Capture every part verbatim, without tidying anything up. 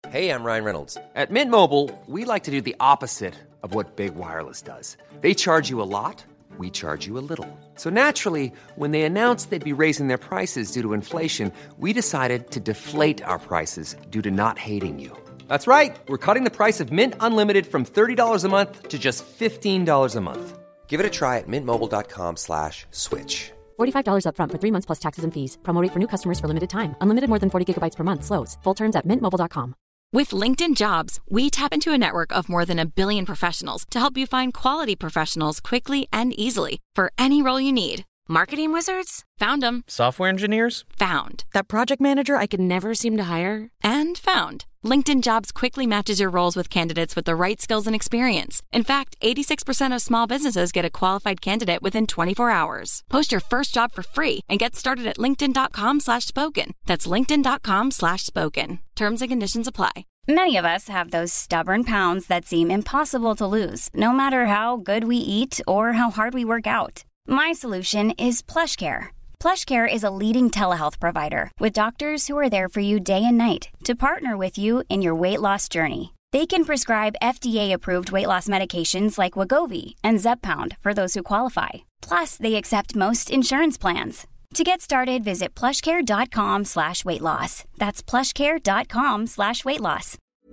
Hey, I'm Ryan Reynolds. At Mint Mobile, we like to do the opposite of what Big Wireless does. They charge you a lot, we charge you a little. So naturally, when they announced they'd be raising their prices due to inflation, we decided to deflate our prices due to not hating you. That's right. We're cutting the price of Mint Unlimited from thirty dollars a month to just fifteen dollars a month. Give it a try at mintmobile.com slash switch. forty-five dollars up front for three months plus taxes and fees. Promo rate for new customers for limited time. Unlimited more than forty gigabytes per month slows. Full terms at mint mobile dot com. With LinkedIn Jobs, we tap into a network of more than a billion professionals to help you find quality professionals quickly and easily for any role you need. Marketing wizards? Found them. Software engineers? Found. That project manager I could never seem to hire? And found. LinkedIn Jobs quickly matches your roles with candidates with the right skills and experience. In fact, eighty-six percent of small businesses get a qualified candidate within twenty-four hours. Post your first job for free and get started at linkedin.com slash spoken. That's linkedin.com slash spoken. Terms and conditions apply. Many of us have those stubborn pounds that seem impossible to lose, no matter how good we eat or how hard we work out. My solution is PlushCare. PlushCare is a leading telehealth provider with doctors who are there for you day and night to partner with you in your weight loss journey. They can prescribe F D A-approved weight loss medications like Wegovy and Zepbound for those who qualify. Plus, they accept most insurance plans. To get started, visit plushcare.com slash weight loss. That's plushcare.com slash weight loss.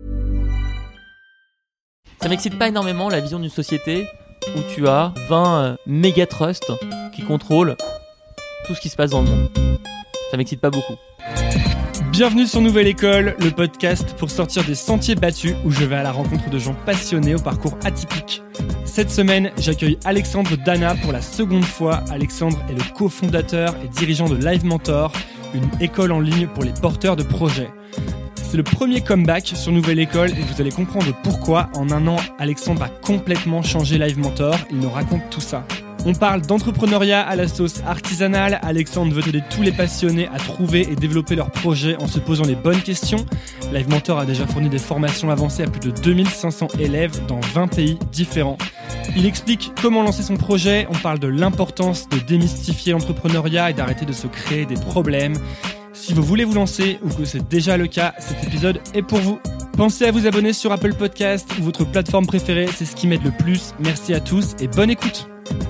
Ça m'excite pas énormément la vision d'une société où tu as vingt méga trusts qui contrôlent tout ce qui se passe dans le monde. Ça m'excite pas beaucoup. Bienvenue sur Nouvelle École, le podcast pour sortir des sentiers battus où je vais à la rencontre de gens passionnés au parcours atypique. Cette semaine, j'accueille Alexandre Dana pour la seconde fois. Alexandre est le cofondateur et dirigeant de Live Mentor, une école en ligne pour les porteurs de projets. C'est le premier comeback sur Nouvelle École et vous allez comprendre pourquoi en un an, Alexandre a complètement changé Live Mentor. Il nous raconte tout ça. On parle d'entrepreneuriat à la sauce artisanale. Alexandre veut aider tous les passionnés à trouver et développer leurs projets en se posant les bonnes questions. Live Mentor a déjà fourni des formations avancées à plus de deux mille cinq cents élèves dans vingt pays différents. Il explique comment lancer son projet. On parle de l'importance de démystifier l'entrepreneuriat et d'arrêter de se créer des problèmes. Si vous voulez vous lancer ou que c'est déjà le cas, cet épisode est pour vous. Pensez à vous abonner sur Apple Podcast ou votre plateforme préférée, c'est ce qui m'aide le plus. Merci à tous et bonne écoute.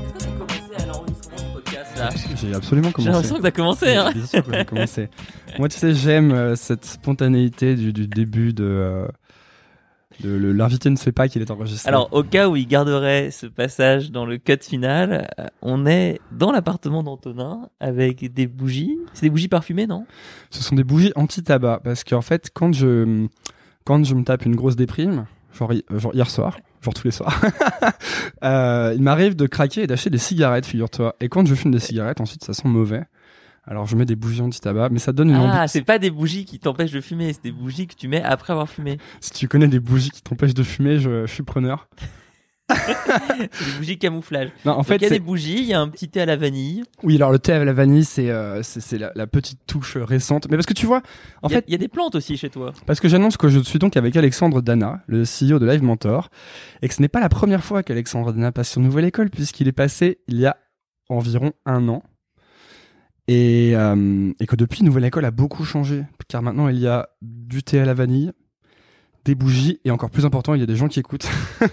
Là. J'ai absolument commencé. J'ai l'impression que t'as commencé. Hein. Bien sûr que j'ai commencé. Moi, tu sais, j'aime euh, cette spontanéité du, du début de, euh, de le, l'invité ne sait pas qu'il est enregistré. Alors, au cas où il garderait ce passage dans le cut final, euh, on est dans l'appartement d'Antonin avec des bougies. C'est des bougies parfumées, non ? Ce sont des bougies anti-tabac parce qu'en fait, quand je quand je me tape une grosse déprime, genre, genre hier soir. Genre tous les soirs. euh, il m'arrive de craquer et d'acheter des cigarettes, figure-toi. Et quand je fume des cigarettes, ensuite ça sent mauvais. Alors je mets des bougies anti-tabac, mais ça donne une Ah, ambi- c'est pas des bougies qui t'empêchent de fumer, c'est des bougies que tu mets après avoir fumé. Si tu connais des bougies qui t'empêchent de fumer, je, je suis preneur. C'est des bougies camouflage. Non, en Donc, fait, il y a c'est... des bougies, il y a un petit thé à la vanille. Oui, alors le thé à la vanille, c'est euh, c'est, c'est la, la petite touche récente. Mais parce que tu vois, en il y a, fait, il y a des plantes aussi chez toi. Parce que j'annonce que je suis donc avec Alexandre Dana, le C E O de Live Mentor, et que ce n'est pas la première fois qu'Alexandre Dana passe sur Nouvelle École, puisqu'il est passé il y a environ un an. Et, euh, et que depuis, Nouvelle École a beaucoup changé, car maintenant il y a du thé à la vanille, des bougies, et encore plus important, il y a des gens qui écoutent.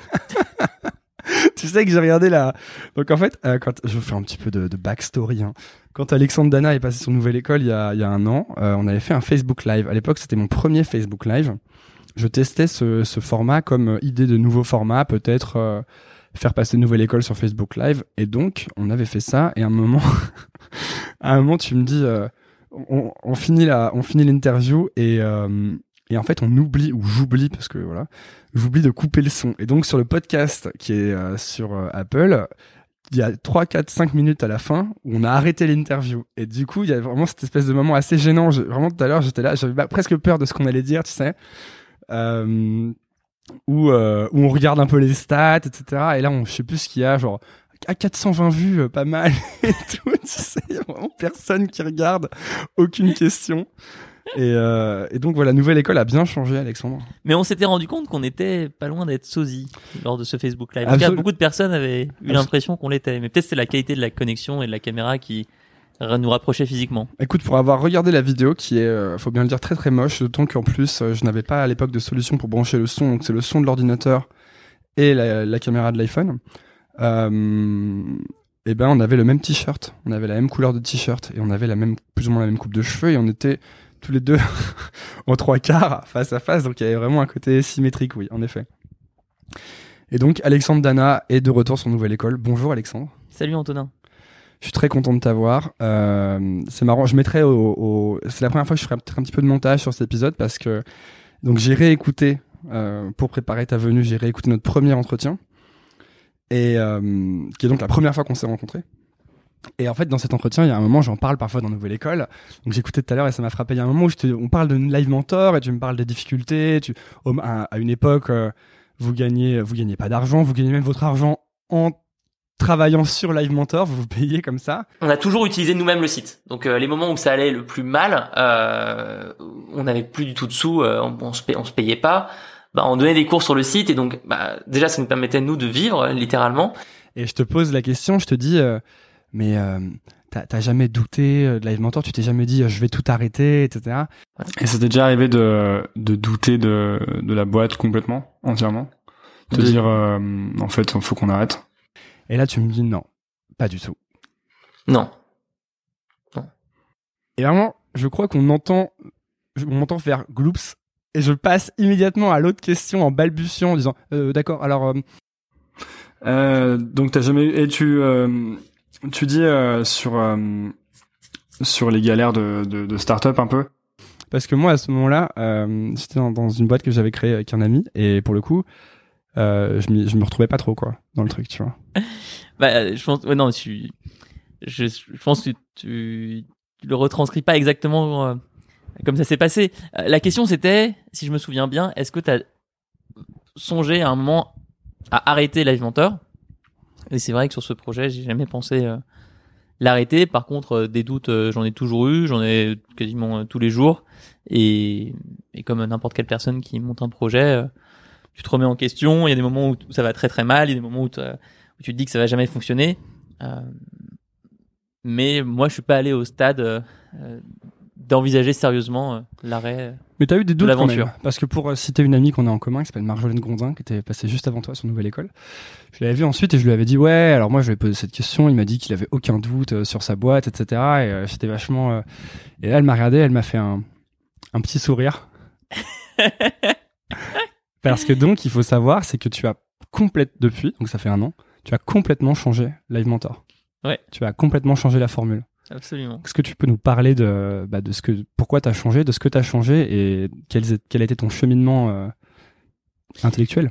Tu sais que j'ai regardé la... Donc en fait, euh, quand je vous fais un petit peu de, de backstory, hein. Quand Alexandre Dana est passé sur Nouvelle École il y a, il y a un an, euh, on avait fait un Facebook Live. À l'époque, c'était mon premier Facebook Live. Je testais ce, ce format comme idée de nouveau format, peut-être euh, faire passer Nouvelle École sur Facebook Live. Et donc, on avait fait ça. Et à un moment, à un moment, tu me dis, euh, on, on finit la, on finit l'interview et euh, et en fait, on oublie ou j'oublie parce que voilà, j'oublie de couper le son. Et donc sur le podcast qui est euh, sur euh, Apple, il y a trois, quatre, cinq minutes à la fin où on a arrêté l'interview. Et du coup, il y a vraiment cette espèce de moment assez gênant. Je, vraiment tout à l'heure, j'étais là, j'avais presque peur de ce qu'on allait dire, tu sais. Euh, où, euh, où on regarde un peu les stats, et cetera. Et là, on, je sais plus ce qu'il y a, genre à quatre cent vingt vues, euh, pas mal et tout. Tu sais, il y a vraiment personne qui regarde, aucune question. Et, euh, et donc voilà, Nouvelle École a bien changé, Alexandre. Mais on s'était rendu compte qu'on était pas loin d'être sosie lors de ce Facebook Live. En tout Absol- cas, beaucoup de personnes avaient eu Absol- l'impression qu'on l'était. Mais peut-être c'est la qualité de la connexion et de la caméra qui nous rapprocher physiquement. Écoute, pour avoir regardé la vidéo qui est, euh, faut bien le dire, très très moche, d'autant qu'en plus, euh, je n'avais pas à l'époque de solution pour brancher le son, donc c'est le son de l'ordinateur et la, la caméra de l'iPhone. Euh, et ben, on avait le même t-shirt, on avait la même couleur de t-shirt et on avait la même, plus ou moins la même coupe de cheveux et on était tous les deux en trois quarts face à face, donc il y avait vraiment un côté symétrique, oui, en effet. Et donc, Alexandre Dana est de retour sur Nouvelle École. Bonjour Alexandre. Salut Antonin. Je suis très content de t'avoir. Euh, c'est marrant. Je mettrai au, au... C'est la première fois que je ferai peut-être un petit peu de montage sur cet épisode parce que donc j'ai réécouté euh, pour préparer ta venue. J'ai réécouté notre premier entretien et euh, qui est donc la première fois qu'on s'est rencontrés. Et en fait, dans cet entretien, il y a un moment, j'en parle parfois dans Nouvelle École. Donc j'écoutais tout à l'heure et ça m'a frappé. Il y a un moment où je te... on parle de Live Mentor et tu me parles des difficultés. Tu... À, à une époque, euh, vous gagnez, vous gagnez pas d'argent, vous gagnez même votre argent en travaillant sur Live Mentor, vous vous payez comme ça. On a toujours utilisé nous-mêmes le site. Donc euh, les moments où ça allait le plus mal, euh, on n'avait plus du tout de sous, euh, on, on, se pay, on se payait pas. Bah, on donnait des cours sur le site et donc bah, déjà ça nous permettait nous de vivre littéralement. Et je te pose la question, je te dis, euh, mais euh, t'as, t'as jamais douté de Live Mentor, tu t'es jamais dit euh, je vais tout arrêter, et cetera. Et ça t'est déjà arrivé de, de douter de, de la boîte complètement, entièrement, de te dire euh, en fait il faut qu'on arrête. Et là, tu me dis non, pas du tout. Non. Non. Et vraiment, je crois qu'on entend, on m'entend faire gloops, et je passe immédiatement à l'autre question en balbutiant, en disant euh, d'accord. Alors, euh... Euh, donc t'as jamais et tu euh, tu dis euh, sur euh, sur les galères de de, de start-up un peu. Parce que moi, à ce moment-là, euh, j'étais dans, dans une boîte que j'avais créée avec un ami, et pour le coup. Euh, je, m'y, je me retrouvais pas trop quoi dans le truc, tu vois. Bah, je pense, ouais, non, tu, je, je pense que tu, tu le retranscris pas exactement euh, comme ça s'est passé. Euh, la question c'était, si je me souviens bien, est-ce que t'as songé à un moment à arrêter Live Mentor ? Et c'est vrai que sur ce projet, j'ai jamais pensé euh, l'arrêter. Par contre, euh, des doutes, euh, j'en ai toujours eu, j'en ai quasiment euh, tous les jours. Et, et comme n'importe quelle personne qui monte un projet. Euh, tu te remets en question, il y a des moments où ça va très très mal, il y a des moments où, où tu te dis que ça va jamais fonctionner. Euh, mais moi, je suis pas allé au stade euh, d'envisager sérieusement euh, l'arrêt. Mais t'as eu des doutes de quand l'aventure. même, parce que pour euh, citer une amie qu'on a en commun qui s'appelle Marjolaine Grondin, qui était passée juste avant toi sur Nouvelle École, je l'avais vu ensuite et je lui avais dit ouais, alors moi je lui ai posé cette question, il m'a dit qu'il avait aucun doute euh, sur sa boîte, et cetera. Et euh, j'étais vachement... Euh... Et là, elle m'a regardé, elle m'a fait un, un petit sourire. Parce que donc, il faut savoir, c'est que tu as complètement, depuis, donc ça fait un an, tu as complètement changé Live Mentor. Ouais. Tu as complètement changé la formule. Absolument. Est-ce que tu peux nous parler de, bah, de ce que, pourquoi tu as changé, de ce que tu as changé et quel, quel a été ton cheminement euh, intellectuel ?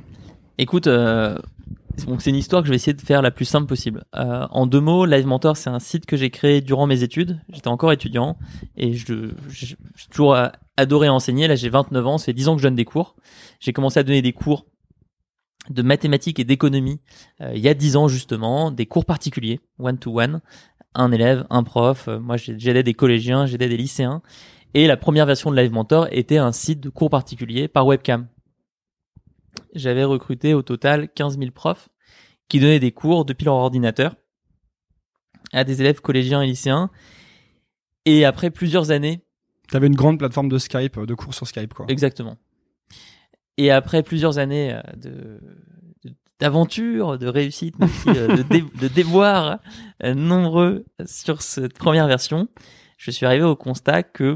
Écoute, euh, donc c'est une histoire que je vais essayer de faire la plus simple possible. Euh, en deux mots, Live Mentor, c'est un site que j'ai créé durant mes études. J'étais encore étudiant et je, je, j'ai toujours adoré enseigner. Là, j'ai vingt-neuf ans, ça fait dix ans que je donne des cours. J'ai commencé à donner des cours de mathématiques et d'économie euh, il y a dix ans justement, des cours particuliers, one-to-one, un élève, un prof. Euh, moi, j'aidais des collégiens, j'aidais des lycéens. Et la première version de Live Mentor était un site de cours particuliers par webcam. J'avais recruté au total quinze mille profs qui donnaient des cours depuis leur ordinateur à des élèves collégiens et lycéens. Et après plusieurs années... T'avais une grande plateforme de Skype, de cours sur Skype, quoi. Exactement. Et après plusieurs années de, de, d'aventure, de réussite, mais aussi de, dé, de déboires euh, nombreux sur cette première version, je suis arrivé au constat que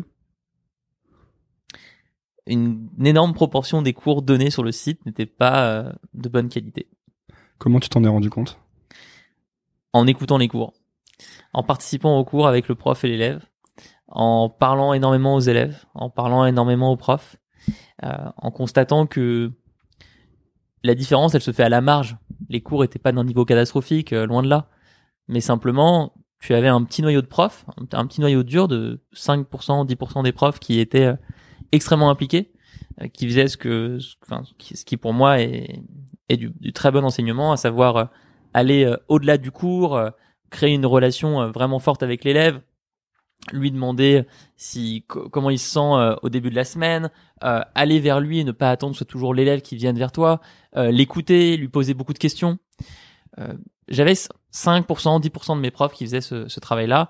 une, une énorme proportion des cours donnés sur le site n'étaient pas euh, de bonne qualité. Comment tu t'en es rendu compte ? En écoutant les cours, en participant aux cours avec le prof et l'élève, en parlant énormément aux élèves, en parlant énormément aux profs, euh, en constatant que la différence, elle se fait à la marge. Les cours étaient pas d'un niveau catastrophique, euh, loin de là. Mais simplement, tu avais un petit noyau de profs, un, un petit noyau dur de cinq pour cent, dix pour cent des profs qui étaient euh, extrêmement impliqués, euh, qui faisaient ce que, ce, enfin, ce qui pour moi est, est du, du très bon enseignement, à savoir euh, aller euh, au-delà du cours, euh, créer une relation euh, vraiment forte avec l'élève, lui demander si co- comment il se sent euh, au début de la semaine, euh, aller vers lui et ne pas attendre que ce soit toujours l'élève qui vienne vers toi, euh, l'écouter, lui poser beaucoup de questions. Euh, j'avais cinq pour cent, dix pour cent de mes profs qui faisaient ce, ce travail-là,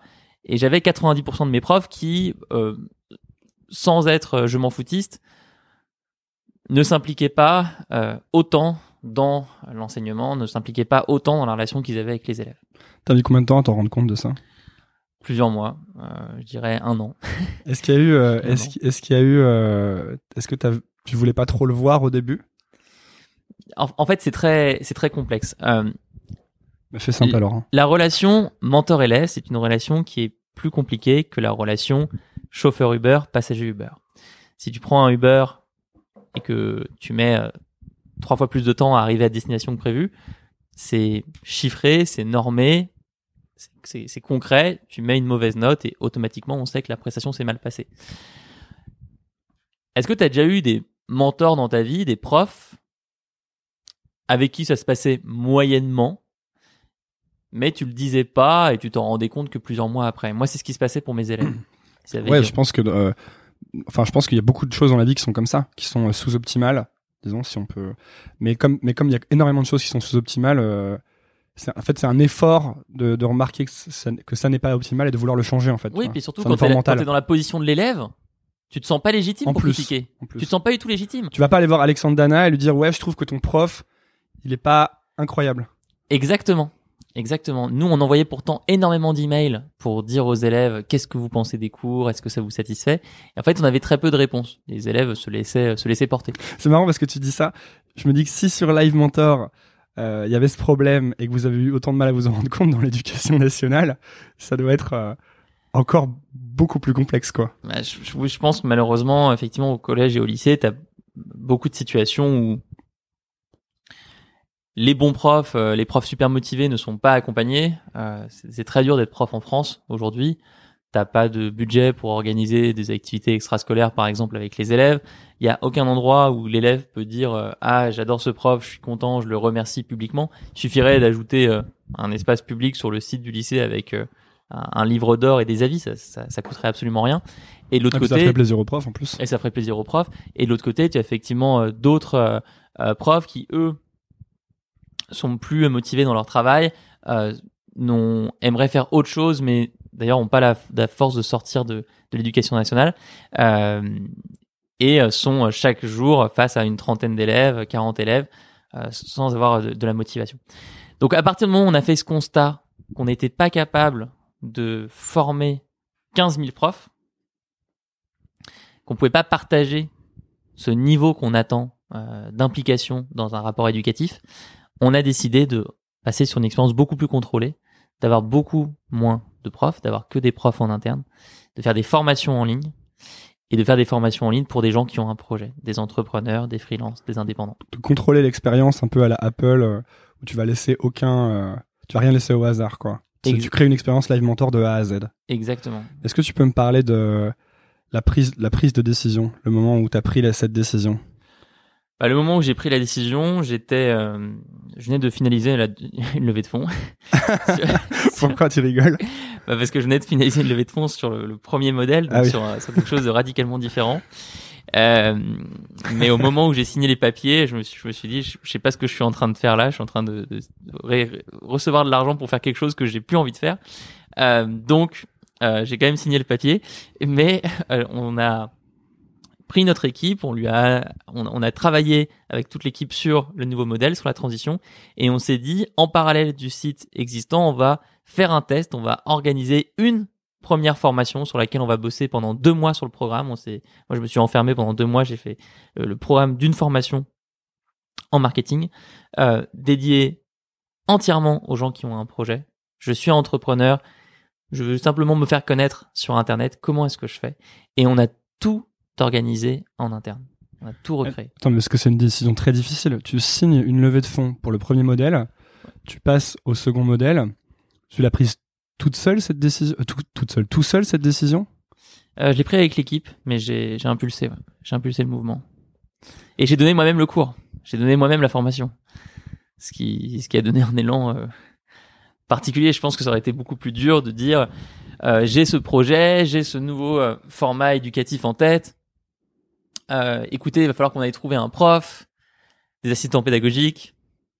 Et j'avais quatre-vingt-dix pour cent de mes profs qui, euh, sans être je m'en foutiste, ne s'impliquaient pas euh, autant dans l'enseignement, ne s'impliquaient pas autant dans la relation qu'ils avaient avec les élèves. T'as mis combien de temps à t'en rendre compte de ça? Plusieurs mois, euh, je dirais un an. Est-ce qu'il y a eu, euh, est-ce, est-ce qu'il y a eu, euh, est-ce que t'as, tu voulais pas trop le voir au début? En, en fait, c'est très, c'est très complexe. Euh, Mais fais simple alors. Hein. La relation mentor-élève, c'est une relation qui est plus compliquée que la relation chauffeur Uber, passager Uber. Si tu prends un Uber et que tu mets euh, trois fois plus de temps à arriver à destination que prévu, c'est chiffré, c'est normé, c'est, c'est, c'est concret, tu mets une mauvaise note et automatiquement on sait que la prestation s'est mal passée. Est-ce que tu as déjà eu des mentors dans ta vie, des profs avec qui ça se passait moyennement, mais tu le disais pas et tu t'en rendais compte que plusieurs mois après? Moi, c'est ce qui se passait pour mes élèves. Ouais, je pense que, euh, enfin, je pense qu'il y a beaucoup de choses dans la vie qui sont comme ça, qui sont euh, sous-optimales, disons, si on peut. Mais comme, mais comme il y a énormément de choses qui sont sous-optimales, euh, c'est, en fait, c'est un effort de, de remarquer que ça, que ça n'est pas optimal et de vouloir le changer, en fait. Oui, quoi. puis surtout c'est quand t'es, quand t'es dans la position de l'élève, tu te sens pas légitime en pour plus, critiquer. en plus. Tu te sens pas du tout légitime. Tu vas pas aller voir Alexandre Dana et lui dire ouais, je trouve que ton prof, il est pas incroyable. Exactement. Exactement. Nous, on envoyait pourtant énormément d'emails pour dire aux élèves qu'est-ce que vous pensez des cours, est-ce que ça vous satisfait. Et en fait, on avait très peu de réponses. Les élèves se laissaient, se laissaient porter. C'est marrant parce que tu dis ça. Je me dis que si sur Live Mentor, il euh, y avait ce problème et que vous avez eu autant de mal à vous en rendre compte dans l'éducation nationale, ça doit être euh, encore beaucoup plus complexe, quoi. Bah, je, je, je pense que malheureusement, effectivement, au collège et au lycée, t'as beaucoup de situations où les bons profs, euh, les profs super motivés ne sont pas accompagnés. Euh, c'est, c'est très dur d'être prof en France aujourd'hui. T'as pas de budget pour organiser des activités extrascolaires, par exemple, avec les élèves. Il y a aucun endroit où l'élève peut dire euh, ah, j'adore ce prof, je suis content, je le remercie publiquement. Il suffirait d'ajouter euh, un espace public sur le site du lycée avec euh, un, un livre d'or et des avis. Ça, ça, ça coûterait absolument rien. Et de l'autre ah, côté, ça ferait plaisir aux profs en plus. Et ça ferait plaisir aux profs. Et de l'autre côté, tu as effectivement euh, d'autres euh, euh, profs qui eux sont plus motivés dans leur travail, euh, non, aimeraient faire autre chose, mais d'ailleurs ont pas la, la force de sortir de, de l'éducation nationale, euh, et sont chaque jour face à une trentaine d'élèves, quarante élèves, euh, sans avoir de, de la motivation. Donc à partir du moment où on a fait ce constat qu'on n'était pas capable de former quinze mille profs, qu'on pouvait pas partager ce niveau qu'on attend euh, d'implication dans un rapport éducatif, on a décidé de passer sur une expérience beaucoup plus contrôlée, d'avoir beaucoup moins de profs, d'avoir que des profs en interne, de faire des formations en ligne et de faire des formations en ligne pour des gens qui ont un projet, des entrepreneurs, des freelances, des indépendants. De contrôler l'expérience un peu à la Apple euh, où tu vas laisser aucun, euh, tu vas rien laisser au hasard, quoi. Ex- tu crées une expérience Live Mentor de A à Z. Exactement. Est-ce que tu peux me parler de la prise, la prise de décision, le moment où tu as pris la, cette décision? Bah, le moment où j'ai pris la décision, j'étais, euh, je venais de finaliser la, une levée de fonds. Pourquoi tu rigoles? Bah, parce que je venais de finaliser une levée de fonds sur le, le premier modèle, donc ah oui. sur, sur quelque chose de radicalement différent. Euh, mais au moment où j'ai signé les papiers, je me suis, je me suis dit, je, je sais pas ce que je suis en train de faire là. Je suis en train de, de ré, recevoir de l'argent pour faire quelque chose que j'ai plus envie de faire. Euh, donc, euh, j'ai quand même signé le papier, mais euh, on a pris notre équipe, on lui a, on, on a travaillé avec toute l'équipe sur le nouveau modèle, sur la transition, et on s'est dit, en parallèle du site existant, on va faire un test, on va organiser une première formation sur laquelle on va bosser pendant deux mois sur le programme. On s'est, moi, je me suis enfermé pendant deux mois, j'ai fait le, le programme d'une formation en marketing, euh, dédié entièrement aux gens qui ont un projet. Je suis entrepreneur, je veux simplement me faire connaître sur Internet. Comment est-ce que je fais? Et on a tout organisé en interne. On a tout recréé. Attends, mais est-ce que c'est une décision très difficile? Tu signes une levée de fonds pour le premier modèle, tu passes au second modèle, tu l'as prise toute seule cette décision, euh, tout, toute seule, tout seul cette décision? euh, Je l'ai pris avec l'équipe, mais j'ai, j'ai impulsé, ouais. j'ai impulsé le mouvement. Et j'ai donné moi-même le cours, j'ai donné moi-même la formation, ce qui, ce qui a donné un élan euh, particulier. Je pense que ça aurait été beaucoup plus dur de dire euh, j'ai ce projet, j'ai ce nouveau euh, format éducatif en tête. Euh, écoutez, il va falloir qu'on aille trouver un prof, des assistants pédagogiques.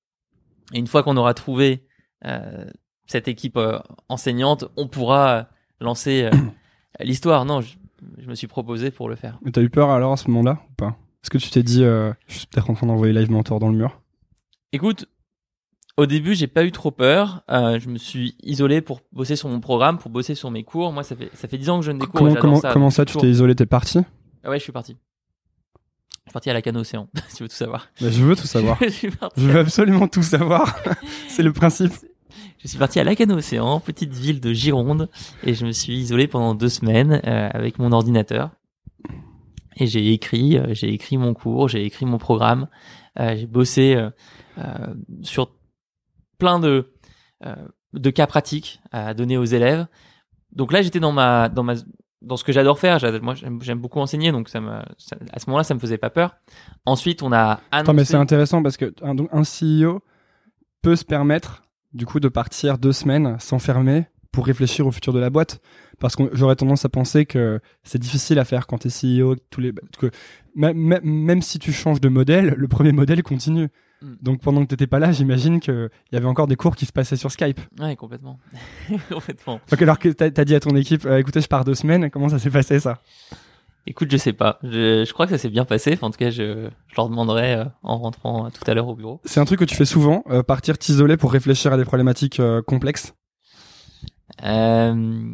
Et une fois qu'on aura trouvé euh, cette équipe euh, enseignante, on pourra lancer euh, l'histoire. Non, je, je me suis proposé pour le faire. Mais t'as eu peur alors à ce moment-là ou pas? Est-ce que tu t'es dit, euh, je suis peut-être en train d'envoyer Live Mentor dans le mur? Écoute, au début, j'ai pas eu trop peur. Euh, je me suis isolé pour bosser sur mon programme, pour bosser sur mes cours. Moi, ça fait ça fait dix ans que je donne des cours. Comment, et j'adore comment, ça. comment Donc, ça, tu toujours- t'es isolé, t'es parti? Ah ouais, je suis parti. Je suis parti à la Cannes Océan, si tu veux tout savoir. Bah, je veux tout savoir. je suis parti. Je veux absolument tout savoir. C'est le principe. Je suis parti à la Cannes Océan, petite ville de Gironde, et je me suis isolé pendant deux semaines euh, avec mon ordinateur. Et j'ai écrit, euh, j'ai écrit mon cours, j'ai écrit mon programme, euh, j'ai bossé euh, euh, sur plein de euh, de cas pratiques à donner aux élèves. Donc là, j'étais dans ma dans ma dans ce que j'adore faire. J'adore, moi, j'aime, j'aime beaucoup enseigner, donc ça me ça, à ce moment-là, ça me faisait pas peur. Ensuite, on a annoncé. Attends, mais c'est intéressant parce que un, donc, un C E O peut se permettre du coup de partir deux semaines s'enfermer pour réfléchir au futur de la boîte. Parce que j'aurais tendance à penser que c'est difficile à faire quand t'es C E O, tous les, que même, même, même si tu changes de modèle, le premier modèle continue. Mm. Donc pendant que t'étais pas là, j'imagine qu'il y avait encore des cours qui se passaient sur Skype. Ouais, complètement, complètement. Donc alors que t'as, t'as dit à ton équipe, euh, écoutez, je pars deux semaines, comment ça s'est passé ça? Écoute, je sais pas. Je, je crois que ça s'est bien passé. Enfin, en tout cas, je, je leur demanderai euh, en rentrant euh, tout à l'heure au bureau. C'est un truc que tu fais souvent, euh, partir t'isoler pour réfléchir à des problématiques euh, complexes. Euh...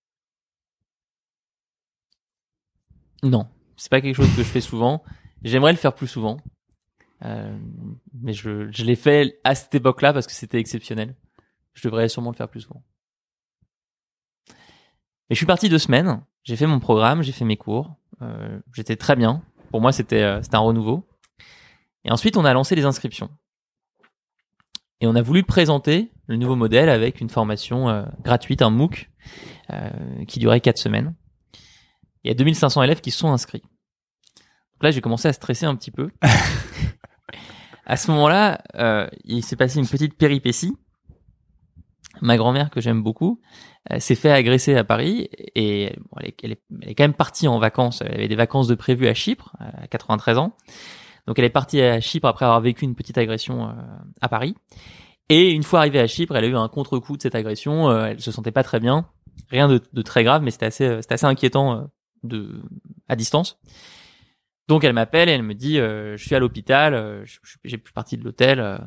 Non, c'est pas quelque chose que je fais souvent. J'aimerais le faire plus souvent, euh, mais je, je l'ai fait à cette époque-là parce que c'était exceptionnel. Je devrais sûrement le faire plus souvent. Mais je suis parti deux semaines. J'ai fait mon programme, j'ai fait mes cours. Euh, j'étais très bien. Pour moi, c'était euh, c'était un renouveau. Et ensuite, on a lancé les inscriptions. Et on a voulu présenter le nouveau modèle avec une formation euh, gratuite, un MOOC, euh, qui durait quatre semaines. Il y a deux mille cinq cents élèves qui se sont inscrits. Donc là, j'ai commencé à stresser un petit peu. À ce moment-là, euh, il s'est passé une petite péripétie. Ma grand-mère, que j'aime beaucoup, euh, s'est fait agresser à Paris et bon, elle, est, elle, est, elle est quand même partie en vacances. Elle avait des vacances de prévues à Chypre, à quatre-vingt-treize ans. Donc elle est partie à Chypre après avoir vécu une petite agression euh, à Paris. Et une fois arrivée à Chypre, elle a eu un contre-coup de cette agression. Euh, elle se sentait pas très bien. Rien de, de très grave, mais c'était assez, c'était assez inquiétant euh, de à distance. Donc elle m'appelle et elle me dit euh, je suis à l'hôpital, euh, je, je, j'ai plus parti de l'hôtel, euh,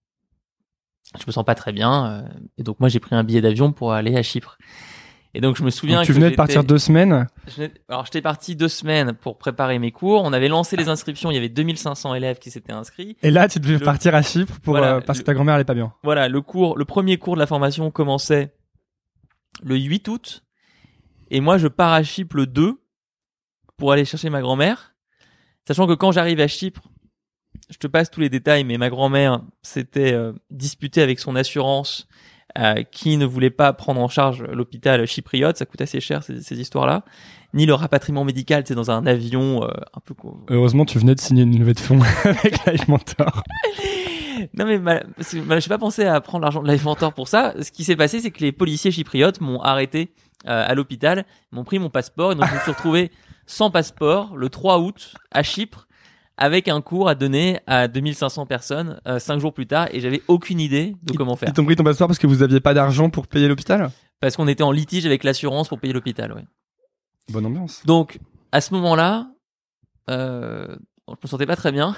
je me sens pas très bien euh, et donc moi j'ai pris un billet d'avion pour aller à Chypre. Et donc je me souviens Donc, tu que venais de j'étais... partir deux semaines. Je venais... Alors j'étais parti deux semaines pour préparer mes cours. On avait lancé les inscriptions, il y avait deux mille cinq cents élèves qui s'étaient inscrits. Et là, tu devais Le... partir à Chypre pour voilà, euh, parce le... que ta grand-mère allait pas bien. Voilà, le cours, le premier cours de la formation commençait le huit août et moi je pars à Chypre le deux pour aller chercher ma grand-mère, sachant que quand j'arrive à Chypre, je te passe tous les détails, mais ma grand-mère s'était euh, disputée avec son assurance euh, qui ne voulait pas prendre en charge l'hôpital chypriote, ça coûte assez cher ces, ces histoires-là, ni le rapatriement médical, c'est dans un avion euh, un peu... Heureusement, tu venais de signer une levée de fonds avec Live Mentor. Non mais mal, parce que, mal, j'ai pas pensé à prendre l'argent de Live Mentor pour ça. Ce qui s'est passé, c'est que les policiers chypriotes m'ont arrêté euh, à l'hôpital, m'ont pris mon passeport, et donc je me suis retrouvé sans passeport le trois août à Chypre avec un cours à donner à deux mille cinq cents personnes euh, cinq jours plus tard et j'avais aucune idée de comment faire. Ils t'ont pris ton passeport parce que vous aviez pas d'argent pour payer l'hôpital? Parce qu'on était en litige avec l'assurance pour payer l'hôpital, ouais. Bonne ambiance. Donc à ce moment-là, euh, je me sentais pas très bien.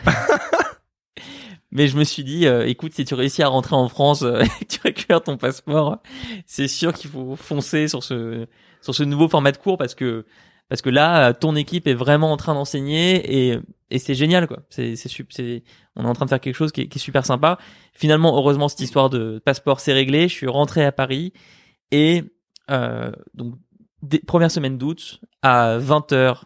Mais je me suis dit, euh, écoute, si tu réussis à rentrer en France euh, et que tu récupères ton passeport, c'est sûr qu'il faut foncer sur ce sur ce nouveau format de cours parce que parce que là, ton équipe est vraiment en train d'enseigner et et c'est génial quoi. C'est c'est c'est on est en train de faire quelque chose qui est, qui est super sympa. Finalement, heureusement, cette histoire de passeport s'est réglée. Je suis rentré à Paris et euh, donc des, première semaine d'août à vingt heures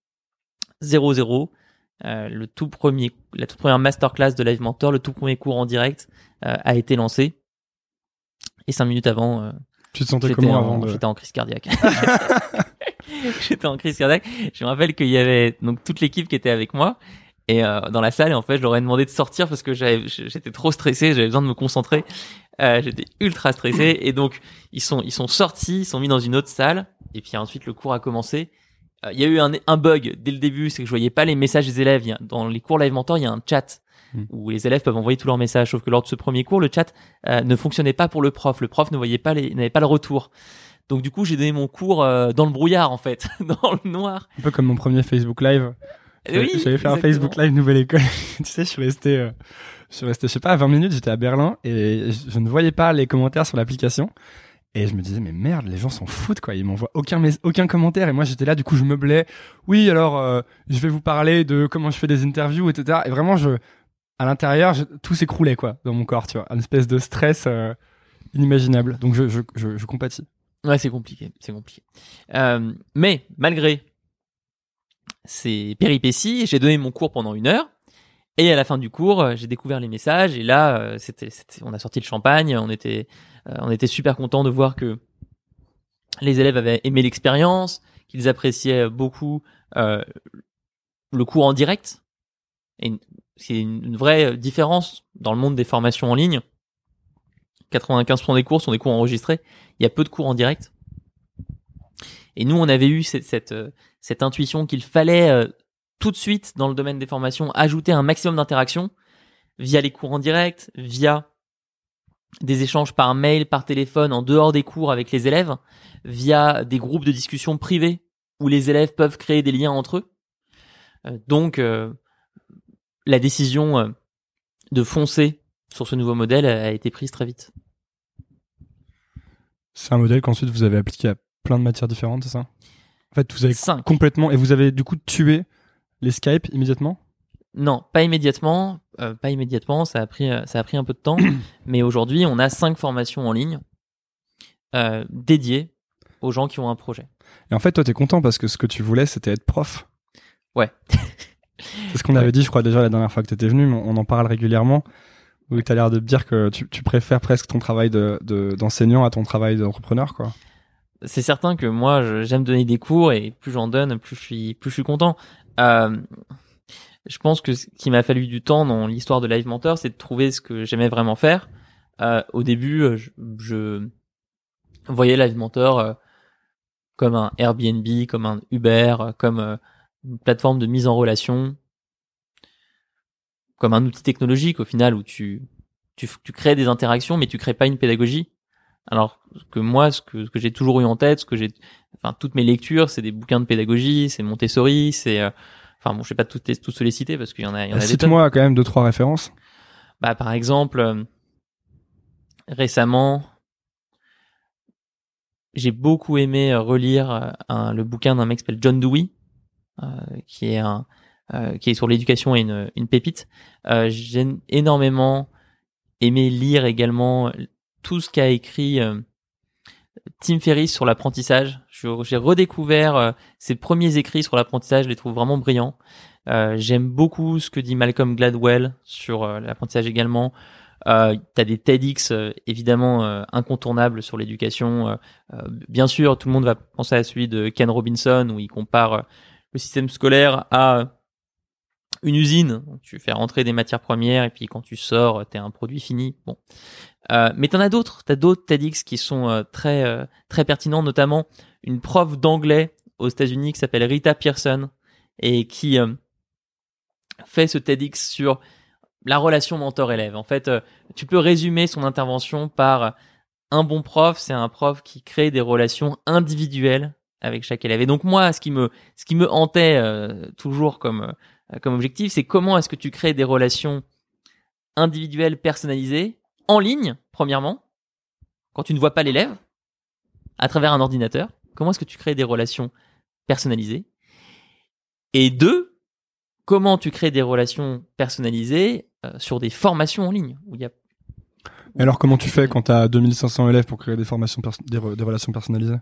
Euh, le tout premier, la toute première masterclass de Live Mentor, le tout premier cours en direct euh, a été lancé. Et cinq minutes avant, euh, tu te sentais j'étais comment en, avant de... J'étais en crise cardiaque. J'étais en crise cardiaque. Je me rappelle qu'il y avait donc toute l'équipe qui était avec moi et euh, dans la salle. Et en fait, je leur ai demandé de sortir parce que j'avais, j'étais trop stressé. J'avais besoin de me concentrer. Euh, j'étais ultra stressé et donc ils sont ils sont sortis, ils sont mis dans une autre salle. Et puis ensuite, le cours a commencé. Il y a eu un, un bug dès le début, c'est que je voyais pas les messages des élèves. Il y a, dans les cours Live Mentor, il y a un chat mmh. où les élèves peuvent envoyer tous leurs messages. Sauf que lors de ce premier cours, le chat euh, ne fonctionnait pas pour le prof. Le prof ne voyait pas les, n'avait pas le retour. Donc du coup, j'ai donné mon cours euh, dans le brouillard en fait, dans le noir. Un peu comme mon premier Facebook Live. Oui, J'avais fait un exactement. Facebook Live Nouvelle École. Tu sais, je suis resté, euh, je suis resté, je sais pas, à vingt minutes, j'étais à Berlin et je, je ne voyais pas les commentaires sur l'application. Et je me disais, mais merde, les gens s'en foutent, quoi. Ils m'envoient aucun, mes- aucun commentaire. Et moi, j'étais là, du coup, je meublais. Oui, alors, euh, je vais vous parler de comment je fais des interviews, et cetera. Et vraiment, je, à l'intérieur, je, tout s'écroulait, quoi, dans mon corps, tu vois. Une espèce de stress euh, inimaginable. Donc, je, je, je, je compatis. Ouais, c'est compliqué, c'est compliqué. Euh, mais malgré ces péripéties, j'ai donné mon cours pendant une heure. Et à la fin du cours, j'ai découvert les messages. Et là, euh, c'était, c'était, on a sorti le champagne. On était, euh, on était super contents de voir que les élèves avaient aimé l'expérience, qu'ils appréciaient beaucoup euh, le cours en direct. Et c'est une, une vraie différence dans le monde des formations en ligne. quatre-vingt-quinze pour cent des cours sont des cours enregistrés. Il y a peu de cours en direct. Et nous, on avait eu cette, cette, cette intuition qu'il fallait euh, tout de suite, dans le domaine des formations, ajouter un maximum d'interactions via les cours en direct, via des échanges par mail, par téléphone, en dehors des cours avec les élèves, via des groupes de discussion privés où les élèves peuvent créer des liens entre eux. Euh, donc, euh, la décision euh, de foncer sur ce nouveau modèle a été prise très vite. C'est un modèle qu'ensuite vous avez appliqué à plein de matières différentes, c'est ça? En fait, vous avez Cinq. complètement, et vous avez du coup tué les Skype immédiatement? Non, pas immédiatement, euh, pas immédiatement. Ça a pris, euh, ça a pris un peu de temps. Mais aujourd'hui, on a cinq formations en ligne euh, dédiées aux gens qui ont un projet. Et en fait, toi, t'es content parce que ce que tu voulais, c'était être prof. Ouais. C'est ce qu'on avait dit, je crois, déjà la dernière fois que t'étais venu, mais on en parle régulièrement. Où t'as l'air de dire que tu, tu préfères presque ton travail de, de, d'enseignant à ton travail d'entrepreneur, quoi. C'est certain que moi, je, j'aime donner des cours et plus j'en donne, plus je suis, plus je suis content. Euh, je pense que ce qui m'a fallu du temps dans l'histoire de Live Mentor, c'est de trouver ce que j'aimais vraiment faire. Euh, au début, je, je voyais Live Mentor euh, comme un Airbnb, comme un Uber, comme euh, une plateforme de mise en relation, comme un outil technologique au final où tu, tu, tu crées des interactions, mais tu crées pas une pédagogie. Alors que moi, ce que, ce que j'ai toujours eu en tête, ce que j'ai, enfin toutes mes lectures, c'est des bouquins de pédagogie, c'est Montessori, c'est, euh, enfin bon, je vais pas tous les, tous se les citer parce qu'il y en a, il y en a des tonnes. Cite-moi quand même deux trois références. Bah par exemple, euh, récemment, j'ai beaucoup aimé relire euh, un, le bouquin d'un mec qui s'appelle John Dewey, euh, qui est un, euh, qui est sur l'éducation et une, une pépite. Euh, j'ai énormément aimé lire également tout ce qu'a écrit euh, Tim Ferriss sur l'apprentissage. Je, j'ai redécouvert euh, ses premiers écrits sur l'apprentissage, je les trouve vraiment brillants. Euh, j'aime beaucoup ce que dit Malcolm Gladwell sur euh, l'apprentissage également. Euh, t'as des TEDx euh, évidemment euh, incontournables sur l'éducation. Euh, euh, bien sûr, tout le monde va penser à celui de Ken Robinson où il compare euh, le système scolaire à une usine. Tu fais rentrer des matières premières et puis quand tu sors, t'es un produit fini. Bon. Euh, mais t'en as d'autres, t'as d'autres TEDx qui sont euh, très euh, très pertinents, notamment une prof d'anglais aux États-Unis qui s'appelle Rita Pierson et qui euh, fait ce TEDx sur la relation mentor-élève. En fait, euh, tu peux résumer son intervention par euh, un bon prof, c'est un prof qui crée des relations individuelles avec chaque élève. Et donc moi, ce qui me ce qui me hantait euh, toujours comme euh, comme objectif, c'est comment est-ce que tu crées des relations individuelles personnalisées en ligne, premièrement, quand tu ne vois pas l'élève, à travers un ordinateur, comment est-ce que tu crées des relations personnalisées? Et deux, comment tu crées des relations personnalisées euh, sur des formations en ligne où il y a... Et alors, comment tu fais quand tu as deux mille cinq cents élèves pour créer des formations, perso- des, re- des relations personnalisées?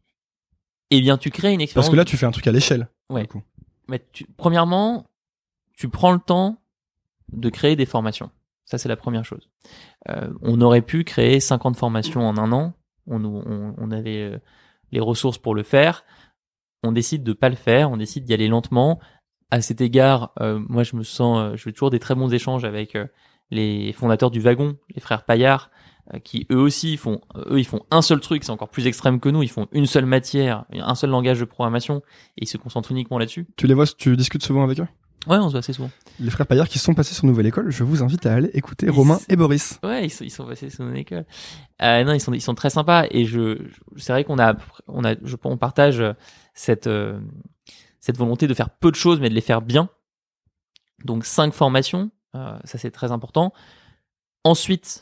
Eh bien, tu crées une expérience... Parce que là, tu fais un truc à l'échelle. Ouais. Du coup. Mais tu... Premièrement, tu prends le temps de créer des formations. Ça, c'est la première chose. Euh, on aurait pu créer cinquante formations en un an. On, on, on avait euh, les ressources pour le faire. On décide de pas le faire. On décide d'y aller lentement. À cet égard, euh, moi, je me sens, euh, je fais toujours des très bons échanges avec euh, les fondateurs du Wagon, les frères Paillard, euh, qui eux aussi font, eux, ils font un seul truc. C'est encore plus extrême que nous. Ils font une seule matière, un seul langage de programmation, et ils se concentrent uniquement là-dessus. Tu les vois, tu discutes souvent avec eux? Ouais, on se voit assez souvent. Les frères Paillard qui sont passés sur Nouvelle École, je vous invite à aller écouter Ils Romain s- et Boris. Ouais, ils sont, ils sont passés sur mon école. Euh, non, ils sont, ils sont très sympas et je, je- c'est vrai qu'on a, on a, je, on partage cette, euh, cette volonté de faire peu de choses mais de les faire bien. Donc cinq formations, euh, ça c'est très important. Ensuite,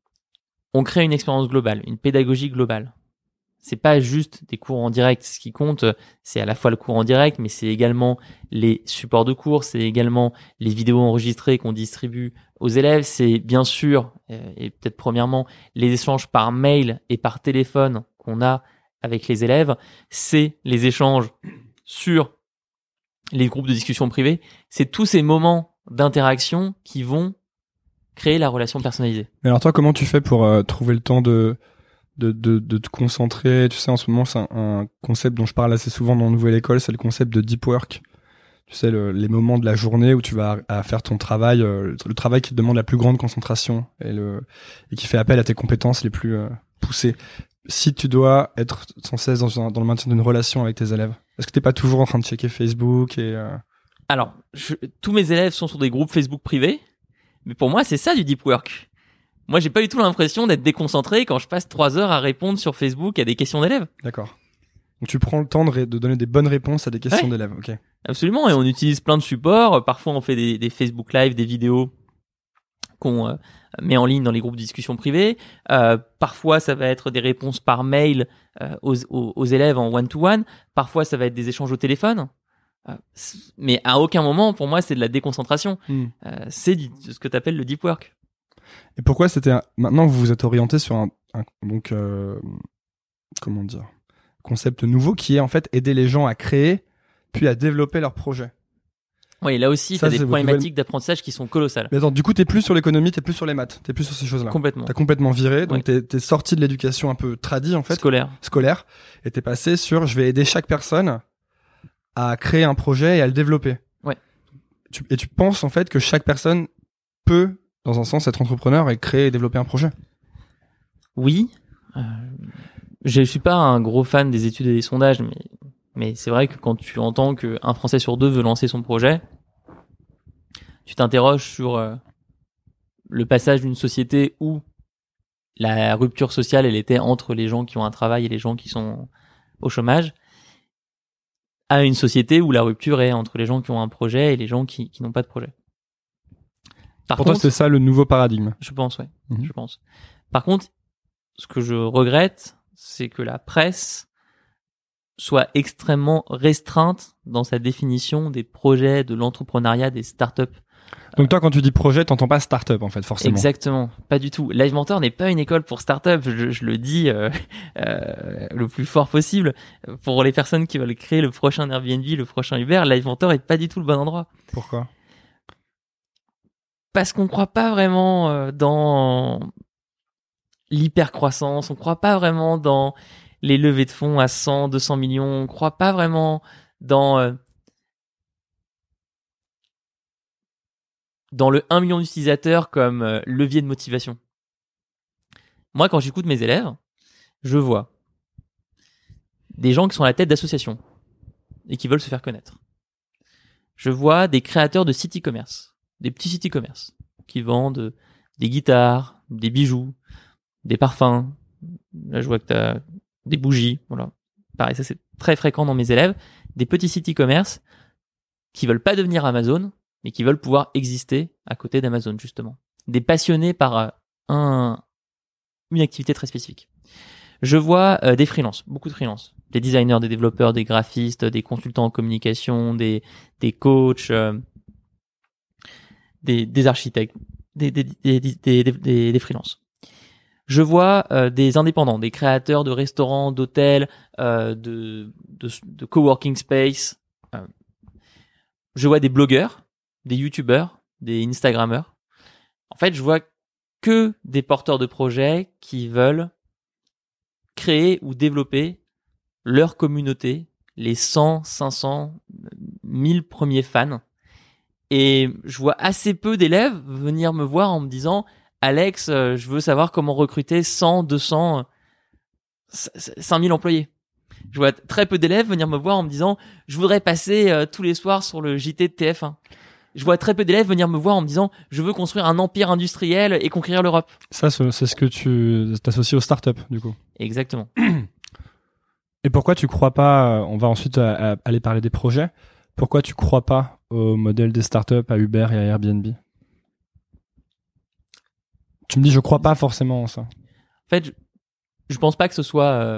on crée une expérience globale, une pédagogie globale. C'est pas juste des cours en direct. Ce qui compte, c'est à la fois le cours en direct, mais c'est également les supports de cours, c'est également les vidéos enregistrées qu'on distribue aux élèves. C'est bien sûr, euh, et peut-être premièrement, les échanges par mail et par téléphone qu'on a avec les élèves. C'est les échanges sur les groupes de discussion privés. C'est tous ces moments d'interaction qui vont créer la relation personnalisée. Mais alors toi, comment tu fais pour euh, trouver le temps de, de, de, de te concentrer? Tu sais, en ce moment, c'est un, un concept dont je parle assez souvent dans Nouvelle École, c'est le concept de deep work. Tu sais, le, les moments de la journée où tu vas à, à faire ton travail, euh, le travail qui te demande la plus grande concentration et, le, et qui fait appel à tes compétences les plus euh, poussées. Si tu dois être sans cesse dans, un- dans le maintien d'une relation avec tes élèves, est-ce que t'es pas toujours en train de checker Facebook et euh... Alors, je, tous mes élèves sont sur des groupes Facebook privés, mais pour moi, c'est ça du deep work. Moi, j'ai pas du tout l'impression d'être déconcentré quand je passe trois heures à répondre sur Facebook à des questions d'élèves. D'accord. Donc tu prends le temps de, ré- de donner des bonnes réponses à des questions Ouais. d'élèves, ok. Absolument, et on utilise plein de supports. Parfois, on fait des, des Facebook Live, des vidéos qu'on euh, met en ligne dans les groupes de discussion privés. Euh, parfois, ça va être des réponses par mail euh, aux, aux, aux élèves en one-to-one. Parfois, ça va être des échanges au téléphone. Euh, c- mais à aucun moment, pour moi, c'est de la déconcentration. Hmm. Euh, c'est du, ce que tu appelles le deep work. Et pourquoi c'était un... maintenant vous vous êtes orienté sur un, un donc euh, comment dire, concept nouveau qui est en fait aider les gens à créer puis à développer leurs projets. Oui, là aussi, tu Ça, as des c'est votre problématiques nouvelle- d'apprentissage qui sont colossales. Mais attends, du coup t'es plus sur l'économie, t'es plus sur les maths, t'es plus sur ces choses-là. Complètement. T'as complètement viré, donc Oui. t'es, t'es sorti de l'éducation un peu tradie en fait, Scolaire. scolaire, et t'es passé sur je vais aider chaque personne à créer un projet et à le développer. Ouais. Tu, et tu penses en fait que chaque personne peut, dans un sens, être entrepreneur et créer et développer un projet. Oui. Euh, je suis pas un gros fan des études et des sondages, mais, mais c'est vrai que quand tu entends qu'un Français sur deux veut lancer son projet, tu t'interroges sur euh, le passage d'une société où la rupture sociale, elle était entre les gens qui ont un travail et les gens qui sont au chômage, à une société où la rupture est entre les gens qui ont un projet et les gens qui, qui n'ont pas de projet. Par Pour toi, contre, c'est ça le nouveau paradigme. je pense, ouais. Mhm. Je pense. Par contre, ce que je regrette, c'est que la presse soit extrêmement restreinte dans sa définition des projets, de l'entrepreneuriat, des startups. Donc toi, quand tu dis projet, t'entends pas start-up en fait, forcément. Exactement, pas du tout. Live Mentor n'est pas une école pour start-up, je, je le dis euh, euh, le plus fort possible. Pour les personnes qui veulent créer le prochain Airbnb, le prochain Uber, Live Mentor est pas du tout le bon endroit. Pourquoi? Parce qu'on croit pas vraiment euh, dans l'hypercroissance, on croit pas vraiment dans les levées de fonds à cent, deux cents millions, on croit pas vraiment dans euh, dans le un million d'utilisateurs comme euh, levier de motivation. Moi, quand j'écoute mes élèves, je vois des gens qui sont à la tête d'associations et qui veulent se faire connaître. Je vois des créateurs de sites e-commerce, des petits sites e-commerce qui vendent des guitares, des bijoux, des parfums. Là, je vois que tu as des bougies. Voilà. Pareil, ça c'est très fréquent dans mes élèves. Des petits sites e-commerce qui veulent pas devenir Amazon, mais qui veulent pouvoir exister à côté d'Amazon, justement. Des passionnés par euh, un, une activité très spécifique. Je vois euh, des freelances, beaucoup de freelances. Des designers, des développeurs, des graphistes, des consultants en communication, des, des coachs, euh, des, des architectes, des, des, des, des, des, des, des freelances. Je vois euh, des indépendants, des créateurs de restaurants, d'hôtels, euh, de, de, de coworking space. Euh, je vois des blogueurs, des youtubeurs, des instagrammeurs. En fait, je vois que des porteurs de projets qui veulent créer ou développer leur communauté, les cent, cinq cents, mille premiers fans. Et je vois assez peu d'élèves venir me voir en me disant « Alex, euh, je veux savoir comment recruter cent, deux cents, cinq mille employés. » Je vois très peu d'élèves venir me voir en me disant « Je voudrais passer euh, tous les soirs sur le J T de T F un. » je vois très peu d'élèves venir me voir en me disant je veux construire un empire industriel et conquérir l'Europe. Ça, c'est ce que tu t'associes aux startups, du coup. Exactement. Et pourquoi tu crois pas, on va ensuite à, à aller parler des projets, pourquoi tu crois pas au modèle des startups, à Uber et à Airbnb? Tu me dis je crois pas forcément en ça. En fait, je, je pense pas que ce soit... Euh...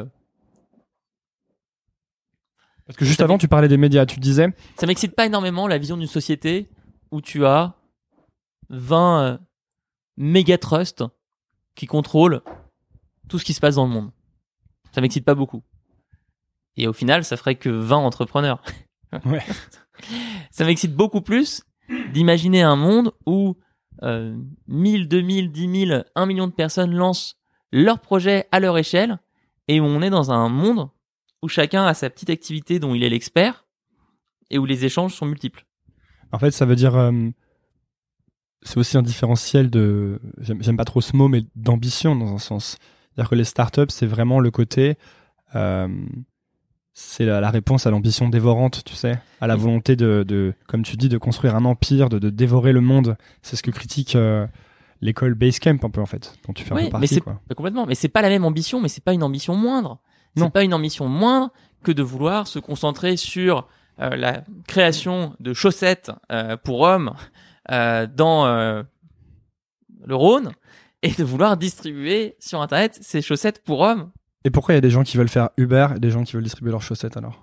Parce que juste ça avant, tu parlais des médias, tu disais... Ça m'excite pas énormément la vision d'une société où tu as vingt euh, méga trusts qui contrôlent tout ce qui se passe dans le monde. Ça m'excite pas beaucoup. Et au final, ça ferait que vingt entrepreneurs. Ouais. Ça m'excite beaucoup plus d'imaginer un monde où euh, mille, deux mille, dix mille, un million de personnes lancent leur projet à leur échelle et où on est dans un monde où chacun a sa petite activité dont il est l'expert et où les échanges sont multiples. En fait, ça veut dire... Euh, c'est aussi un différentiel de... J'aime, j'aime pas trop ce mot, mais d'ambition dans un sens. C'est-à-dire que les startups, c'est vraiment le côté... Euh, c'est la, la réponse à l'ambition dévorante, tu sais, à la volonté de, de, comme tu dis, de construire un empire, de, de dévorer le monde. C'est ce que critique euh, l'école Basecamp un peu en fait, dont tu fais oui, un peu partie. Mais c'est, quoi. Complètement, mais c'est pas la même ambition, mais c'est pas une ambition moindre. Non. C'est pas une ambition moindre que de vouloir se concentrer sur euh, la création de chaussettes euh, pour hommes euh, dans euh, le Rhône et de vouloir distribuer sur Internet ces chaussettes pour hommes. Et pourquoi il y a des gens qui veulent faire Uber et des gens qui veulent distribuer leurs chaussettes alors?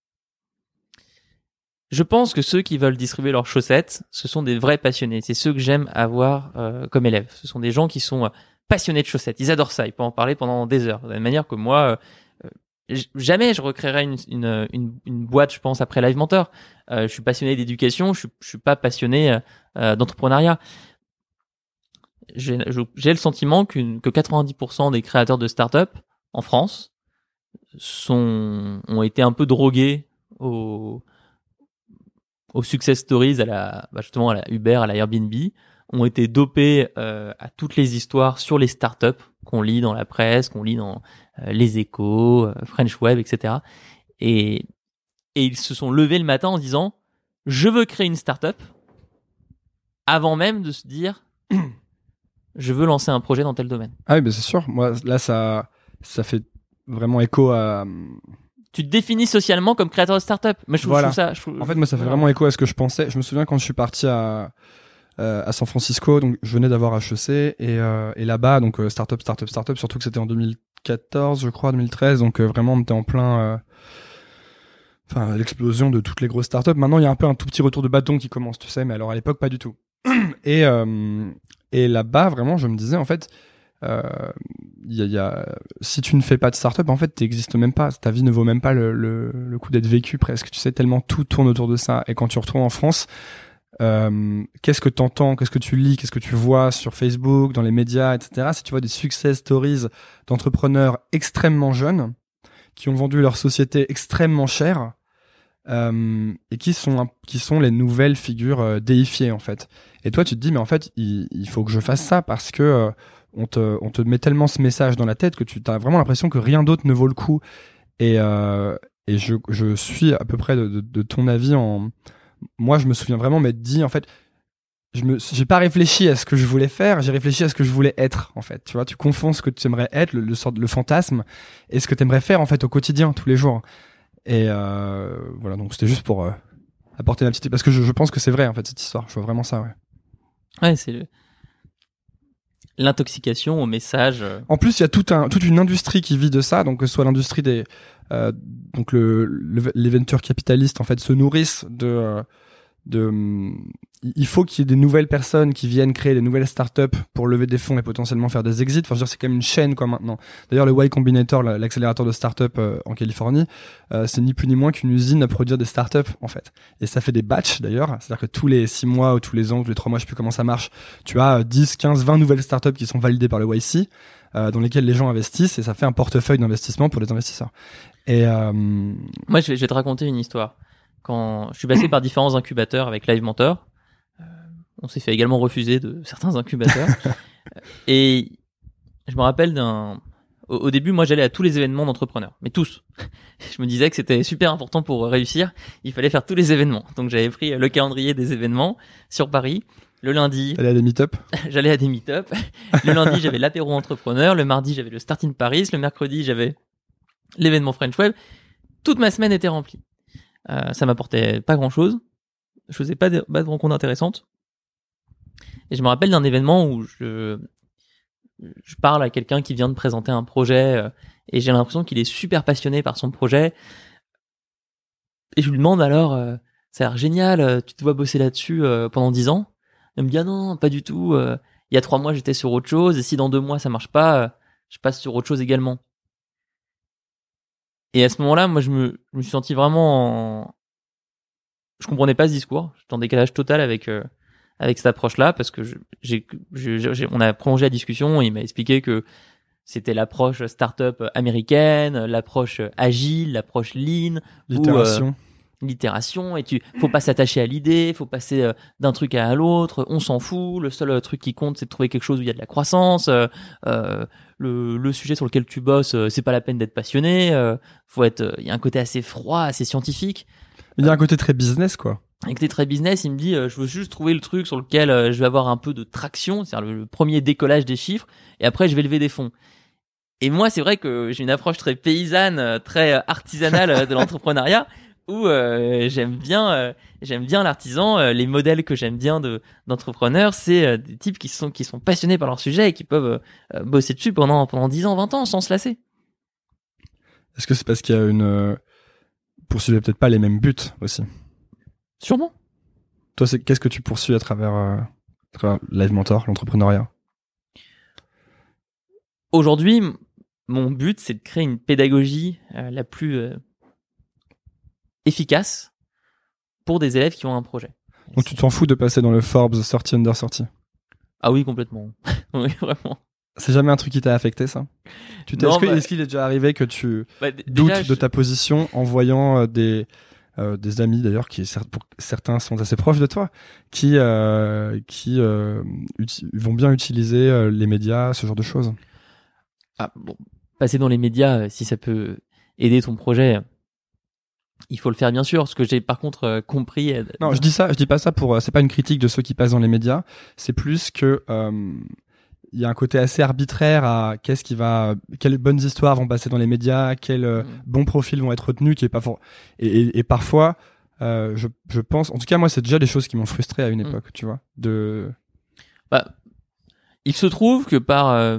Je pense que ceux qui veulent distribuer leurs chaussettes, ce sont des vrais passionnés. C'est ceux que j'aime avoir euh, comme élèves. Ce sont des gens qui sont euh, passionnés de chaussettes. Ils adorent ça. Ils peuvent en parler pendant des heures. De la même manière que moi, euh, j- jamais je recréerai une, une, une, une boîte, je pense, après Live Mentor. Euh, je suis passionné d'éducation. Je suis, je suis pas passionné euh, d'entrepreneuriat. J'ai, je, j'ai le sentiment qu'une, que quatre-vingt-dix pour cent des créateurs de start-up en France sont, ont été un peu drogués au, aux success stories, à la, bah justement à la Uber, à la Airbnb, ont été dopés euh, à toutes les histoires sur les startups qu'on lit dans la presse, qu'on lit dans euh, les Échos, euh, French Web, et cetera. Et, et ils se sont levés le matin en disant « Je veux créer une startup » avant même de se dire « Je veux lancer un projet dans tel domaine ». Ah oui, bah c'est sûr. Moi, là, ça... ça fait vraiment écho à... Tu te définis socialement comme créateur de start-up. Mais je trouve, voilà. je trouve ça... Je trouve, en fait, moi, ça fait voilà. vraiment écho à ce que je pensais. Je me souviens quand je suis parti à, euh, à San Francisco, donc je venais d'avoir H E C, et, euh, et là-bas, donc euh, start-up, start-up, start-up, surtout que c'était en deux mille quatorze, je crois, deux mille treize, donc euh, vraiment, on était en plein... Euh, enfin, l'explosion de toutes les grosses start-up. Maintenant, il y a un peu un tout petit retour de bâton qui commence, tu sais, mais alors à l'époque, pas du tout. Et, euh, et là-bas, vraiment, je me disais, en fait... Euh, y a, y a, si tu ne fais pas de start-up, en fait, t'existes même pas. Ta vie ne vaut même pas le, le, le coup d'être vécu presque. Tu sais, tellement tout tourne autour de ça. Et quand tu retournes en France, euh, qu'est-ce que t'entends, qu'est-ce que tu lis, qu'est-ce que tu vois sur Facebook, dans les médias, et cetera. Si tu vois des success stories d'entrepreneurs extrêmement jeunes qui ont vendu leur société extrêmement cher euh, et qui sont qui sont les nouvelles figures euh, déifiées en fait. Et toi, tu te dis mais en fait, il, il faut que je fasse ça parce que euh, On te, on te met tellement ce message dans la tête que tu as vraiment l'impression que rien d'autre ne vaut le coup. Et, euh, et je, je suis à peu près de, de, de ton avis. En... Moi, je me souviens vraiment m'être dit, en fait, je me, j'ai pas réfléchi à ce que je voulais faire, j'ai réfléchi à ce que je voulais être, en fait. Tu vois, tu confonds ce que tu aimerais être, le, le, sort, le fantasme, et ce que tu aimerais faire, en fait, au quotidien, tous les jours. Et euh, voilà, donc c'était juste pour euh, apporter ma petite... Parce que je, je pense que c'est vrai, en fait, cette histoire. Je vois vraiment ça, ouais. Ouais, c'est le... l'intoxication au message. En plus, il y a tout un, toute une industrie qui vit de ça, donc que ce soit l'industrie des, euh, donc le, le, les ventures capitalistes en fait se nourrissent de, euh, de, il faut qu'il y ait des nouvelles personnes qui viennent créer des nouvelles startups pour lever des fonds et potentiellement faire des exits. Enfin, je veux dire, c'est quand même une chaîne quoi maintenant. D'ailleurs, le Y Combinator, l'accélérateur de startups euh, en Californie, euh, c'est ni plus ni moins qu'une usine à produire des startups en fait. Et ça fait des batchs d'ailleurs, c'est-à-dire que tous les six mois ou tous les ans, ou tous les trois mois, je sais plus comment ça marche, tu as dix, quinze, vingt nouvelles startups qui sont validées par le Y C, euh, dans lesquelles les gens investissent et ça fait un portefeuille d'investissement pour les investisseurs. Et euh... moi, je vais, je vais te raconter une histoire. Quand je suis passé par différents incubateurs avec Live Mentor, euh, on s'est fait également refuser de certains incubateurs. Et je me rappelle d'un au, au début, moi, j'allais à tous les événements d'entrepreneurs, mais tous. Je me disais que c'était super important pour réussir. Il fallait faire tous les événements. Donc, j'avais pris le calendrier des événements sur Paris. Le lundi, t'allais à des meet-up. J'allais à des meet-up. Le lundi, j'avais l'apéro entrepreneur. Le mardi, j'avais le Start in Paris. Le mercredi, j'avais l'événement French Web. Toute ma semaine était remplie. Euh, ça m'apportait pas grand-chose. Je faisais pas de, pas de rencontres intéressantes. Et je me rappelle d'un événement où je, je parle à quelqu'un qui vient de présenter un projet euh, et j'ai l'impression qu'il est super passionné par son projet. Et je lui demande alors, euh, ça a l'air génial, tu te vois bosser là-dessus euh, pendant dix ans? Il me dit, ah non, pas du tout. Euh, il y a trois mois, j'étais sur autre chose. Et si dans deux mois, ça marche pas, euh, je passe sur autre chose également. Et à ce moment-là, moi, je me, je me suis senti vraiment en... Je comprenais pas ce discours. J'étais en décalage total avec, euh, avec cette approche-là parce que je, j'ai, je, j'ai, on a prolongé la discussion et il m'a expliqué que c'était l'approche startup américaine, l'approche agile, l'approche lean. L'itération. Où, euh, l'itération et tu faut pas s'attacher à l'idée, faut passer euh, d'un truc à l'autre, on s'en fout, le seul euh, truc qui compte c'est de trouver quelque chose où il y a de la croissance, euh, euh, le, le sujet sur lequel tu bosses euh, c'est pas la peine d'être passionné, euh, faut être il euh, y a un côté assez froid, assez scientifique. Il y a un côté très business quoi. Un côté très business, il me dit euh, je veux juste trouver le truc sur lequel euh, je vais avoir un peu de traction, c'est-à-dire le, le premier décollage des chiffres et après je vais lever des fonds. Et moi c'est vrai que j'ai une approche très paysanne, très artisanale de l'entrepreneuriat. Où euh, j'aime bien euh, j'aime bien l'artisan, euh, les modèles que j'aime bien de d'entrepreneurs, c'est euh, des types qui sont qui sont passionnés par leur sujet et qui peuvent euh, bosser dessus pendant pendant dix ans, vingt ans sans se lasser. Est-ce que c'est parce qu'il y a une euh, poursuivez peut-être pas les mêmes buts aussi? Sûrement. Toi, c'est qu'est-ce que tu poursuis à travers, euh, à travers Live Mentor, l'entrepreneuriat? Aujourd'hui, m- mon but c'est de créer une pédagogie euh, la plus euh, efficace pour des élèves qui ont un projet. Donc tu t'en fous de passer dans le Forbes thirty under thirty? Ah oui, complètement. Oui, vraiment. C'est jamais un truc qui t'a affecté, ça? Tu t'es, Non, est-ce, que, bah- est-ce qu'il est déjà arrivé que tu Bah, d- doutes déjà, de je- ta position en voyant euh, des euh, des amis d'ailleurs qui cer- pour certains sont assez proches de toi, qui euh, qui euh, uti- vont bien utiliser euh, les médias, ce genre de choses? Ah, bon, passer dans les médias, euh, si ça peut aider ton projet, il faut le faire bien sûr. Ce que j'ai par contre euh, compris. euh, Non, je dis ça, je dis pas ça pour. euh, c'est pas une critique de ceux qui passent dans les médias. C'est plus que euh, il y a un côté assez arbitraire à qu'est-ce qui va, quelles bonnes histoires vont passer dans les médias, quels euh, Mm. bons profils vont être retenus, qui est pas fort. Et, et, et parfois, euh, je, je pense, en tout cas moi, c'est déjà des choses qui m'ont frustré à une Mm. époque, tu vois. De. Bah, il se trouve que par euh,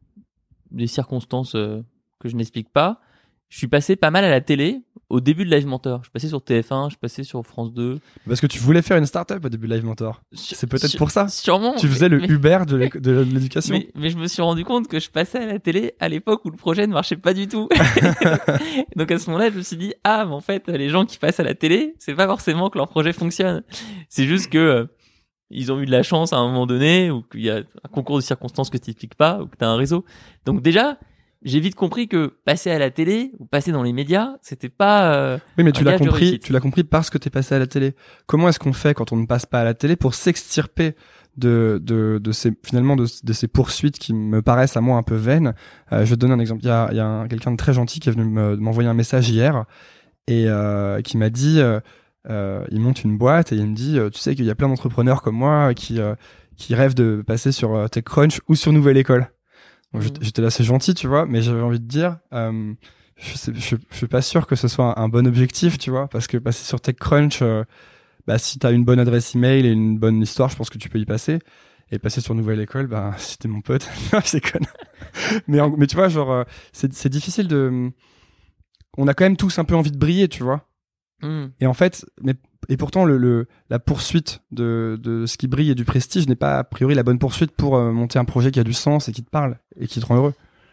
des circonstances euh, que je n'explique pas, je suis passé pas mal à la télé au début de Live Mentor. Je suis passé sur T F un, je suis passé sur France deux. Parce que tu voulais faire une start-up au début de Live Mentor. Sur- C'est peut-être sur- pour ça. Sûrement. Tu faisais le mais, Uber de, l'éc- de l'éducation. mais, mais je me suis rendu compte que je passais à la télé à l'époque où le projet ne marchait pas du tout. Donc à ce moment-là, je me suis dit, ah, mais en fait, les gens qui passent à la télé, c'est pas forcément que leur projet fonctionne. C'est juste que euh, ils ont eu de la chance à un moment donné, ou qu'il y a un concours de circonstances que tu n'expliques pas, ou que tu as un réseau. Donc déjà, j'ai vite compris que passer à la télé ou passer dans les médias, c'était pas euh, Oui, mais un tu l'as gage de compris, réussite. tu l'as compris parce que t'es passé à la télé. Comment est-ce qu'on fait quand on ne passe pas à la télé pour s'extirper de, de, de ces, finalement, de, de ces poursuites qui me paraissent à moi un peu vaines? Euh, je vais te donner un exemple. Il y a, il y a un, quelqu'un de très gentil qui est venu me- m'envoyer un message hier et euh, qui m'a dit, euh, euh, il monte une boîte et il me dit, euh, tu sais qu'il y a plein d'entrepreneurs comme moi qui, euh, qui rêvent de passer sur euh, TechCrunch ou sur Nouvelle École. Donc, Mhm. j'étais- J'étais là, c'est gentil, tu vois, mais j'avais envie de dire, euh, je, sais, je, je suis pas sûr que ce soit un, un bon objectif, tu vois, parce que passer sur TechCrunch, euh, bah, si t'as une bonne adresse email et une bonne histoire, je pense que tu peux y passer. Et passer sur Nouvelle École, bah, si t'es mon pote, je déconne. mais, en- mais tu vois, genre, euh, c'est, c'est difficile de, on a quand même tous un peu envie de briller, tu vois. Hmm. Et en fait, mais, et pourtant, le, le, la poursuite de, de ce qui brille et du prestige n'est pas a priori la bonne poursuite pour euh, monter un projet qui a du sens et qui te parle et qui te rend heureux.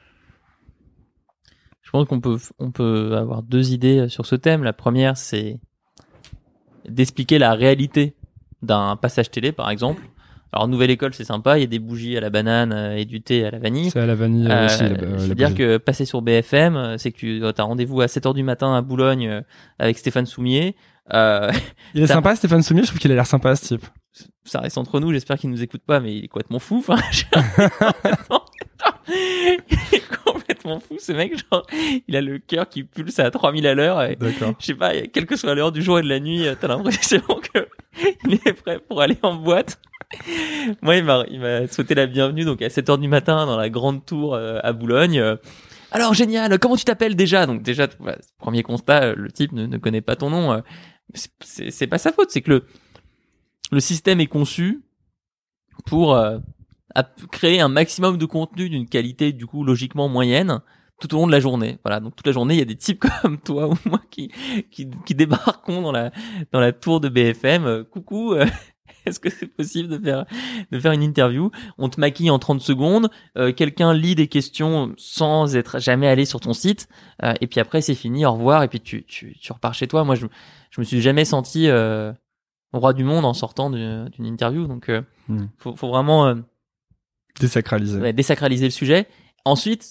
Je pense qu'on peut, on peut avoir deux idées sur ce thème. La première, c'est d'expliquer la réalité d'un passage télé, par exemple. Alors, Nouvelle École, c'est sympa. Il y a des bougies à la banane euh, et du thé à la vanille. C'est à la vanille Euh, aussi. La, je la veux dire bougie. que passer sur B F M, euh, c'est que tu as rendez-vous à sept heures du matin à Boulogne euh, avec Stéphane Soumier. Euh, Il est t'as- sympa, Stéphane Soumier. Je trouve qu'il a l'air sympa, ce type. ça reste entre nous, j'espère qu'il nous écoute pas, mais il est complètement fou. Enfin, je- il est complètement complètement fou, ce mec. Genre, il a le cœur qui pulse à trois mille à l'heure. Et, D'accord. Je sais pas, quelle que soit l'heure du jour et de la nuit, t'as l'impression que il est prêt pour aller en boîte. Moi, il m'a, il m'a souhaité la bienvenue, donc à sept heures du matin, dans la grande tour euh, à Boulogne. Euh, Alors, génial, comment tu t'appelles déjà? Donc déjà, voilà, premier constat, le type ne, ne connaît pas ton nom. Euh, c'est, c'est, c'est pas sa faute, c'est que le, le système est conçu pour euh, créer un maximum de contenu d'une qualité, du coup, logiquement moyenne, tout au long de la journée. Voilà, donc toute la journée, il y a des types comme toi ou moi qui, qui, qui débarquons dans la, dans la tour de B F M. Euh, coucou, euh, est-ce que c'est possible de faire de faire une interview? On te maquille en trente secondes, euh, quelqu'un lit des questions sans être jamais allé sur ton site, euh, et puis après c'est fini, au revoir, et puis tu tu tu repars chez toi. Moi je je me suis jamais senti euh, roi du monde en sortant d'une, d'une interview, donc euh, hmm. faut faut vraiment euh, désacraliser ouais, désacraliser le sujet. Ensuite,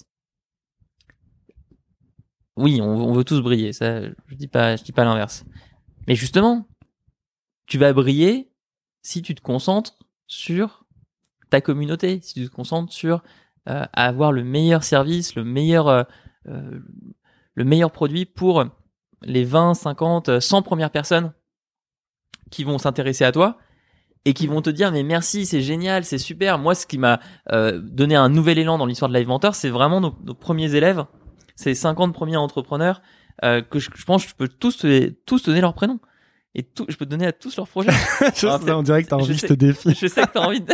oui, on, on veut tous briller, ça je dis pas je dis pas l'inverse. Mais justement, tu vas briller si tu te concentres sur ta communauté, si tu te concentres sur euh, avoir le meilleur service, le meilleur, euh, euh, le meilleur produit pour les vingt, cinquante, cent premières personnes qui vont s'intéresser à toi et qui vont te dire mais merci, c'est génial, c'est super. Moi, ce qui m'a euh, donné un nouvel élan dans l'histoire de Livementor, c'est vraiment nos, nos premiers élèves, ces cinquante premiers entrepreneurs euh, que je, je pense que je peux tous te, tous te donner leur prénom. Et tout, je peux te donner à tous leurs projets. je Alors, sais, on dirait que t'as envie que je te défie. Je sais que t'as envie de...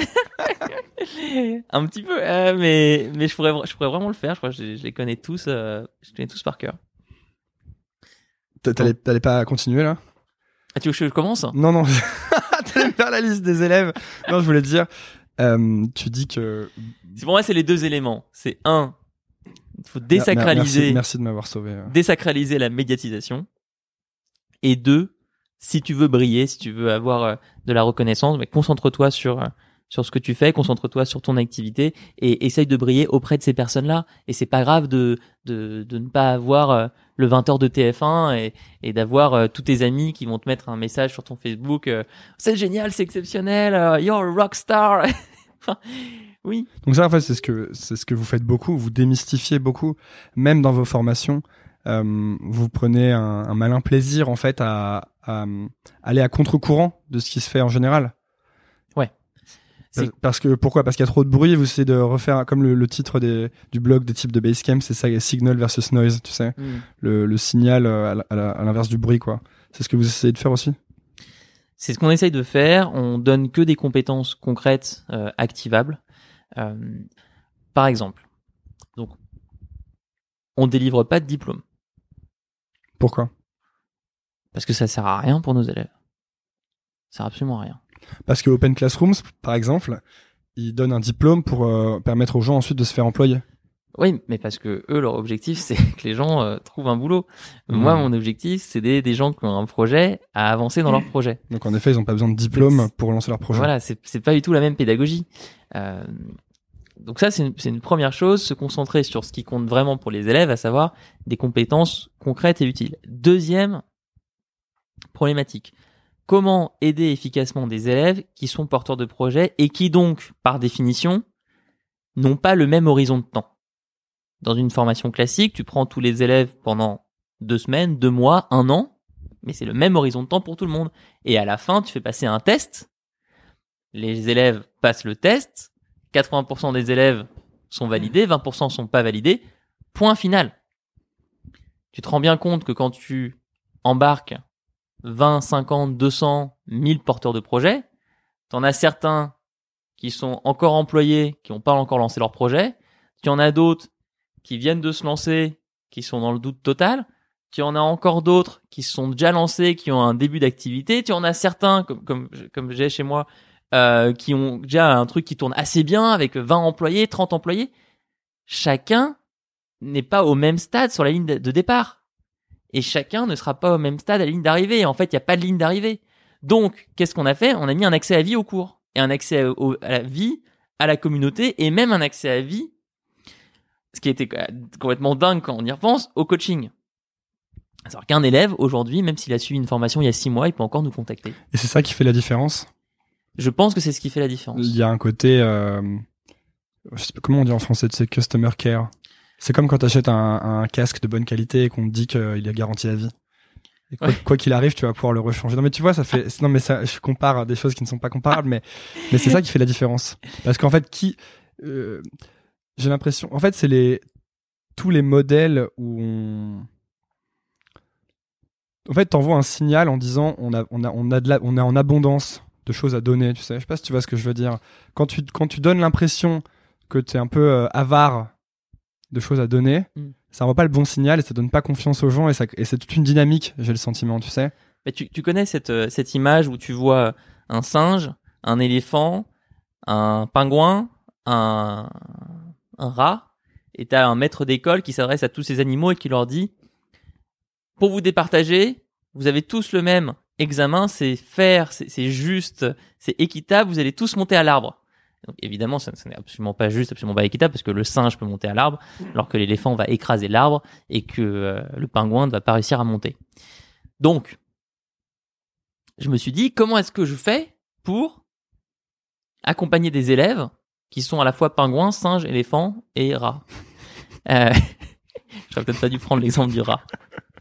un petit peu, euh, mais, mais je pourrais, je pourrais vraiment le faire. Je crois que je, je les connais tous, euh, je les connais tous par cœur. T'allais, t'allais pas continuer, là? Ah, tu veux que je commence? Non, non. T'allais me faire la liste des élèves. Non, je voulais te dire, euh, tu dis que... C'est pour moi, c'est les deux éléments. C'est un, il faut désacraliser. Merci, merci de m'avoir sauvé. Désacraliser la médiatisation. Et deux, si tu veux briller, si tu veux avoir euh, de la reconnaissance, bah, concentre-toi sur euh, sur ce que tu fais, concentre-toi sur ton activité et essaye de briller auprès de ces personnes-là. Et c'est pas grave de de de ne pas avoir euh, le vingt heures de T F un et et d'avoir euh, tous tes amis qui vont te mettre un message sur ton Facebook. Euh, c'est génial, c'est exceptionnel, uh, you're a rockstar. Enfin, oui. Donc ça, en fait, c'est ce que c'est ce que vous faites beaucoup. Vous démystifiez beaucoup, même dans vos formations. Euh, vous prenez un, un malin plaisir en fait à, à aller à contre-courant de ce qui se fait en général. Ouais. C'est... Parce que pourquoi? Parce qu'il y a trop de bruit. Vous essayez de refaire comme le, le titre des, du blog des types de Basecamp, c'est ça, signal versus noise, tu sais, mm. le, le signal à, la, à, la, à l'inverse du bruit, quoi. C'est ce que vous essayez de faire aussi. C'est ce qu'on essaye de faire. On donne que des compétences concrètes, euh, activables. Euh, par exemple, donc, on délivre pas de diplôme. Pourquoi? Parce que ça sert à rien pour nos élèves. Ça sert absolument à rien. Parce que Open Classrooms, par exemple, ils donnent un diplôme pour euh, permettre aux gens ensuite de se faire employer. Oui, mais parce que eux, leur objectif, c'est que les gens euh, trouvent un boulot. Mmh. Moi, mon objectif, c'est d'aider des gens qui ont un projet à avancer dans leur projet. Donc, en effet, ils n'ont pas besoin de diplôme pour lancer leur projet. Voilà, c'est, c'est pas du tout la même pédagogie. Euh, donc ça, c'est une, c'est une première chose, se concentrer sur ce qui compte vraiment pour les élèves, à savoir des compétences concrètes et utiles. Deuxième problématique. Comment aider efficacement des élèves qui sont porteurs de projets et qui donc, par définition, n'ont pas le même horizon de temps. Dans une formation classique, tu prends tous les élèves pendant deux semaines, deux mois, un an, mais c'est le même horizon de temps pour tout le monde. Et à la fin, tu fais passer un test. Les élèves passent le test. quatre-vingts pour cent des élèves sont validés, vingt pour cent sont pas validés. Point final. Tu te rends bien compte que quand tu embarques vingt, cinquante, deux cents, mille porteurs de projets, t'en as certains qui sont encore employés, qui n'ont pas encore lancé leur projet. Tu en as d'autres qui viennent de se lancer, qui sont dans le doute total. Tu en as encore d'autres qui se sont déjà lancés, qui ont un début d'activité. Tu en as certains, comme, comme, comme j'ai chez moi, euh, qui ont déjà un truc qui tourne assez bien avec vingt employés, trente employés. Chacun n'est pas au même stade sur la ligne de départ. Et chacun ne sera pas au même stade à la ligne d'arrivée. En fait, il n'y a pas de ligne d'arrivée. Donc, qu'est-ce qu'on a fait? On a mis un accès à vie au cours. Et un accès à, au, à la vie, à la communauté, et même un accès à vie, ce qui était complètement dingue quand on y repense, au coaching. Alors qu'un élève, aujourd'hui, même s'il a suivi une formation il y a six mois, il peut encore nous contacter. Et c'est ça qui fait la différence? Je pense que c'est ce qui fait la différence. Il y a un côté, euh, je sais pas comment on dit en français, c'est customer care. C'est comme quand t'achètes un, un casque de bonne qualité et qu'on te dit qu'il est garanti à vie. Et quoi, ouais. quoi qu'il arrive, tu vas pouvoir le rechanger. Non mais tu vois, ça fait, non mais ça, je compare des choses qui ne sont pas comparables, mais mais c'est ça qui fait la différence. Parce qu'en fait, qui, euh, j'ai l'impression, en fait, c'est les tous les modèles où on, en fait, t'envoies un signal en disant on a on a on a de la, on est en abondance de choses à donner. Tu sais, je sais pas si tu vois ce que je veux dire. Quand tu quand tu donnes l'impression que t'es un peu euh, avare de choses à donner. Mm. Ça envoie pas le bon signal et ça donne pas confiance aux gens et, ça, et c'est toute une dynamique, j'ai le sentiment, tu sais. Mais tu, tu connais cette, euh, cette image où tu vois un singe, un éléphant, un pingouin, un, un rat, et t'as un maître d'école qui s'adresse à tous ces animaux et qui leur dit « Pour vous départager, vous avez tous le même examen, c'est faire, c'est, c'est juste, c'est équitable, vous allez tous monter à l'arbre. » Donc évidemment, ça, ça n'est absolument pas juste, absolument pas équitable, parce que le singe peut monter à l'arbre, alors que l'éléphant va écraser l'arbre et que euh, le pingouin ne va pas réussir à monter. Donc, je me suis dit, comment est-ce que je fais pour accompagner des élèves qui sont à la fois pingouins, singes, éléphants et rats. euh, J'aurais peut-être pas dû prendre l'exemple du rat.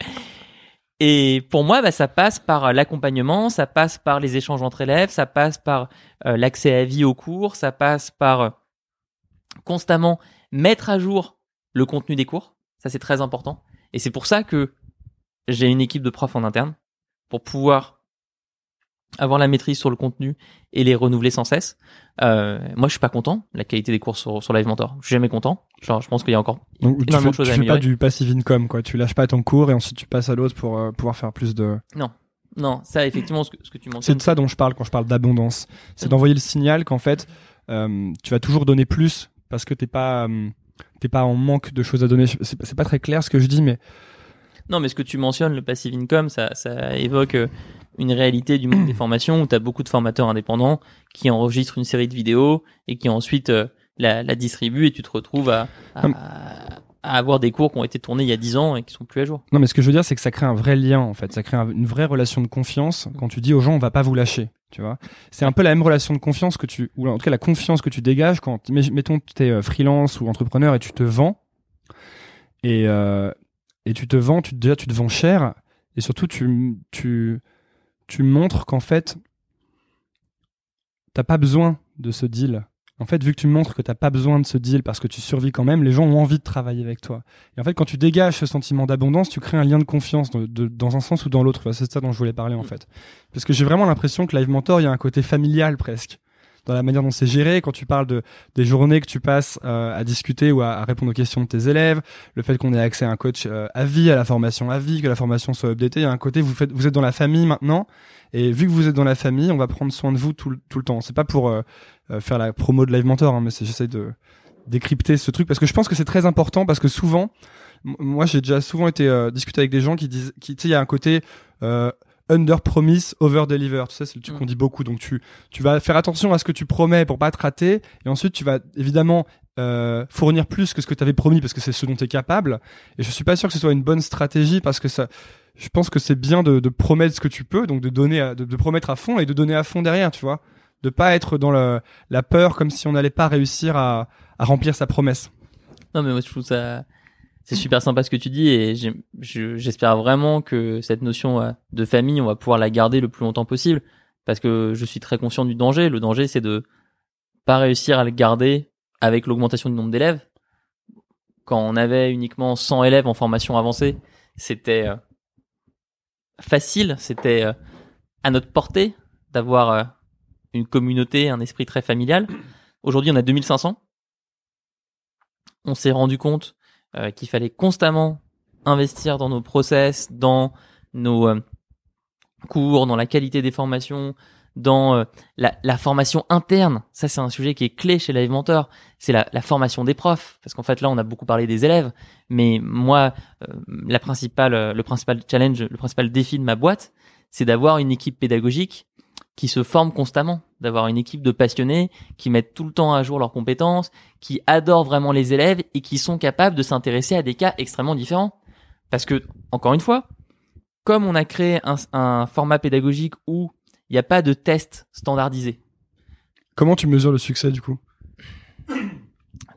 Et pour moi, bah, ça passe par l'accompagnement, ça passe par les échanges entre élèves, ça passe par euh, l'accès à vie aux cours, ça passe par euh, constamment mettre à jour le contenu des cours. Ça, c'est très important. Et c'est pour ça que j'ai une équipe de profs en interne pour pouvoir avoir la maîtrise sur le contenu et les renouveler sans cesse. Euh, moi, je suis pas content. La qualité des cours sur, sur Live Mentor, je suis jamais content. Genre, je pense qu'il y a encore Donc, énormément de choses à améliorer. Tu fais pas du passive income, quoi. Tu lâches pas ton cours et ensuite tu passes à l'autre pour euh, pouvoir faire plus de. Non, non. Ça, effectivement, ce que, ce que tu mentionnes. C'est de ça dont je parle quand je parle d'abondance. C'est d'envoyer le signal qu'en fait, euh, tu vas toujours donner plus parce que t'es pas, euh, t'es pas en manque de choses à donner. C'est, c'est pas très clair ce que je dis, mais. Non, mais ce que tu mentionnes, le passive income, ça, ça évoque une réalité du monde des formations où tu as beaucoup de formateurs indépendants qui enregistrent une série de vidéos et qui ensuite euh, la, la distribuent et tu te retrouves à, à, à avoir des cours qui ont été tournés il y a dix ans et qui sont plus à jour. Non, mais ce que je veux dire, c'est que ça crée un vrai lien, en fait. Ça crée un, une vraie relation de confiance quand tu dis aux gens, on va pas vous lâcher, tu vois. C'est un peu la même relation de confiance que tu, ou en tout cas la confiance que tu dégages quand, mettons, tu es freelance ou entrepreneur et tu te vends. Et, euh, et tu te vends, tu, déjà tu te vends cher et surtout tu, tu, tu montres qu'en fait t'as pas besoin de ce deal. En fait, vu que tu montres que t'as pas besoin de ce deal parce que tu survis quand même, les gens ont envie de travailler avec toi. Et en fait, quand tu dégages ce sentiment d'abondance, tu crées un lien de confiance de, de, dans un sens ou dans l'autre. Enfin, c'est ça dont je voulais parler en fait. Parce que j'ai vraiment l'impression que Live Mentor, il y a un côté familial presque. Dans la manière dont c'est géré, quand tu parles de des journées que tu passes euh, à discuter ou à, à répondre aux questions de tes élèves, le fait qu'on ait accès à un coach euh, à vie, à la formation à vie, que la formation soit updatée, il y a un côté vous faites, vous êtes dans la famille maintenant, et vu que vous êtes dans la famille, on va prendre soin de vous tout, tout le temps. C'est pas pour euh, euh, faire la promo de Live Mentor, hein, mais c'est, j'essaie de décrypter ce truc parce que je pense que c'est très important parce que souvent, m- moi j'ai déjà souvent été euh, discuté avec des gens qui disent, qui tu sais, il y a un côté euh, under promise, over deliver. Tu sais, c'est le truc mmh. qu'on dit beaucoup. Donc, tu, tu vas faire attention à ce que tu promets pour pas te rater. Et ensuite, tu vas évidemment euh, fournir plus que ce que tu avais promis parce que c'est ce dont tu es capable. Et je suis pas sûr que ce soit une bonne stratégie parce que ça, je pense que c'est bien de, de promettre ce que tu peux, donc de donner, à, de, de promettre à fond et de donner à fond derrière, tu vois. De pas être dans le, la peur comme si on n'allait pas réussir à, à remplir sa promesse. Non, mais moi, je trouve ça. C'est super sympa ce que tu dis et j'ai, je, j'espère vraiment que cette notion de famille, on va pouvoir la garder le plus longtemps possible parce que je suis très conscient du danger. Le danger, c'est de pas réussir à le garder avec l'augmentation du nombre d'élèves. Quand on avait uniquement cent élèves en formation avancée, c'était facile, c'était à notre portée d'avoir une communauté, un esprit très familial. Aujourd'hui, on a deux mille cinq cents. On s'est rendu compte Euh, qu'il fallait constamment investir dans nos process, dans nos euh, cours, dans la qualité des formations, dans euh, la, la formation interne. Ça, c'est un sujet qui est clé chez Live Mentor. C'est la, la formation des profs. Parce qu'en fait, là, on a beaucoup parlé des élèves. Mais moi, euh, la principale, euh, le principal challenge, le principal défi de ma boîte, c'est d'avoir une équipe pédagogique qui se forme constamment, d'avoir une équipe de passionnés qui mettent tout le temps à jour leurs compétences, qui adorent vraiment les élèves et qui sont capables de s'intéresser à des cas extrêmement différents. Parce que, encore une fois, comme on a créé un, un format pédagogique où il n'y a pas de test standardisé. Comment tu mesures le succès du coup ?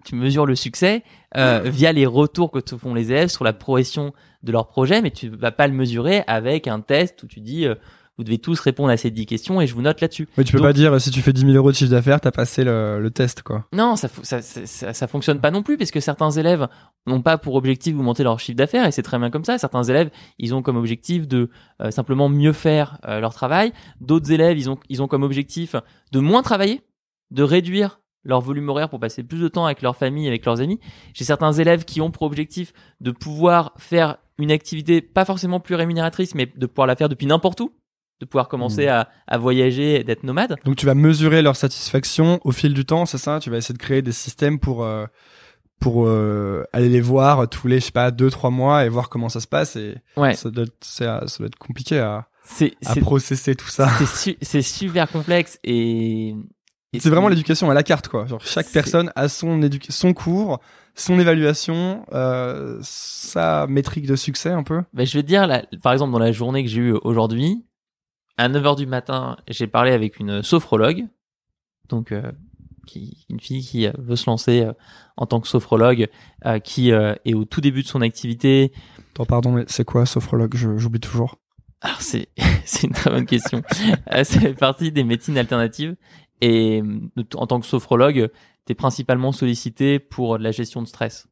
tu mesures le succès euh, via les retours que te font les élèves sur la progression de leur projet, mais tu vas pas le mesurer avec un test où tu dis euh, vous devez tous répondre à ces dix questions et je vous note là-dessus. Oui, tu peux Donc, pas dire si tu fais dix mille euros de chiffre d'affaires, t'as passé le, le test, quoi. Non, ça, ça, ça, ça, ça fonctionne pas non plus, parce que certains élèves n'ont pas pour objectif d'augmenter leur chiffre d'affaires, et c'est très bien comme ça. Certains élèves, ils ont comme objectif de euh, simplement mieux faire euh, leur travail. D'autres élèves, ils ont, ils ont comme objectif de moins travailler, de réduire leur volume horaire pour passer plus de temps avec leur famille, avec leurs amis. J'ai certains élèves qui ont pour objectif de pouvoir faire une activité pas forcément plus rémunératrice, mais de pouvoir la faire depuis n'importe où, de pouvoir commencer mmh. à, à voyager et d'être nomade. Donc tu vas mesurer leur satisfaction au fil du temps, c'est ça? Tu vas essayer de créer des systèmes pour euh, pour euh, aller les voir tous les je sais pas deux trois mois et voir comment ça se passe, et ouais. ça doit être, c'est, ça doit être compliqué à c'est, à c'est, processer tout ça. C'est, su, c'est super complexe et, et c'est, c'est vraiment l'éducation à la carte, quoi. Genre chaque c'est... personne a son édu- son cours, son évaluation, euh, sa métrique de succès un peu. Ben, je vais te dire, là, par exemple, dans la journée que j'ai eue aujourd'hui, à neuf heures du matin, j'ai parlé avec une sophrologue, donc euh, qui, une fille qui veut se lancer euh, en tant que sophrologue, euh, qui euh, est au tout début de son activité. Attends, pardon, mais c'est quoi sophrologue? Je, j'oublie toujours. Alors c'est c'est une très bonne question. euh, ça fait partie des médecines alternatives, et en tant que sophrologue, t'es principalement sollicité pour la gestion de stress.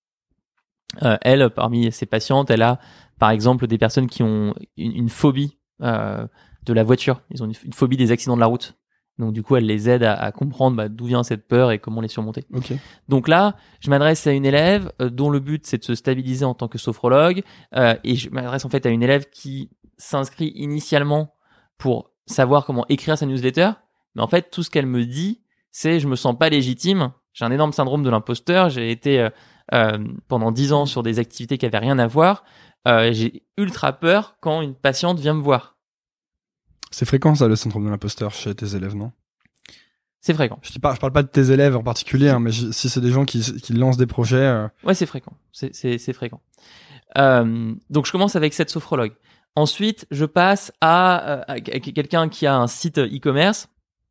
Euh, elle, parmi ses patientes, elle a par exemple des personnes qui ont une, une phobie euh, de la voiture. Ils ont une, une phobie des accidents de la route. Donc du coup, elle les aide à, à comprendre bah, d'où vient cette peur et comment les surmonter. Okay. Donc là, je m'adresse à une élève euh, dont le but c'est de se stabiliser en tant que sophrologue, euh, et je m'adresse en fait à une élève qui s'inscrit initialement pour savoir comment écrire sa newsletter. Mais en fait, tout ce qu'elle me dit, c'est je me sens pas légitime. J'ai un énorme syndrome de l'imposteur. J'ai été euh, euh, pendant dix ans sur des activités qui avaient rien à voir. Euh, j'ai ultra peur quand une patiente vient me voir. C'est fréquent ça, le syndrome de l'imposteur chez tes élèves, non? C'est fréquent. Je dis pas, je parle pas de tes élèves en particulier, hein, mais je, si c'est des gens qui, qui lancent des projets. Euh... Ouais, c'est fréquent. C'est, c'est, c'est fréquent. Euh, donc je commence avec cette sophrologue. Ensuite, je passe à, à, à quelqu'un qui a un site e-commerce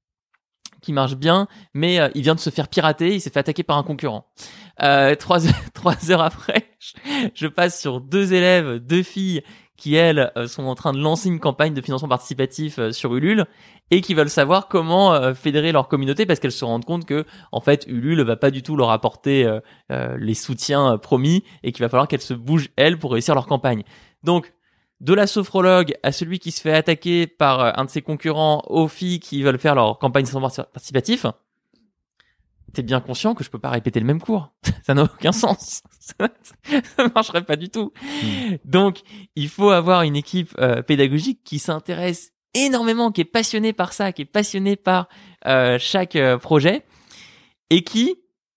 qui marche bien, mais euh, il vient de se faire pirater, il s'est fait attaquer par un concurrent. Euh, trois, trois heures après, je, je passe sur deux élèves, deux filles qui, elles, euh, sont en train de lancer une campagne de financement participatif euh, sur Ulule et qui veulent savoir comment euh, fédérer leur communauté parce qu'elles se rendent compte que, en fait, Ulule va pas du tout leur apporter euh, euh, les soutiens euh, promis et qu'il va falloir qu'elles se bougent, elles, pour réussir leur campagne. Donc, de la sophrologue à celui qui se fait attaquer par euh, un de ses concurrents, aux filles qui veulent faire leur campagne de financement participatif, t'es bien conscient que je peux pas répéter le même cours. Ça n'a aucun sens. Ça, ça marcherait pas du tout. Mmh. Donc, il faut avoir une équipe euh, pédagogique qui s'intéresse énormément, qui est passionnée par ça, qui est passionnée par euh, chaque euh, projet et qui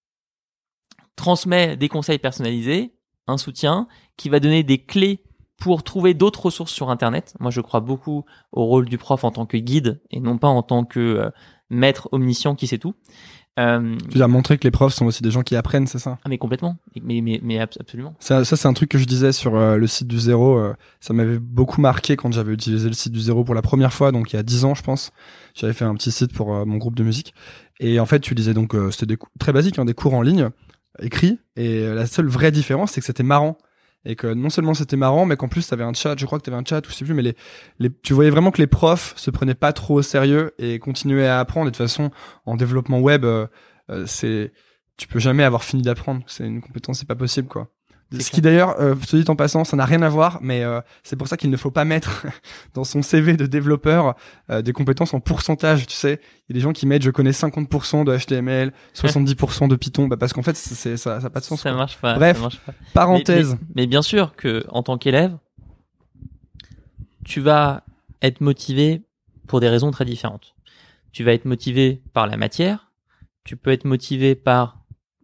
transmet des conseils personnalisés, un soutien, qui va donner des clés pour trouver d'autres ressources sur Internet. Moi, je crois beaucoup au rôle du prof en tant que guide et non pas en tant que euh, maître omniscient qui sait tout. Euh, tu as montré que les profs sont aussi des gens qui apprennent, c'est ça? Ah mais complètement, mais mais mais absolument. Ça, ça c'est un truc que je disais sur euh, le site du zéro. Euh, ça m'avait beaucoup marqué quand j'avais utilisé le site du zéro pour la première fois, donc il y a dix ans, je pense. J'avais fait un petit site pour euh, mon groupe de musique, et en fait, tu disais donc euh, c'était des cou- très basique, hein, des cours en ligne écrits, et euh, la seule vraie différence, c'est que c'était marrant. Et que non seulement c'était marrant, mais qu'en plus t'avais un chat, je crois que t'avais un chat ou je sais plus, mais les, les, tu voyais vraiment que les profs se prenaient pas trop au sérieux et continuaient à apprendre. Et de toute façon, en développement web, euh, euh, c'est, tu peux jamais avoir fini d'apprendre. C'est une compétence, c'est pas possible, quoi. C'est Ce clair. Qui d'ailleurs, euh, se dit en passant, ça n'a rien à voir, mais euh, c'est pour ça qu'il ne faut pas mettre dans son C V de développeur euh, des compétences en pourcentage. Tu sais, il y a des gens qui mettent je connais cinquante pour cent de H T M L, soixante-dix pour cent de Python, bah parce qu'en fait c'est, c'est ça, ça a pas de sens. Ça quoi. marche pas. Bref, ça marche pas. parenthèse. Mais, mais, mais bien sûr que en tant qu'élève, tu vas être motivé pour des raisons très différentes. Tu vas être motivé par la matière. Tu peux être motivé par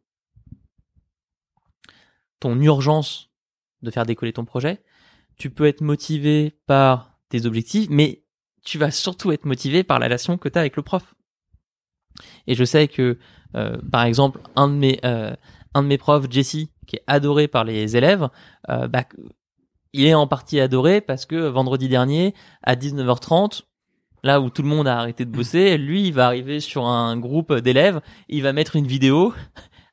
ton urgence de faire décoller ton projet, tu peux être motivé par tes objectifs, mais tu vas surtout être motivé par la relation que tu as avec le prof. Et je sais que, euh, par exemple, un de mes euh, un de mes profs, Jesse, qui est adoré par les élèves, euh, bah, il est en partie adoré parce que vendredi dernier, à dix-neuf heures trente, là où tout le monde a arrêté de bosser, lui, il va arriver sur un groupe d'élèves, il va mettre une vidéo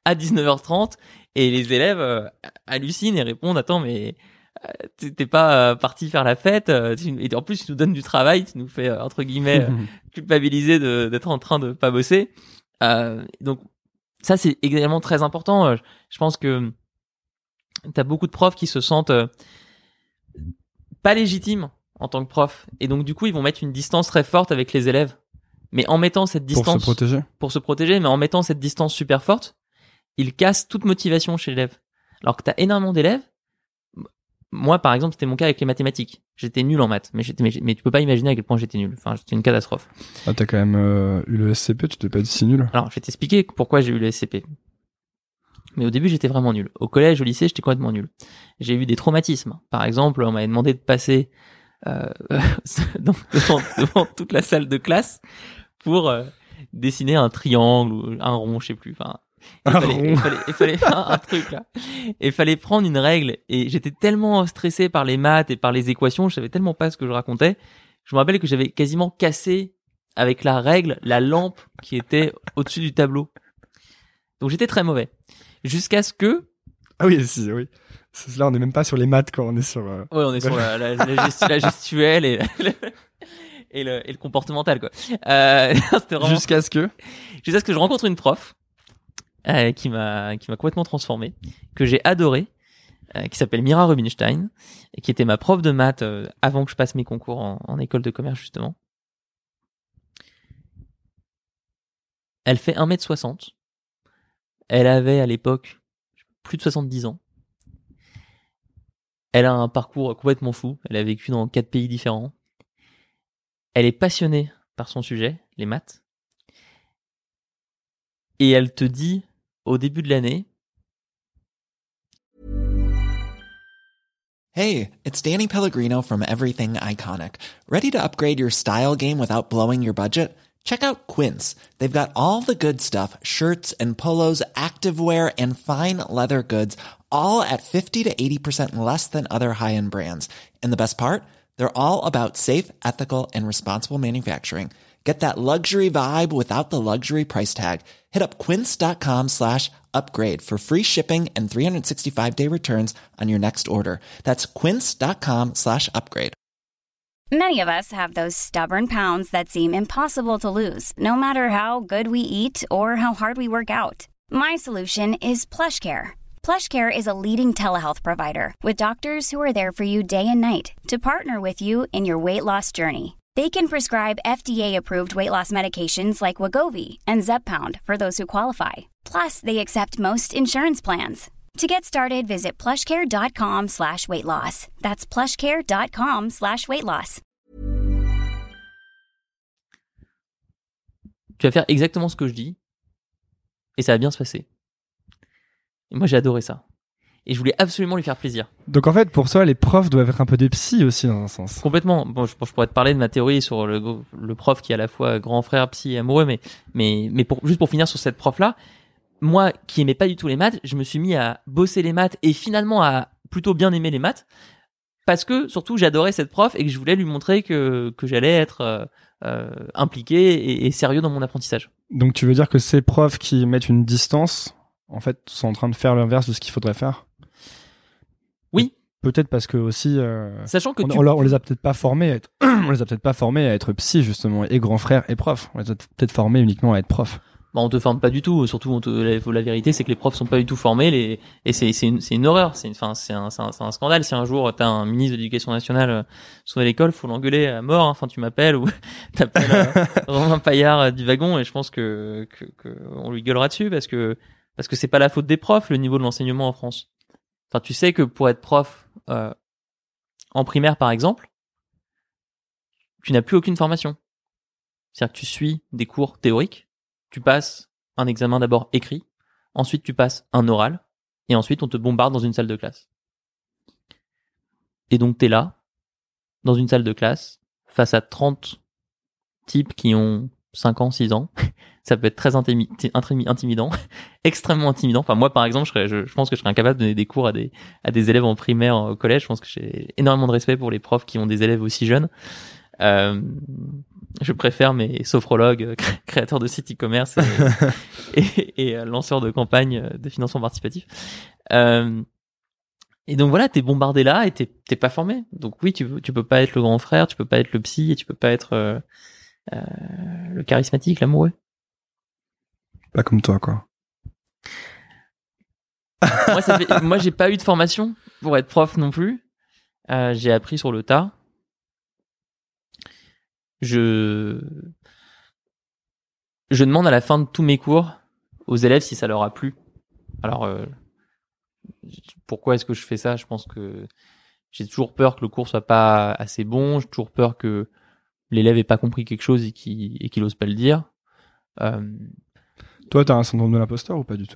à dix-neuf heures trente et les élèves euh, hallucinent et répondent attends mais euh, t'es, t'es pas euh, parti faire la fête euh, tu, et en plus tu nous donnes du travail, tu nous fais euh, entre guillemets euh, culpabiliser de, d'être en train de pas bosser. Euh, donc ça c'est également très important. Euh, je pense que t'as beaucoup de profs qui se sentent euh, pas légitimes en tant que prof et donc du coup ils vont mettre une distance très forte avec les élèves. Mais en mettant cette distance pour se protéger, pour se protéger, mais en mettant cette distance super forte, il casse toute motivation chez l'élève. Alors que t'as énormément d'élèves. Moi, par exemple, c'était mon cas avec les mathématiques. J'étais nul en maths, mais, j'étais, mais, mais tu peux pas imaginer à quel point j'étais nul. Enfin, c'était une catastrophe. Ah, t'as quand même euh, eu le S C P, tu t'es pas dit si nul. Alors, je vais t'expliquer pourquoi j'ai eu le S C P. Mais au début, j'étais vraiment nul. Au collège, au lycée, j'étais complètement nul. J'ai eu des traumatismes. Par exemple, on m'avait demandé de passer euh, donc, devant, devant toute la salle de classe pour euh, dessiner un triangle ou un rond, je sais plus. Enfin, il un fallait, rond. il fallait, il fallait faire un truc là. Et il fallait prendre une règle. Et j'étais tellement stressé par les maths et par les équations, je savais tellement pas ce que je racontais. Je me rappelle que j'avais quasiment cassé avec la règle la lampe qui était au-dessus du tableau. Donc j'étais très mauvais. Jusqu'à ce que ah oui, si, oui. Là, on n'est même pas sur les maths quand on est sur. Euh... Ouais, on est sur la, la, la, gestu, la gestuelle et. La, Et le, et le comportemental quoi. Euh, c'était vraiment... Jusqu'à ce que jusqu'à ce que je rencontre une prof euh, qui m'a qui m'a complètement transformé, que j'ai adoré, euh, qui s'appelle Mira Rubinstein et qui était ma prof de maths euh, avant que je passe mes concours en, en école de commerce justement. Elle fait un mètre soixante. Elle avait à l'époque plus de soixante-dix ans. Elle a un parcours complètement fou. Elle a vécu dans quatre pays différents. Elle est passionnée par son sujet, les maths. Et elle te dit, au début de l'année... Hey, it's Danny Pellegrino from Everything Iconic. Ready to upgrade your style game without blowing your budget? Check out Quince. They've got all the good stuff, shirts and polos, activewear, and fine leather goods, all at fifty to eighty percent less than other high-end brands. And the best part? They're all about safe, ethical, and responsible manufacturing. Get that luxury vibe without the luxury price tag. Hit up quince.com slash upgrade for free shipping and three sixty-five day returns on your next order. That's quince.com slash upgrade. Many of us have those stubborn pounds that seem impossible to lose, no matter how good we eat or how hard we work out. My solution is PlushCare. PlushCare is a leading telehealth provider with doctors who are there for you day and night to partner with you in your weight loss journey. They can prescribe F D A-approved weight loss medications like Wegovy and Zepbound for those who qualify. Plus, they accept most insurance plans. To get started, visit plushcare.com slash weight loss. That's plushcare.com slash weight loss. Tu vas faire exactement ce que je dis et ça va bien se passer. Et moi, j'ai adoré ça. Et je voulais absolument lui faire plaisir. Donc en fait, pour toi, les profs doivent être un peu des psys aussi, dans un sens. Complètement. Bon, je, je pourrais te parler de ma théorie sur le, le prof qui est à la fois grand frère, psy et amoureux, mais, mais, mais pour, juste pour finir sur cette prof-là, moi, qui aimais pas du tout les maths, je me suis mis à bosser les maths et finalement à plutôt bien aimer les maths parce que, surtout, j'adorais cette prof et que je voulais lui montrer que, que j'allais être euh, euh, impliqué et, et sérieux dans mon apprentissage. Donc tu veux dire que ces profs qui mettent une distance, en fait, sont en train de faire l'inverse de ce qu'il faudrait faire? Oui. Peut-être parce que aussi, euh, sachant que on, tu... on, on les a peut-être pas formés, à être, on les a peut-être pas formés à être psy justement, et grand frère et prof. On les a peut-être formés uniquement à être prof. Bah, on te forme pas du tout. Surtout, on te, la, la vérité, c'est que les profs sont pas du tout formés. Les, et c'est, c'est une, c'est une horreur. C'est, enfin, c'est un, c'est un, c'est un scandale. Si un jour t'as un ministre de l'Éducation nationale euh, sous l'école, faut l'engueuler à mort. Hein. Enfin, tu m'appelles ou t'appelles euh, Romain Paillard euh, du wagon, et je pense que, que, que on lui gueulera dessus parce que parce que c'est pas la faute des profs, le niveau de l'enseignement en France. Enfin, tu sais que pour être prof euh, en primaire, par exemple, tu n'as plus aucune formation. C'est-à-dire que tu suis des cours théoriques. Tu passes un examen d'abord écrit, ensuite tu passes un oral, et ensuite on te bombarde dans une salle de classe. Et donc t'es là, dans une salle de classe, face à trente types qui ont cinq ans, six ans. Ça peut être très intimi- intimidant, extrêmement intimidant. Enfin, moi, par exemple, je, serais, je, je pense que je serais incapable de donner des cours à des, à des élèves en primaire, au collège. Je pense que j'ai énormément de respect pour les profs qui ont des élèves aussi jeunes. Euh, Je préfère mes sophrologues, cré- créateurs de sites e-commerce et, et, et lanceurs de campagnes de financement participatif. Euh, et donc voilà, t'es bombardé là et t'es, t'es pas formé. Donc oui, tu, tu peux pas être le grand frère, tu peux pas être le psy et tu peux pas être euh, euh, le charismatique, l'amoureux. Pas comme toi, quoi. moi, ça fait, moi, j'ai pas eu de formation pour être prof non plus. Euh, j'ai appris sur le tas. Je je demande à la fin de tous mes cours aux élèves si ça leur a plu. Alors euh, pourquoi est-ce que je fais ça ? Je pense que j'ai toujours peur que le cours soit pas assez bon. J'ai toujours peur que l'élève ait pas compris quelque chose et qu'il et qu'il ose pas le dire. Euh... Toi, t'as un syndrome de l'imposteur ou pas du tout ?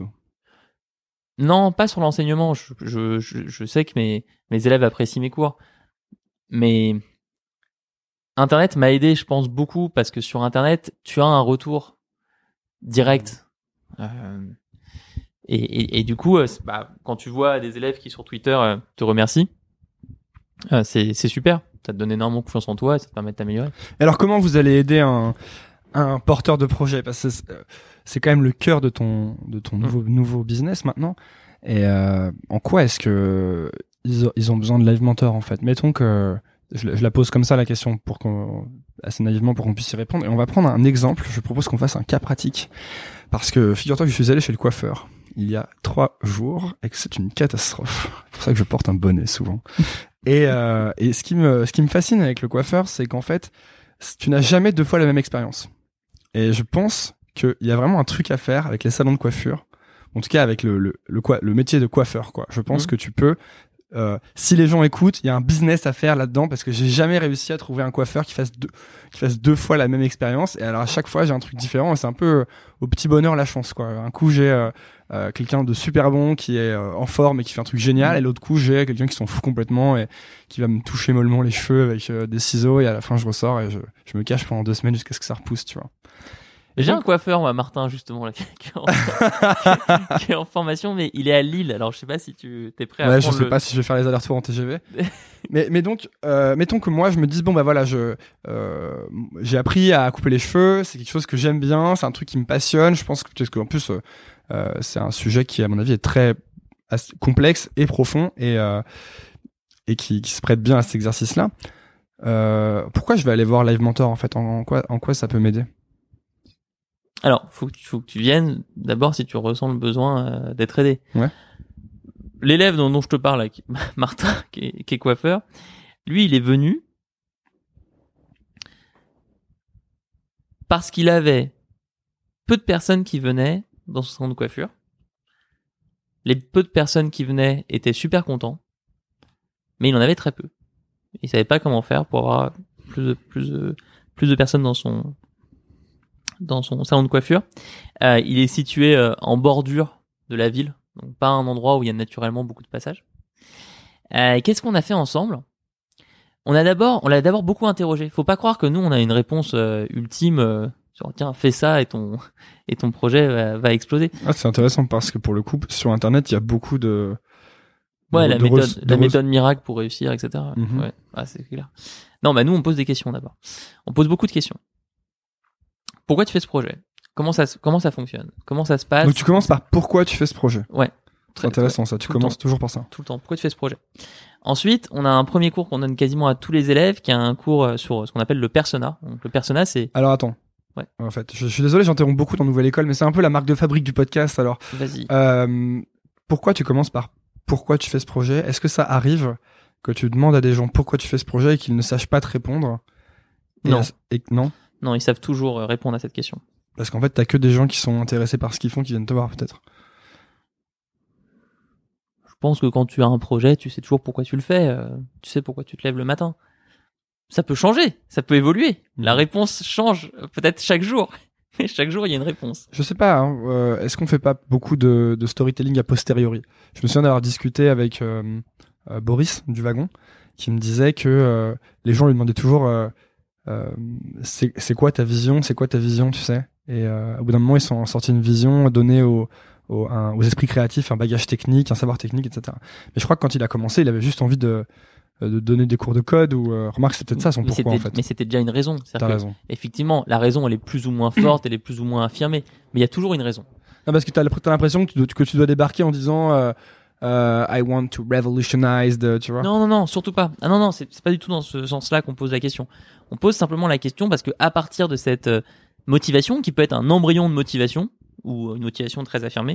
Non, pas sur l'enseignement. Je, je, je, je sais que mes, mes élèves apprécient mes cours. Mais Internet m'a aidé, je pense, beaucoup, parce que sur Internet, tu as un retour direct. Euh, et, et, et du coup, euh, bah, quand tu vois des élèves qui, sur Twitter, euh, te remercient, euh, c'est, c'est super. Ça te donne énormément confiance en toi et ça te permet de t'améliorer. Alors, comment vous allez aider un, un porteur de projet ? Parce que c'est, c'est quand même le cœur de ton, de ton nouveau, mmh. nouveau business maintenant. Et euh, en quoi est-ce que ils ont, ils ont besoin de Live Mentor, en fait ? Mettons que je, je la pose comme ça, la question, pour qu'on, assez naïvement, pour qu'on puisse y répondre. Et on va prendre un exemple. Je propose qu'on fasse un cas pratique. Parce que figure-toi que je suis allé chez le coiffeur il y a trois jours et que c'est une catastrophe. C'est pour ça que je porte un bonnet souvent. et euh, et ce qui me ce qui me fascine avec le coiffeur, c'est qu'en fait, tu n'as jamais deux fois la même expérience. Et je pense qu'il y a vraiment un truc à faire avec les salons de coiffure. En tout cas, avec le le le, quoi, le métier de coiffeur, quoi. Je pense mmh. que tu peux. Euh, si les gens écoutent, il y a un business à faire là-dedans parce que j'ai jamais réussi à trouver un coiffeur qui fasse deux, qui fasse deux fois la même expérience. Et alors à chaque fois, j'ai un truc différent. Et c'est un peu euh, au petit bonheur la chance, quoi. Un coup, j'ai euh, euh, quelqu'un de super bon qui est euh, en forme et qui fait un truc génial. Et l'autre coup, j'ai quelqu'un qui s'en fout complètement et qui va me toucher mollement les cheveux avec euh, des ciseaux. Et à la fin, je ressors et je, je me cache pendant deux semaines jusqu'à ce que ça repousse, tu vois. J'ai un coiffeur, moi, Martin, justement, là, qui, est en, qui est en formation, mais il est à Lille. Alors, je sais pas si tu t'es prêt à ouais, prendre je sais le... pas si je vais faire les allers-retours en T G V. mais, mais donc, euh, mettons que moi, je me dise, bon, bah voilà, je, euh, j'ai appris à couper les cheveux. C'est quelque chose que j'aime bien. C'est un truc qui me passionne. Je pense que, parce qu'en plus, euh, c'est un sujet qui, à mon avis, est très assez complexe et profond et, euh, et qui, qui se prête bien à cet exercice-là. Euh, pourquoi je vais aller voir Live Mentor, en fait? En, en quoi, en quoi ça peut m'aider? Alors, faut que, faut que tu viennes d'abord si tu ressens le besoin euh, d'être aidé. Ouais. L'élève dont, dont je te parle, là, qui, Martin, qui est, qui est coiffeur, lui, il est venu parce qu'il avait peu de personnes qui venaient dans son salon de coiffure. Les peu de personnes qui venaient étaient super contents, mais il en avait très peu. Il savait pas comment faire pour avoir plus de, plus de, plus de personnes dans son dans son salon de coiffure. Euh, il est situé euh, en bordure de la ville, donc pas un endroit où il y a naturellement beaucoup de passages. Euh, qu'est-ce qu'on a fait ensemble ? On a d'abord, on l'a d'abord beaucoup interrogé. Faut pas croire que nous on a une réponse euh, ultime euh, sur tiens fais ça et ton et ton projet va, va exploser. Ah, c'est intéressant parce que pour le coup sur internet il y a beaucoup de ouais de, la de méthode re- la re- méthode miracle pour réussir, et cetera. Mm-hmm. Ouais, ah, c'est clair. Non, bah nous on pose des questions d'abord. On pose beaucoup de questions. Pourquoi tu fais ce projet ? Comment ça comment ça fonctionne ? Comment ça se passe ? Donc tu commences par pourquoi tu fais ce projet. Ouais. C'est intéressant ça, tu commences toujours par ça. Tout le temps. Pourquoi tu fais ce projet ? Ensuite, on a un premier cours qu'on donne quasiment à tous les élèves, qui est un cours sur ce qu'on appelle le persona. Donc le persona, c'est... Alors attends. Ouais. En fait, je, je suis désolé, j'interromps beaucoup dans Nouvelle École, mais c'est un peu la marque de fabrique du podcast. Alors, vas-y. Euh, pourquoi tu commences par pourquoi tu fais ce projet ? Est-ce que ça arrive que tu demandes à des gens pourquoi tu fais ce projet et qu'ils ne sachent pas te répondre ? Et Non. À, et, non. Non, ils savent toujours répondre à cette question. Parce qu'en fait, t'as que des gens qui sont intéressés par ce qu'ils font qui viennent te voir, peut-être. Je pense que quand tu as un projet, tu sais toujours pourquoi tu le fais. Euh, tu sais pourquoi tu te lèves le matin. Ça peut changer, ça peut évoluer. La réponse change peut-être chaque jour. Mais chaque jour, il y a une réponse. Je sais pas, hein, euh, est-ce qu'on fait pas beaucoup de, de storytelling a posteriori ? Je me souviens d'avoir discuté avec euh, euh, Boris du Wagon, qui me disait que euh, les gens lui demandaient toujours euh, euh, c'est, c'est quoi ta vision ? C'est quoi ta vision, tu sais ? Et euh, au bout d'un moment, ils sont sortis une vision donnée aux, aux, un, aux esprits créatifs, un bagage technique, un savoir technique, et cetera. Mais je crois que quand il a commencé, il avait juste envie de de donner des cours de code ou euh, remarque c'est peut-être ça son mais pourquoi en c'était- fait. Mais c'était déjà une raison. T'as C'est-à-dire que, raison. effectivement, la raison, elle est plus ou moins forte, elle est plus ou moins affirmée. Mais il y a toujours une raison. Non, parce que t'as, t'as l'impression que tu, dois, que tu dois débarquer en disant euh, euh, I want to revolutionize the, tu vois. Non, non, non, surtout pas. Ah non, non, c'est, c'est pas du tout dans ce sens-là qu'on pose la question. On pose simplement la question parce que à partir de cette euh, motivation, qui peut être un embryon de motivation, ou une motivation très affirmée,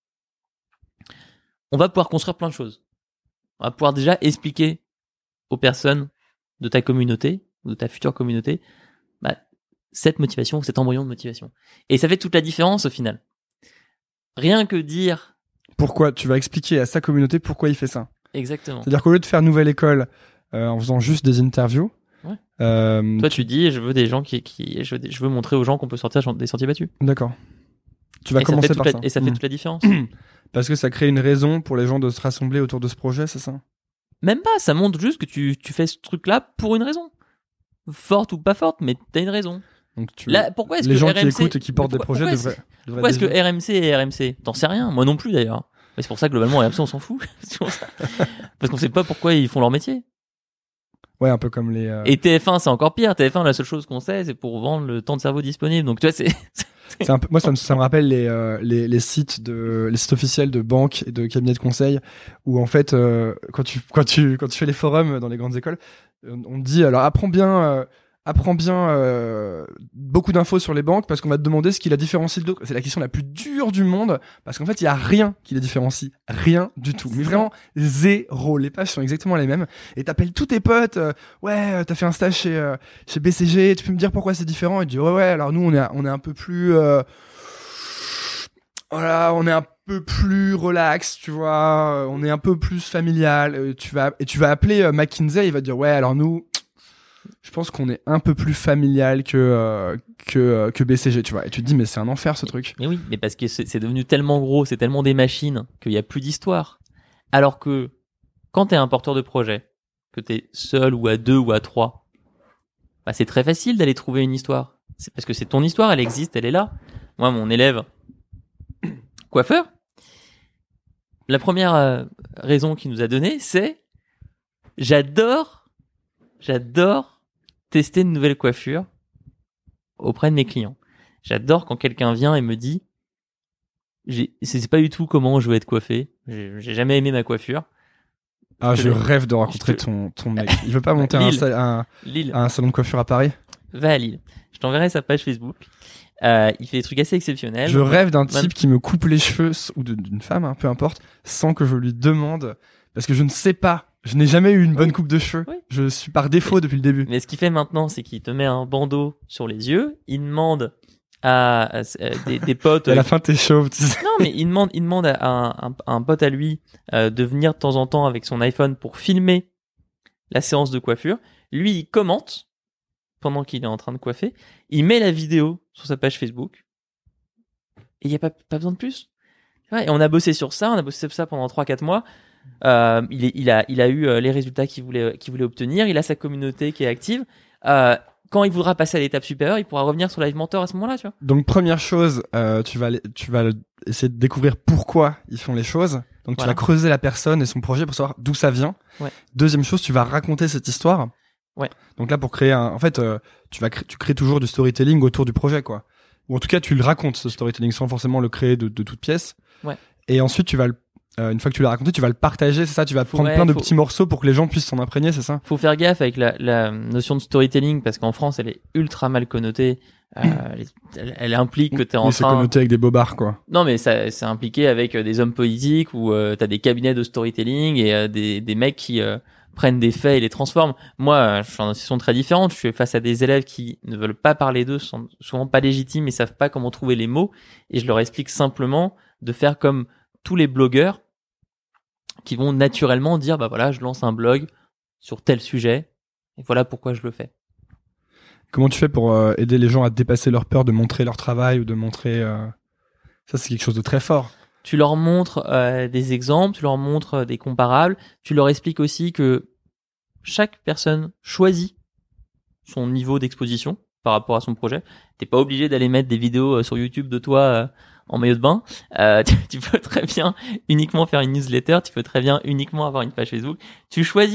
on va pouvoir construire plein de choses. On va pouvoir déjà expliquer aux personnes de ta communauté, ou de ta future communauté, bah, cette motivation, cet embryon de motivation. Et ça fait toute la différence au final. Rien que dire Pourquoi tu vas expliquer à sa communauté pourquoi il fait ça. exactement. C'est-à-dire qu'au lieu de faire nouvelle école euh, en faisant juste des interviews, Ouais. euh, Toi, tu dis, je veux des gens qui, qui je, veux, je veux montrer aux gens qu'on peut sortir des sentiers battus. d'accord. Tu vas et ça commencer fait toute par la- ça. Et ça fait Mm. toute la différence. Parce que ça crée une raison pour les gens de se rassembler autour de ce projet, c'est ça? Même pas, ça montre juste que tu, tu fais ce truc-là pour une raison. Forte ou pas forte, mais t'as une raison. Donc tu... Là, pourquoi est-ce les que gens R M C... qui écoutent et qui portent des Pourquoi- projets pourquoi est-ce- devraient, devraient Pourquoi est-ce que déjà- R M C et R M C? T'en sais rien, moi non plus d'ailleurs. Mais c'est pour ça que globalement R M C on s'en fout. C'est pour ça. Parce qu'on sait pas pourquoi ils font leur métier. Ouais, un peu comme les... euh, Et T F un c'est encore pire. T F un la seule chose qu'on sait c'est pour vendre le temps de cerveau disponible. Donc tu vois c'est... c'est un peu... Moi, ça me, ça me rappelle les, euh, les, les sites de, les sites officiels de banques et de cabinets de conseil où en fait, euh, quand tu, quand tu, quand tu fais les forums dans les grandes écoles, on on te dit, alors apprends bien, euh, apprends bien euh, beaucoup d'infos sur les banques parce qu'on va te demander ce qui la différencie de d'autres. C'est la question la plus dure du monde parce qu'en fait, il y a rien qui les différencie. Rien du tout. Mais vraiment, zéro. Les pages sont exactement les mêmes. Et t'appelles tous tes potes, euh, ouais, euh, t'as fait un stage chez, euh, chez B C G, tu peux me dire pourquoi c'est différent? Et tu dis, ouais, ouais, alors nous, on est, on est un peu plus, euh, voilà, on est un peu plus relax, tu vois, on est un peu plus familial. Euh, tu vas, et tu vas appeler euh, McKinsey, il va te dire, ouais, alors nous, je pense qu'on est un peu plus familial que euh, que euh, que B C G, tu vois. Et tu te dis mais c'est un enfer ce truc. Mais oui, mais parce que c'est, c'est devenu tellement gros, c'est tellement des machines qu'il y a plus d'histoire. Alors que quand t'es un porteur de projet, que t'es seul ou à deux ou à trois, bah c'est très facile d'aller trouver une histoire. C'est parce que c'est ton histoire, elle existe, elle est là. Moi, mon élève coiffeur, la première euh, raison qu'il nous a donnée, c'est j'adore, j'adore tester une nouvelle coiffure auprès de mes clients. J'adore quand quelqu'un vient et me dit j'ai, c'est pas du tout comment je veux être coiffé. J'ai, j'ai jamais aimé ma coiffure. Ah, je te- rêve de rencontrer je te- ton ton mec. Il veut pas monter un, Lille. sal- un, Lille, un salon de coiffure à Paris. va à Lille. Je t'enverrai sa page Facebook. Euh, il fait des trucs assez exceptionnels. Je rêve d'un Même- type qui me coupe les cheveux s- ou de- d'une femme, hein, peu importe, sans que je lui demande parce que je ne sais pas. Je n'ai jamais eu une bonne coupe de cheveux. Oui. Je suis par défaut depuis le début. Mais ce qu'il fait maintenant, c'est qu'il te met un bandeau sur les yeux. Il demande à, à- à des, des potes. Et à la fin t'es chauve, tu sais. Non, mais il demande, il demande à un, un, un pote à lui euh, de venir de temps en temps avec son iPhone pour filmer la séance de coiffure. Lui, il commente pendant qu'il est en train de coiffer. Il met la vidéo sur sa page Facebook. Et il n'y a pas, pas besoin de plus. Ouais, et on a bossé sur ça, on a bossé sur ça pendant trois quatre mois. Euh, il, est, il, a, il a eu euh, les résultats qu'il voulait, qu'il voulait obtenir. Il a sa communauté qui est active. Euh, quand il voudra passer à l'étape supérieure, il pourra revenir sur Live Mentor à ce moment-là, tu vois. Donc première chose, euh, tu vas aller- tu vas essayer de découvrir pourquoi ils font les choses. Donc tu Voilà. vas creuser la personne et son projet pour savoir d'où ça vient. Ouais. Deuxième chose, tu vas raconter cette histoire. Ouais. Donc là pour créer un, en fait, euh, tu vas cré- tu crées toujours du storytelling autour du projet, quoi. Ou en tout cas tu le racontes ce storytelling sans forcément le créer de, de toute pièce. Ouais. Et ensuite tu vas le, euh, une fois que tu l'as raconté, tu vas le partager, c'est ça. Tu vas Faut- prendre ouais, plein de faut- petits morceaux pour que les gens puissent s'en imprégner, c'est ça. Faut faire gaffe avec la, la notion de storytelling parce qu'en France, elle est ultra mal connotée. Euh, elle, elle- elle implique que t'es en Oui, c'est train. connoté avec des bobards, quoi. Non, mais ça, c'est impliqué avec euh, des hommes politiques ou euh, t'as des cabinets de storytelling et euh, des, des mecs qui euh, prennent des faits et les transforment. Moi, euh, je suis en situation très différente. Je suis face à des élèves qui ne veulent pas parler d'eux, sont souvent pas légitimes et savent pas comment trouver les mots. Et je leur explique simplement de faire comme tous les blogueurs qui vont naturellement dire, bah voilà, je lance un blog sur tel sujet et voilà pourquoi je le fais. Comment tu fais pour euh, aider les gens à dépasser leur peur de montrer leur travail ou de montrer euh... ça, c'est quelque chose de très fort. Tu leur montres euh, des exemples, tu leur montres euh, des comparables, tu leur expliques aussi que chaque personne choisit son niveau d'exposition par rapport à son projet. T'es pas obligé d'aller mettre des vidéos euh, sur YouTube de toi euh, en maillot de bain. Euh, tu, tu peux très bien uniquement faire une newsletter, tu peux très bien uniquement avoir une page Facebook. Tu choisis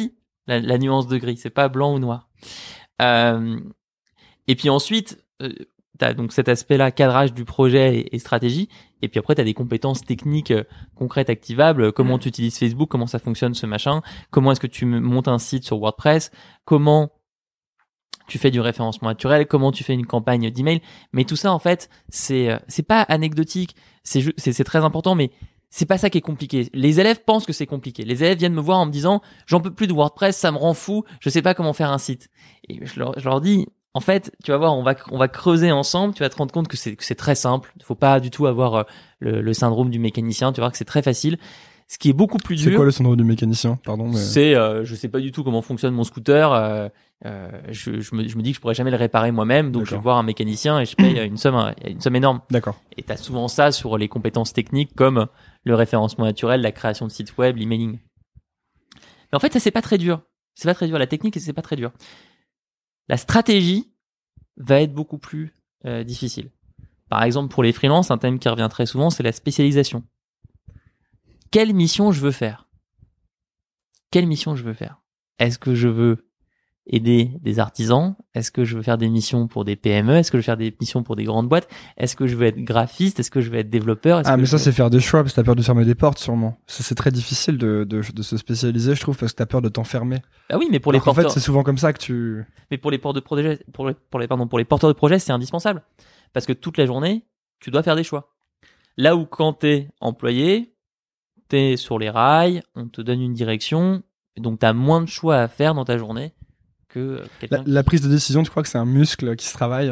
la, la nuance de gris. C'est pas blanc ou noir. Euh, et puis ensuite, euh, t'as donc cet aspect-là, cadrage du projet et, et stratégie. Et puis après, t'as des compétences techniques euh, concrètes, activables. Comment tu utilises Facebook, comment ça fonctionne ce machin, comment est-ce que tu montes un site sur WordPress, comment tu fais du référencement naturel, comment tu fais une campagne d'email. Mais tout ça, en fait, c'est euh, c'est pas anecdotique. C'est ju- c'est c'est très important, mais c'est pas ça qui est compliqué. Les élèves pensent que c'est compliqué. Les élèves viennent me voir en me disant j'en peux plus de WordPress, ça me rend fou, je sais pas comment faire un site. Et je leur, je leur dis en fait, tu vas voir, on va on va creuser ensemble, tu vas te rendre compte que c'est que c'est très simple. Il faut pas du tout avoir euh, le, le syndrome du mécanicien, tu vas voir que c'est très facile. Ce qui est beaucoup plus dur. C'est quoi le syndrome du mécanicien? Pardon. Mais... C'est, euh, je sais pas du tout comment fonctionne mon scooter. Euh, euh, je, je, me, je me dis que je pourrais jamais le réparer moi-même, donc D'accord. je vais voir un mécanicien et je paye une somme, une somme énorme. D'accord. Et t'as souvent ça sur les compétences techniques comme le référencement naturel, la création de sites web, l'emailing. Mais en fait, ça c'est pas très dur. C'est pas très dur. La technique, c'est pas très dur. La stratégie va être beaucoup plus euh, difficile. Par exemple, pour les freelances, un thème qui revient très souvent, c'est la spécialisation. Quelle mission je veux faire? Quelle mission je veux faire? Est-ce que je veux aider des artisans? Est-ce que je veux faire des missions pour des P M E? Est-ce que je veux faire des missions pour des grandes boîtes? Est-ce que je veux être graphiste? Est-ce que je veux être développeur? Est-ce Ah, que mais je ça, veux... c'est faire des choix parce que t'as peur de fermer des portes, sûrement. Ça, c'est très difficile de, de, de se spécialiser, je trouve, parce que t'as peur de t'enfermer. Ah oui, mais pour Alors les porteurs. En fait, c'est souvent comme ça que tu... Mais pour les porteurs de projet, pour les, pour les, pardon, pour les porteurs de projet, c'est indispensable. Parce que toute la journée, tu dois faire des choix. Là où quand t'es employé, t'es sur les rails, on te donne une direction, donc t'as moins de choix à faire dans ta journée que quelqu'un. La, qui... la prise de décision, tu crois que c'est un muscle qui se travaille?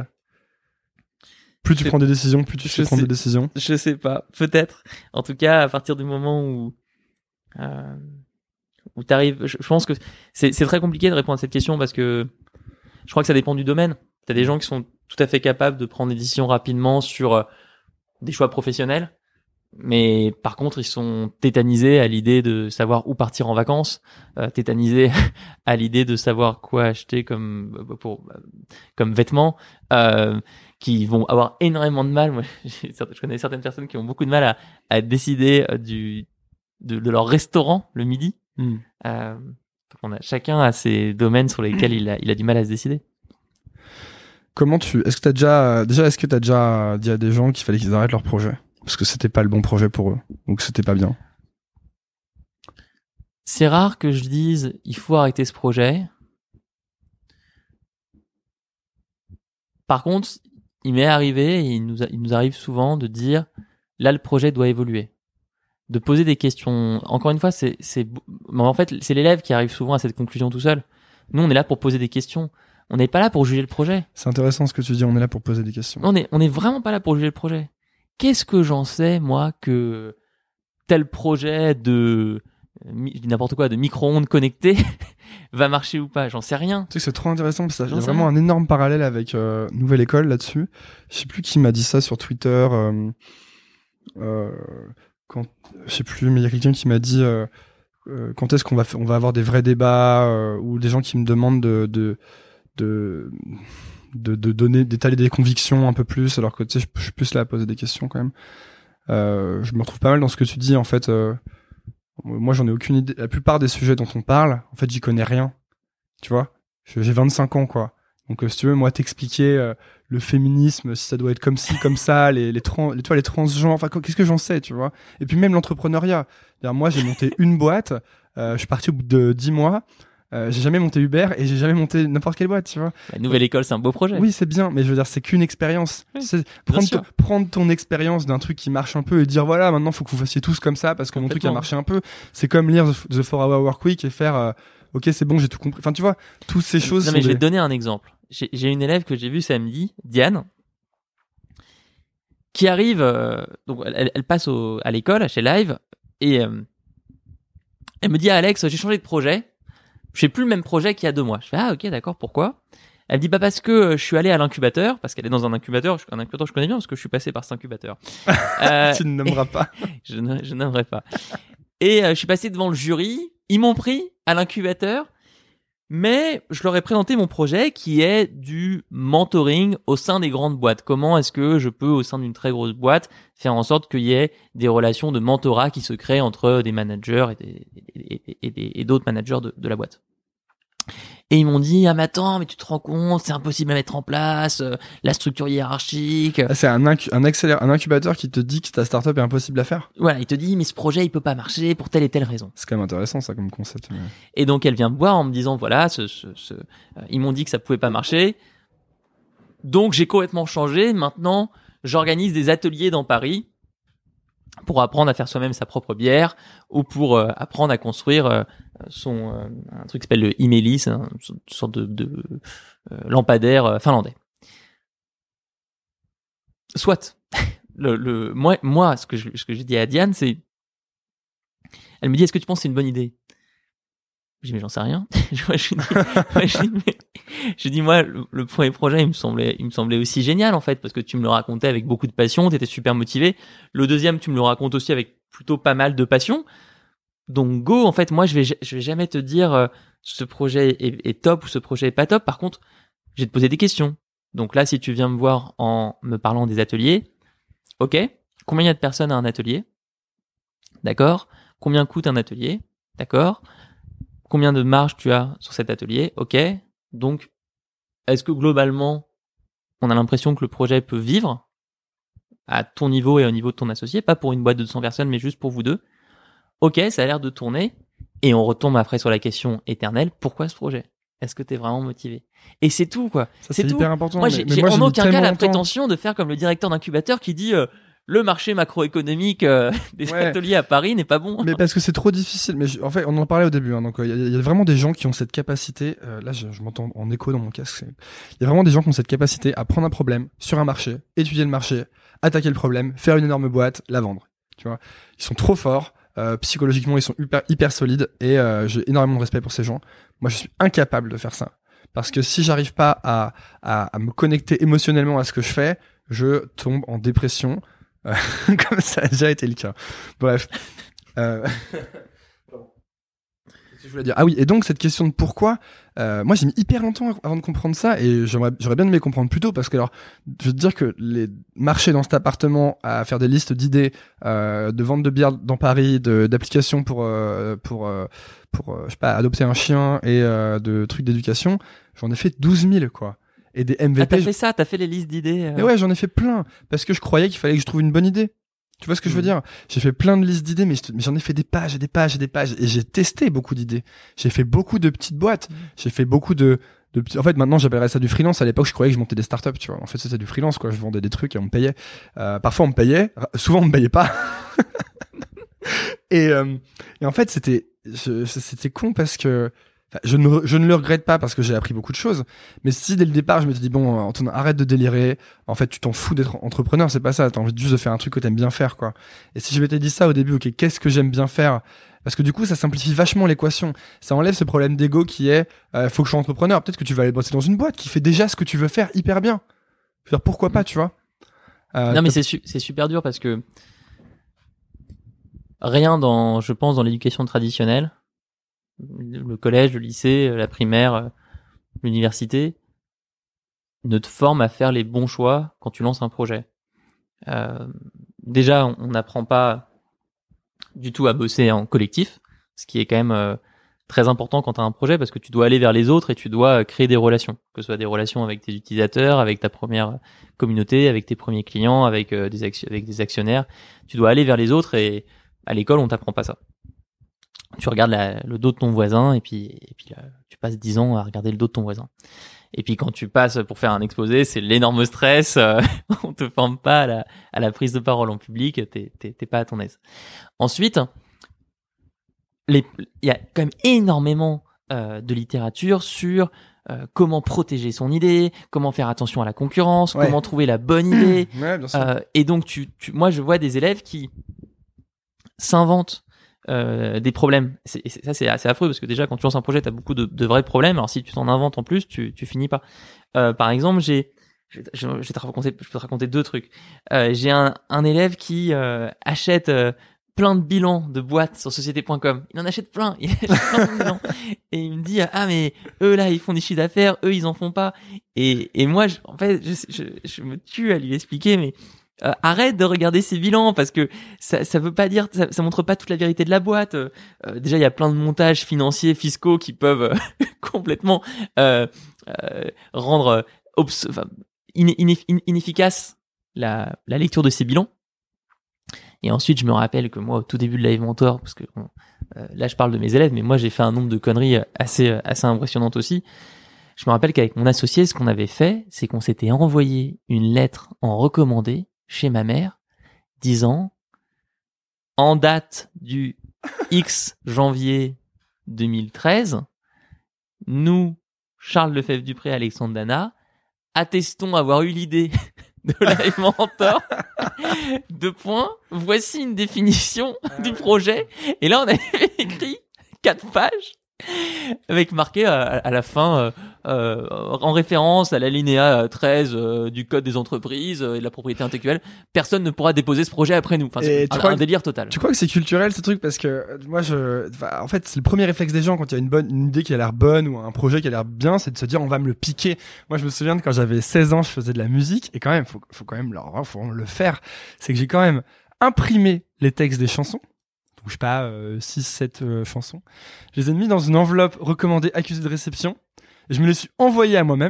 Plus tu je prends des décisions, plus tu sais prendre des décisions. Je sais pas, peut-être. En tout cas, à partir du moment où euh, où t'arrives, je, je pense que c'est c'est très compliqué de répondre à cette question parce que je crois que ça dépend du domaine. T'as des gens qui sont tout à fait capables de prendre des décisions rapidement sur euh, des choix professionnels. Mais par contre, ils sont tétanisés à l'idée de savoir où partir en vacances, euh, tétanisés à l'idée de savoir quoi acheter comme pour comme vêtements, euh, qui vont avoir énormément de mal. Moi, je connais certaines personnes qui ont beaucoup de mal à, à décider du de, de leur restaurant le midi. Mm. Euh, on a chacun a ses domaines sur lesquels il a il a du mal à se décider. Comment tu Est-ce que t'as déjà déjà est-ce que t'as déjà dit à des gens qu'il fallait qu'ils arrêtent leur projet? Parce que c'était pas le bon projet pour eux, donc c'était pas bien. C'est rare que je dise il faut arrêter ce projet. Par contre, il m'est arrivé, et il nous, a, il nous arrive souvent de dire là le projet doit évoluer, de poser des questions. Encore une fois, c'est, c'est, en fait, c'est l'élève qui arrive souvent à cette conclusion tout seul. Nous, on est là pour poser des questions. On n'est pas là pour juger le projet. C'est intéressant ce que tu dis. On est là pour poser des questions. On est, on est vraiment pas là pour juger le projet. Qu'est-ce que j'en sais, moi, que tel projet de, je dis n'importe quoi, de micro-ondes connectées va marcher ou pas? J'en sais rien. Tu sais que c'est trop intéressant parce qu'il y a J'en sais vraiment rien. un énorme parallèle avec euh, Nouvelle École là-dessus. Je sais plus qui m'a dit ça sur Twitter. Euh, euh, quand, je sais plus, mais il y a quelqu'un qui m'a dit euh, euh, quand est-ce qu'on va, f- on va avoir des vrais débats euh, ou des gens qui me demandent de, de, de De, de donner, d'étaler des convictions un peu plus, alors que tu sais, je, je suis plus là à poser des questions quand même. Euh, je me retrouve pas mal dans ce que tu dis, en fait. Euh, moi, j'en ai aucune idée. La plupart des sujets dont on parle, en fait, j'y connais rien. Tu vois, je, j'ai vingt-cinq ans, quoi. Donc, euh, si tu veux, moi, t'expliquer euh, le féminisme, si ça doit être comme ci, comme ça, les, les, trans, les, tu vois, les transgenres, enfin, qu'est-ce que j'en sais, tu vois. Et puis même l'entrepreneuriat. C'est-à-dire, moi, j'ai monté une boîte, euh, je suis parti au bout de dix mois. Euh, j'ai jamais monté Uber et j'ai jamais monté n'importe quelle boîte, tu vois. La Nouvelle École, c'est un beau projet. Oui, c'est bien, mais je veux dire, c'est qu'une expérience. Oui, c'est prendre, sûr. ton, prendre ton expérience d'un truc qui marche un peu et dire voilà, maintenant faut que vous fassiez tous comme ça parce que mon truc a marché un peu. C'est comme lire The, The four hour Workweek et faire euh, ok, c'est bon, j'ai tout compris. Enfin, tu vois, toutes ces choses. Non, mais sont je vais des... te donner un exemple. J'ai, j'ai une élève que j'ai vue samedi, Diane, qui arrive, euh, donc elle, elle passe au, à l'école, chez Live, et euh, elle me dit ah, Alex, j'ai changé de projet. Je fais plus le même projet qu'il y a deux mois. Je fais ah ok d'accord, pourquoi? Elle me dit bah parce que euh, je suis allé à l'incubateur, parce qu'elle est dans un incubateur, un incubateur je connais bien parce que je suis passé par cet incubateur. euh, tu ne nommeras pas. je, ne, je n'aimerais pas. Et euh, je suis passé devant le jury, ils m'ont pris à l'incubateur, mais je leur ai présenté mon projet qui est du mentoring au sein des grandes boîtes. Comment est-ce que je peux au sein d'une très grosse boîte faire en sorte qu'il y ait des relations de mentorat qui se créent entre des managers et, des, et, et, et, et d'autres managers de, de la boîte. Et ils m'ont dit, ah mais attends, mais tu te rends compte, c'est impossible à mettre en place, euh, la structure hiérarchique. Ah, c'est un, incu- un, accélér- un incubateur qui te dit que ta startup est impossible à faire. Voilà, il te dit, mais ce projet, il peut pas marcher pour telle et telle raison. C'est quand même intéressant ça comme concept. Mais... Et donc elle vient me voir en me disant, voilà, ce, ce, ce, euh, ils m'ont dit que ça pouvait pas marcher. Donc j'ai complètement changé. Maintenant, j'organise des ateliers dans Paris pour apprendre à faire soi-même sa propre bière ou pour euh, apprendre à construire euh, son euh, un truc qui s'appelle le Imeli, c'est un- une sorte de, de euh, lampadaire euh, finlandais. Soit le, le moi moi ce que je, ce que j'ai dit à Diane, c'est elle me dit, est-ce que tu penses que c'est une bonne idée? Je dis, mais j'en sais rien. je lui dis, ouais, je dis, mais, je dis, moi, le, le premier projet, il me semblait, il me semblait aussi génial, en fait, parce que tu me le racontais avec beaucoup de passion, t'étais super motivé. Le deuxième, tu me le racontes aussi avec plutôt pas mal de passion. Donc, go, en fait, moi, je vais, je vais jamais te dire, euh, ce projet est, est top ou ce projet est pas top. Par contre, je vais te poser des questions. Donc là, si tu viens me voir en me parlant des ateliers, ok, combien il y a de personnes à un atelier? D'accord. Combien coûte un atelier? D'accord. Combien de marge tu as sur cet atelier? Ok. Donc, est-ce que globalement, on a l'impression que le projet peut vivre à ton niveau et au niveau de ton associé, pas pour une boîte de deux cents personnes, mais juste pour vous deux? Ok, ça a l'air de tourner. Et on retombe après sur la question éternelle, pourquoi ce projet? Est-ce que t'es vraiment motivé? Et c'est tout, quoi. Ça, c'est, c'est tout. hyper important. Moi, mais- j'ai, mais j'ai moi, en mis aucun cas tellement la longtemps. prétention de faire comme le directeur d'incubateur qui dit euh, le marché macroéconomique euh, des Ouais. ateliers à Paris n'est pas bon. Mais parce que c'est trop difficile. Mais je- en fait, on en parlait au début. Hein, donc, il y, y a vraiment des gens qui ont cette capacité. Euh, là, je, je m'entends en écho dans mon casque. Il y a vraiment des gens qui ont cette capacité à prendre un problème sur un marché, étudier le marché, attaquer le problème, faire une énorme boîte, la vendre. Tu vois, ils sont trop forts. Euh, psychologiquement, ils sont hyper, hyper solides. Et euh, j'ai énormément de respect pour ces gens. Moi, je suis incapable de faire ça. Parce que si j'arrive pas à, à, à me connecter émotionnellement à ce que je fais, je tombe en dépression. Euh, comme ça a déjà été le cas. Bref. Euh... Qu'est-ce que je voulais dire? Ah oui, et donc cette question de pourquoi, euh, moi j'ai mis hyper longtemps avant de comprendre ça et j'aimerais, j'aurais bien aimé comprendre plus tôt parce que alors, je veux te dire que les marcher dans cet appartement à faire des listes d'idées, euh, de vente de bière dans Paris, de, d'applications pour, euh, pour, euh, pour, euh, je sais pas, adopter un chien et euh, de trucs d'éducation, j'en ai fait douze mille quoi. Et des M V P. Ah, t'as je- fait ça, t'as fait les listes d'idées. euh. Mais ouais, j'en ai fait plein parce que je croyais qu'il fallait que je trouve une bonne idée. Tu vois ce que je veux Mhm. dire? J'ai fait plein de listes d'idées, mais, je- mais j'en ai fait des pages et des pages et des pages et j'ai testé beaucoup d'idées. J'ai fait beaucoup de petites boîtes. J'ai fait beaucoup de, de petits- en fait, maintenant, j'appellerais ça du freelance. À l'époque, je croyais que je montais des startups, tu vois. En fait, c'était du freelance, quoi. Je vendais des trucs et on me payait. Euh, parfois, on me payait. Ra- Souvent, on me payait pas. et, euh, et en fait, c'était, je- c'était con parce que, enfin, je ne, je ne le regrette pas parce que j'ai appris beaucoup de choses. Mais si dès le départ, je m'étais dit, bon, Antoine, arrête de délirer. En fait, tu t'en fous d'être entrepreneur, c'est pas ça. T'as envie juste de faire un truc que t'aimes bien faire, quoi. Et si je m'étais dit ça au début, ok, qu'est-ce que j'aime bien faire? Parce que du coup, ça simplifie vachement l'équation. Ça enlève ce problème d'ego qui est, euh, faut que je sois entrepreneur. Peut-être que tu vas aller bosser dans une boîte qui fait déjà ce que tu veux faire hyper bien. Je veux dire, pourquoi pas, tu vois? Euh, Non, mais t'as- c'est su- c'est super dur parce que rien dans, je pense, dans l'éducation traditionnelle, le collège, le lycée, la primaire, euh, l'université, ne te forme à faire les bons choix quand tu lances un projet. Euh, déjà, on on n'apprend pas du tout à bosser en collectif, ce qui est quand même euh, très important quand tu as un projet parce que tu dois aller vers les autres et tu dois euh, créer des relations, que ce soit des relations avec tes utilisateurs, avec ta première communauté, avec tes premiers clients, avec euh, des acti- avec des actionnaires. Tu dois aller vers les autres et à l'école, on t'apprend pas ça. Tu regardes la- le dos de ton voisin et puis et puis là, tu passes dix ans à regarder le dos de ton voisin. Et puis quand tu passes pour faire un exposé, c'est l'énorme stress. euh, on te forme pas à la, à la prise de parole en public. T'es, t'es, t'es pas à ton aise. Ensuite, les- il y a quand même énormément euh, de littérature sur euh, comment protéger son idée, comment faire attention à la concurrence, Ouais. comment trouver la bonne idée. Ouais, bien sûr. Euh, et donc, tu, tu, moi, je vois des élèves qui s'inventent euh, des problèmes. C'est, et c'est- ça, c'est assez affreux parce que déjà, quand tu lances un projet, tu as beaucoup de, de vrais problèmes. Alors, si tu t'en inventes en plus, tu, tu finis pas. Euh, par exemple, j'ai, je, je, je vais te raconter, je peux te raconter deux trucs. Euh, j'ai un, un élève qui euh, achète euh, plein de bilans de boîtes sur société point com. Il en achète plein. Il achète plein de bilans. Et il me dit, ah, mais eux, là, ils font des chiffres d'affaires. Eux, ils en font pas. Et, et moi, je, en fait, je, je, je me tue à lui expliquer, mais euh, arrête de regarder ces bilans parce que ça, ça veut pas dire, ça, ça montre pas toute la vérité de la boîte. Euh, déjà, il y a plein de montages financiers, fiscaux qui peuvent euh, complètement euh, euh, rendre obs- enfin, in- in- inefficace la, la lecture de ces bilans. Et ensuite, je me rappelle que moi, au tout début de Live Mentor, parce que bon, euh, là, je parle de mes élèves, mais moi, j'ai fait un nombre de conneries assez assez impressionnantes aussi. Je me rappelle qu'avec mon associé, ce qu'on avait fait, c'est qu'on s'était envoyé une lettre en recommandé chez ma mère, disant, en date du X janvier deux mille treize, nous, Charles Lefebvre-Dupré, Alexandre Dana, attestons avoir eu l'idée de Live Mentor. Deux points. Voici une définition du projet. Et là, on avait écrit quatre pages avec marqué à, à la fin euh, euh, en référence à l'alinéa treize euh, du code des entreprises euh, et de la propriété intellectuelle, personne ne pourra déposer ce projet après nous. Enfin, c'est un, un délire total. Tu crois que c'est culturel ce truc? Parce que moi, je, enfin, en fait, c'est le premier réflexe des gens quand il y a une bonne une idée qui a l'air bonne ou un projet qui a l'air bien, c'est de se dire on va me le piquer. Moi, je me souviens de quand j'avais seize ans, je faisais de la musique et quand même, faut, faut quand même leur, faut le faire. C'est que j'ai quand même imprimé les textes des chansons. Je sais pas, euh, six sept euh, chansons. Je les ai mis dans une enveloppe recommandée accusée de réception. Et je me les suis envoyées à moi-même.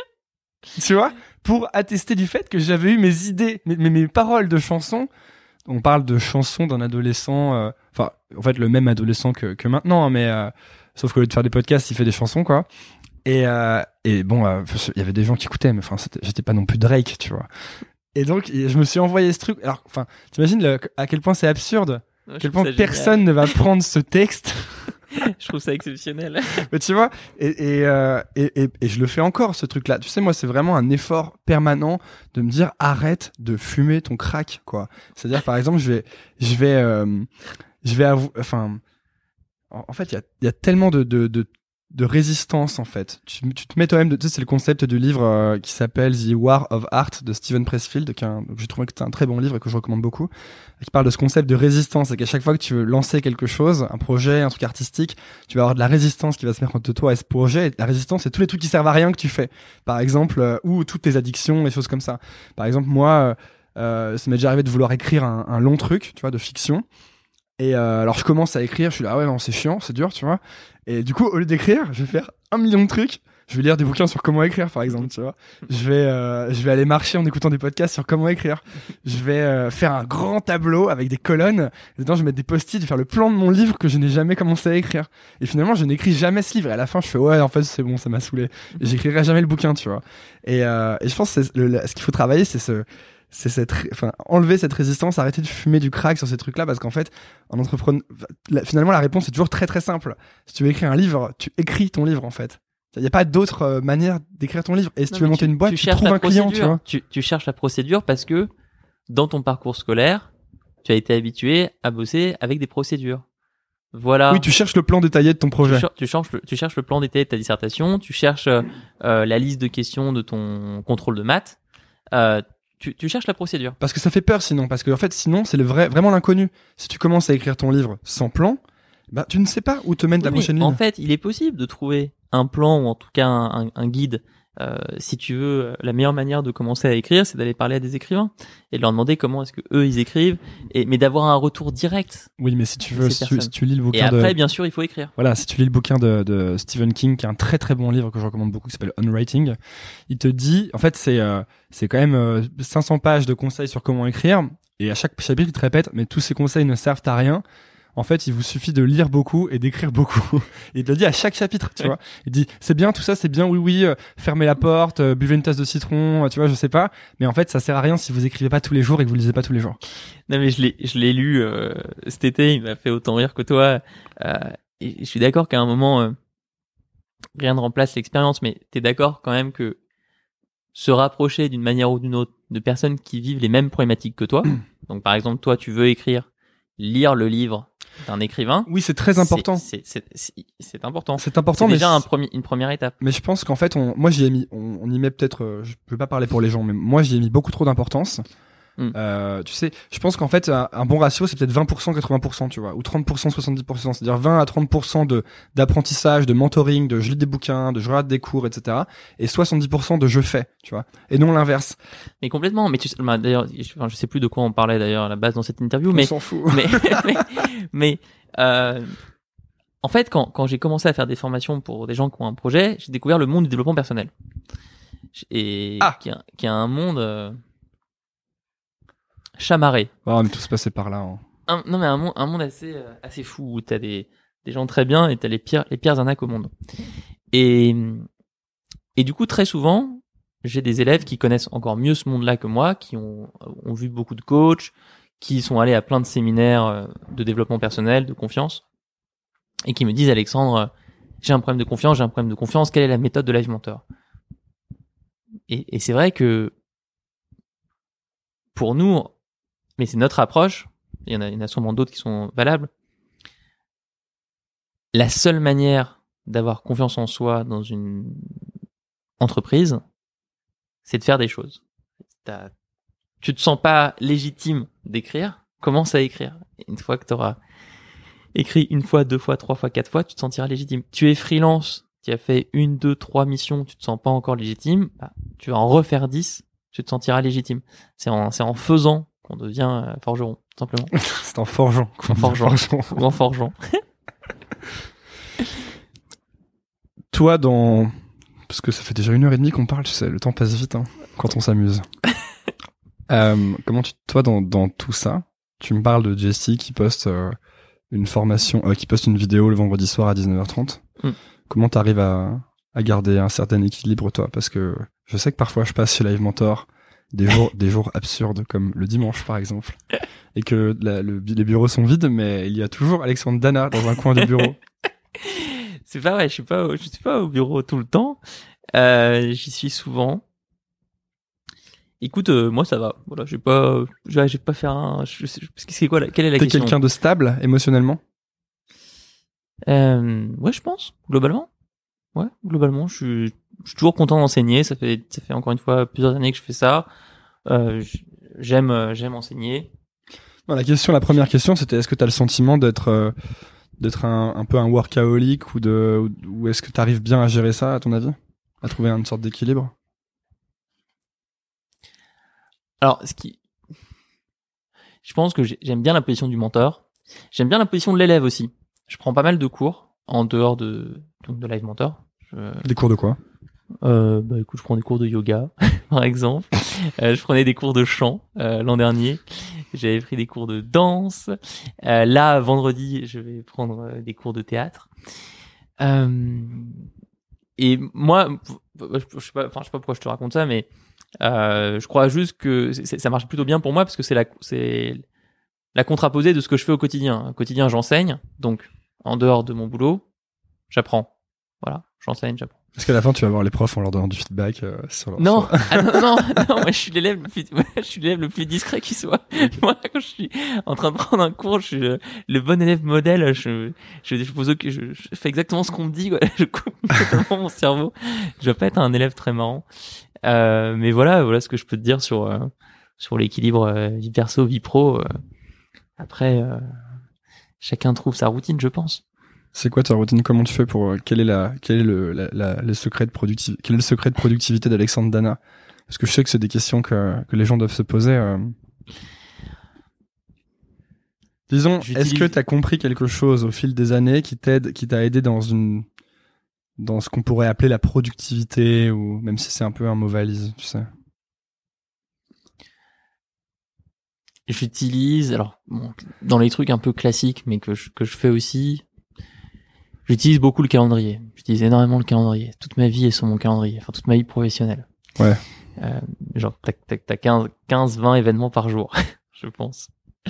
Tu vois, pour attester du fait que j'avais eu mes idées, mes, mes, mes paroles de chansons. On parle de chansons d'un adolescent, euh, enfin, en fait, le même adolescent que, que maintenant, hein, mais euh, sauf qu'au lieu de faire des podcasts, il fait des chansons, quoi. Et, euh, et bon, il euh, y avait des gens qui écoutaient, mais enfin, j'étais pas non plus Drake, tu vois. Et donc, je me suis envoyé ce truc. Alors, enfin, t'imagines le, à quel point c'est absurde. À quel point personne génial. Ne va prendre ce texte. Je trouve ça exceptionnel. Mais tu vois, et, et, euh, et, et, et je le fais encore, ce truc-là. Tu sais, moi, c'est vraiment un effort permanent de me dire arrête de fumer ton crack, quoi. C'est-à-dire, par exemple, je vais, je vais, euh, je vais avouer, enfin, en, en fait, il y a, il y a tellement de, de, de, de résistance, en fait. Tu, tu te mets toi-même, de, tu sais, c'est le concept du livre euh, qui s'appelle The War of Art de Steven Pressfield, qui est un, donc j'ai trouvé que c'était un très bon livre et que je recommande beaucoup, qui parle de ce concept de résistance, et qu'à chaque fois que tu veux lancer quelque chose, un projet, un truc artistique, tu vas avoir de la résistance qui va se mettre entre toi et ce projet. Et la résistance, c'est tous les trucs qui servent à rien que tu fais. Par exemple, euh, ou toutes tes addictions, et choses comme ça. Par exemple, moi, euh, ça m'est déjà arrivé de vouloir écrire un, un long truc, tu vois, de fiction. Et euh, alors je commence à écrire, je suis là, ah ouais, non, c'est chiant, c'est dur, tu vois. Et du coup, au lieu d'écrire, je vais faire un million de trucs. Je vais lire des bouquins sur comment écrire, par exemple, tu vois. Je vais, euh, je vais aller marcher en écoutant des podcasts sur comment écrire. Je vais euh, faire un grand tableau avec des colonnes. Et dedans, je vais mettre des post-it, faire le plan de mon livre que je n'ai jamais commencé à écrire. Et finalement, je n'écris jamais ce livre. Et à la fin, je fais ouais, en fait, c'est bon, ça m'a saoulé. Et j'écrirai jamais le bouquin, tu vois. Et, euh, et je pense que c'est le, le, ce qu'il faut travailler, c'est ce c'est cette, enfin, enlever cette résistance, arrêter de fumer du crack sur ces trucs-là, parce qu'en fait, en entrepreneur, finalement, la réponse est toujours très très simple. Si tu veux écrire un livre, tu écris ton livre, en fait. Il n'y a pas d'autre euh, manière d'écrire ton livre. Et si non, tu veux monter tu, une boîte, tu, tu trouves un client, tu vois. Tu, tu cherches la procédure parce que dans ton parcours scolaire, tu as été habitué à bosser avec des procédures. Voilà. Oui, tu cherches le plan détaillé de ton projet. Tu, cher- tu, cherches, le, tu cherches le plan détaillé de ta dissertation, tu cherches euh, la liste de questions de ton contrôle de maths. Euh, Tu, tu cherches la procédure. Parce que ça fait peur sinon, parce que en fait sinon c'est le vrai, vraiment l'inconnu. Si tu commences à écrire ton livre sans plan, bah tu ne sais pas où te mène oui, la prochaine ligne. En fait, il est possible de trouver un plan ou en tout cas un, un, un guide. Euh, si tu veux, la meilleure manière de commencer à écrire, c'est d'aller parler à des écrivains et de leur demander comment est-ce que eux ils écrivent, et mais d'avoir un retour direct. Oui, mais si tu veux, si tu, si tu lis le bouquin et après, de... bien sûr, il faut écrire. Voilà, si tu lis le bouquin de, de Stephen King, qui est un très très bon livre que je recommande beaucoup, qui s'appelle On Writing, il te dit, en fait, c'est euh, c'est quand même euh, cinq cents pages de conseils sur comment écrire, et à chaque chapitre, il te répète, mais tous ces conseils ne servent à rien. En fait, il vous suffit de lire beaucoup et d'écrire beaucoup. Et il te le dit à chaque chapitre, tu ouais. vois. Il dit, c'est bien, tout ça, c'est bien, oui, oui, euh, fermez la porte, euh, buvez une tasse de citron, euh, tu vois, je sais pas. Mais en fait, ça sert à rien si vous écrivez pas tous les jours et que vous lisez pas tous les jours. Non, mais je l'ai, je l'ai lu euh, cet été, il m'a fait autant rire que toi. Euh, et je suis d'accord qu'à un moment, euh, rien ne remplace l'expérience, mais t'es d'accord quand même que se rapprocher d'une manière ou d'une autre de personnes qui vivent les mêmes problématiques que toi. Donc, par exemple, toi, tu veux écrire, lire le livre d'un écrivain. Oui, c'est très important. C'est, c'est, c'est, c'est, c'est important. C'est important, c'est mais déjà un premier, une première étape. Mais je pense qu'en fait, on, moi, j'y ai mis, on, on y met peut-être, euh, je peux pas parler pour les gens, mais moi, j'y ai mis beaucoup trop d'importance. Mm. Euh, tu sais, je pense qu'en fait, un, un bon ratio, c'est peut-être vingt pour cent, quatre-vingts pour cent, tu vois, ou trente pour cent, soixante-dix pour cent. C'est-à-dire vingt à trente pour cent de, d'apprentissage, de mentoring, de je lis des bouquins, de je regarde des cours, et cetera. Et soixante-dix pour cent de je fais, tu vois. Et non l'inverse. Mais complètement. Mais tu sais, bah, d'ailleurs, je, enfin, je sais plus de quoi on parlait d'ailleurs à la base dans cette interview, On mais, s'en fout. mais, mais, mais, euh, en fait, quand, quand j'ai commencé à faire des formations pour des gens qui ont un projet, j'ai découvert le monde du développement personnel. Et, Ah. qui, a, qui a un monde, euh, chamarré. Oh, on est tous passés par là, hein. Un, non mais un monde, un monde assez euh, assez fou où t'as des des gens très bien et t'as les pires les pires arnaques au monde. Et et du coup très souvent j'ai des élèves qui connaissent encore mieux ce monde-là que moi, qui ont ont vu beaucoup de coachs, qui sont allés à plein de séminaires de développement personnel, de confiance, et qui me disent Alexandre, j'ai un problème de confiance, j'ai un problème de confiance, quelle est la méthode de Live Mentor? Et, et c'est vrai que pour nous, mais c'est notre approche. Il y en a, il y en a sûrement d'autres qui sont valables. La seule manière d'avoir confiance en soi dans une entreprise, c'est de faire des choses. T'as, tu te sens pas légitime d'écrire, commence à écrire. Et une fois que tu auras écrit une fois, deux fois, trois fois, quatre fois, tu te sentiras légitime. Tu es freelance, tu as fait une, deux, trois missions, tu te sens pas encore légitime, bah, tu vas en refaire dix, tu te sentiras légitime. C'est en, c'est en faisant qu'on devient euh, forgeron, tout simplement. C'est en forgeant. En forgeant. Ou en forgeant. Toi, dans... Parce que ça fait déjà une heure et demie qu'on parle, tu sais, le temps passe vite, hein, quand on s'amuse. euh, comment tu... Toi, dans, dans tout ça, tu me parles de Jessie qui poste euh, une formation, euh, qui poste une vidéo le vendredi soir à dix-neuf heures trente. Mm. Comment t'arrives à, à garder un certain équilibre, toi? Parce que je sais que parfois je passe chez Live Mentor des jours, des jours absurdes, comme le dimanche par exemple, et que la, le, les bureaux sont vides, mais il y a toujours Alexandre Dana dans un coin du bureau. C'est pas vrai, je suis pas, au, je suis pas au bureau tout le temps. Euh, j'y suis souvent. Écoute, euh, moi ça va. Voilà, j'ai pas, j'ai, j'ai pas faire un. Je sais, c'est quoi là? Quelle est la T'es question? T'es quelqu'un de stable émotionnellement? Euh, ouais, je pense globalement. Ouais, globalement, je suis, je suis toujours content d'enseigner. Ça fait, ça fait encore une fois plusieurs années que je fais ça. Euh, j'aime, j'aime enseigner. Non, la question, la première question, c'était est-ce que t'as le sentiment d'être, euh, d'être un, un peu un workaholic ou de, ou est-ce que t'arrives bien à gérer ça, à ton avis, à trouver une sorte d'équilibre? Alors, ce qui, je pense que j'aime bien la position du mentor. J'aime bien la position de l'élève aussi. Je prends pas mal de cours en dehors de, donc de Live Mentor. Je... Des cours de quoi? Euh, bah écoute, je prends des cours de yoga, par exemple. Euh, je prenais des cours de chant euh, l'an dernier. J'avais pris des cours de danse. Euh, là, vendredi, je vais prendre euh, des cours de théâtre. Euh, et moi, je, je sais pas, enfin, je sais pas pourquoi je te raconte ça, mais euh, je crois juste que c'est, ça marche plutôt bien pour moi parce que c'est la, c'est la contraposée de ce que je fais au quotidien. Au quotidien, j'enseigne, donc en dehors de mon boulot, j'apprends. Voilà, j'enseigne, j'apprends. Est-ce qu'à la fin, tu vas voir les profs en leur donnant du feedback euh, sur leur... Non, sur... ah non, non, non, moi je suis l'élève le plus, je suis l'élève le plus discret qui soit. Moi, quand je suis en train de prendre un cours, je suis le, le bon élève modèle. Je, je, je pose, je, je fais exactement ce qu'on me dit. Quoi. Je coupe totalement mon cerveau. Je dois pas être un élève très marrant. Euh, mais voilà, voilà ce que je peux te dire sur euh, sur l'équilibre euh, vie perso, vie pro. Euh. Après, euh, chacun trouve sa routine, je pense. C'est quoi ta routine? Comment tu fais pour quel est la quel est le la, la le secret de productivité quel est le secret de productivité d'Alexandre Dana? Parce que je sais que c'est des questions que que les gens doivent se poser. Euh... Disons, J'utilise... est-ce que tu as compris quelque chose au fil des années qui t'aide, qui t'a aidé dans une dans ce qu'on pourrait appeler la productivité, ou même si c'est un peu un mot valise, tu sais? J'utilise alors bon, dans les trucs un peu classiques, mais que je, que je fais aussi. J'utilise beaucoup le calendrier. J'utilise énormément le calendrier. Toute ma vie est sur mon calendrier. Enfin, toute ma vie professionnelle. Ouais. Euh, genre, t'as, t'as, t'as quinze, quinze, vingt événements par jour, je pense.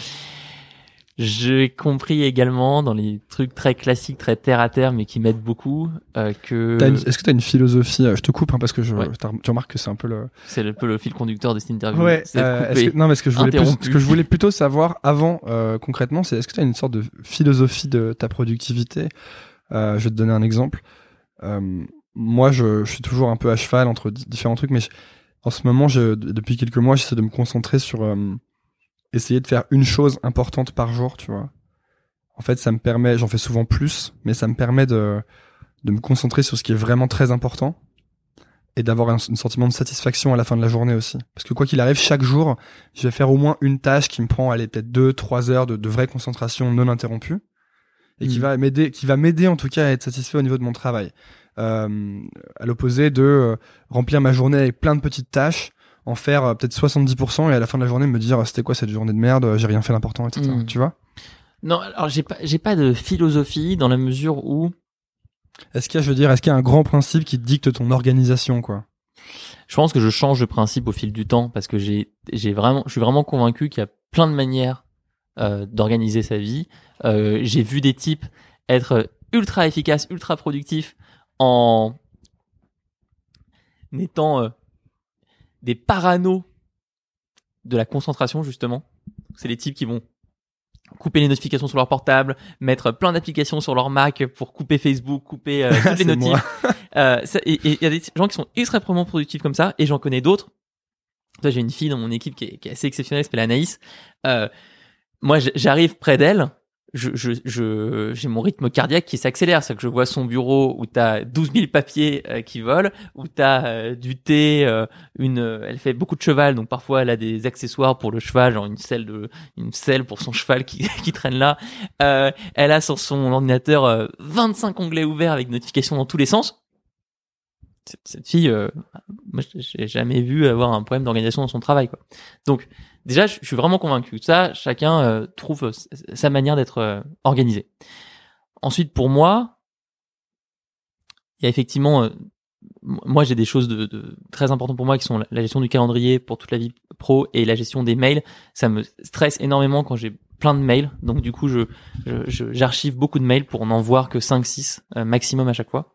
J'ai compris également dans les trucs très classiques, très terre à terre, mais qui m'aident beaucoup, euh, que... T'as une, est-ce que t'as une philosophie, je te coupe, hein, parce que je, ouais. tu remarques que c'est un peu le... C'est un peu le fil conducteur de cette interview. Ouais, c'est euh, est-ce que, non, mais ce que je voulais plus, ce que je voulais plutôt savoir avant, euh, concrètement, c'est est-ce que t'as une sorte de philosophie de ta productivité? Euh, je vais te donner un exemple. Euh, moi, je, je suis toujours un peu à cheval entre d- différents trucs, mais je, En ce moment, je, depuis quelques mois, j'essaie de me concentrer sur euh, essayer de faire une chose importante par jour, tu vois. En fait, ça me permet, j'en fais souvent plus, mais ça me permet de, de me concentrer sur ce qui est vraiment très important et d'avoir un, un sentiment de satisfaction à la fin de la journée aussi. Parce que quoi qu'il arrive, chaque jour, je vais faire au moins une tâche qui me prend, allez, peut-être deux, trois heures de, de vraie concentration non interrompue et mmh. qui va m'aider, qui va m'aider en tout cas à être satisfait au niveau de mon travail. Euh, à l'opposé de euh, remplir ma journée avec plein de petites tâches, en faire euh, peut-être soixante-dix pour cent et à la fin de la journée me dire c'était quoi cette journée de merde, j'ai rien fait d'important, et cetera. Mmh. Tu vois? Non, alors j'ai pas, j'ai pas de philosophie dans la mesure où. Est-ce qu'il y a, je veux dire, est-ce qu'il y a un grand principe qui dicte ton organisation, quoi? Je pense que je change de principe au fil du temps parce que j'ai, j'ai vraiment, je suis vraiment convaincu qu'il y a plein de manières euh, d'organiser sa vie. Euh, j'ai vu des types être ultra efficaces, ultra productifs en étant euh, des paranos de la concentration, justement. C'est les types qui vont couper les notifications sur leur portable, mettre plein d'applications sur leur Mac pour couper Facebook, couper euh, toutes les notifs. euh, ça, et il y a des gens qui sont extrêmement productifs comme ça, et j'en connais d'autres. Toi, j'ai une fille dans mon équipe qui est, qui est assez exceptionnelle, elle s'appelle Anaïs. Euh, moi, j'arrive près d'elle, je, je, je, j'ai mon rythme cardiaque qui s'accélère, c'est que je vois son bureau où t'as douze mille papiers euh, qui volent, où t'as euh, du thé, euh, une, euh, elle fait beaucoup de cheval, donc parfois elle a des accessoires pour le cheval, genre une selle de, une selle pour son cheval qui, qui traîne là. Euh, elle a sur son ordinateur euh, vingt-cinq onglets ouverts avec notifications dans tous les sens. Cette, cette fille, euh, moi, j'ai jamais vu avoir un problème d'organisation dans son travail, quoi. Donc, déjà, je suis vraiment convaincu que ça, chacun euh, trouve sa manière d'être euh, organisé. Ensuite, pour moi, il y a effectivement, euh, moi, j'ai des choses de, de très importantes pour moi qui sont la gestion du calendrier pour toute la vie pro et la gestion des mails. Ça me stresse énormément quand j'ai plein de mails. Donc, du coup, je, je, j'archive beaucoup de mails pour n'en voir que cinq six euh, maximum à chaque fois.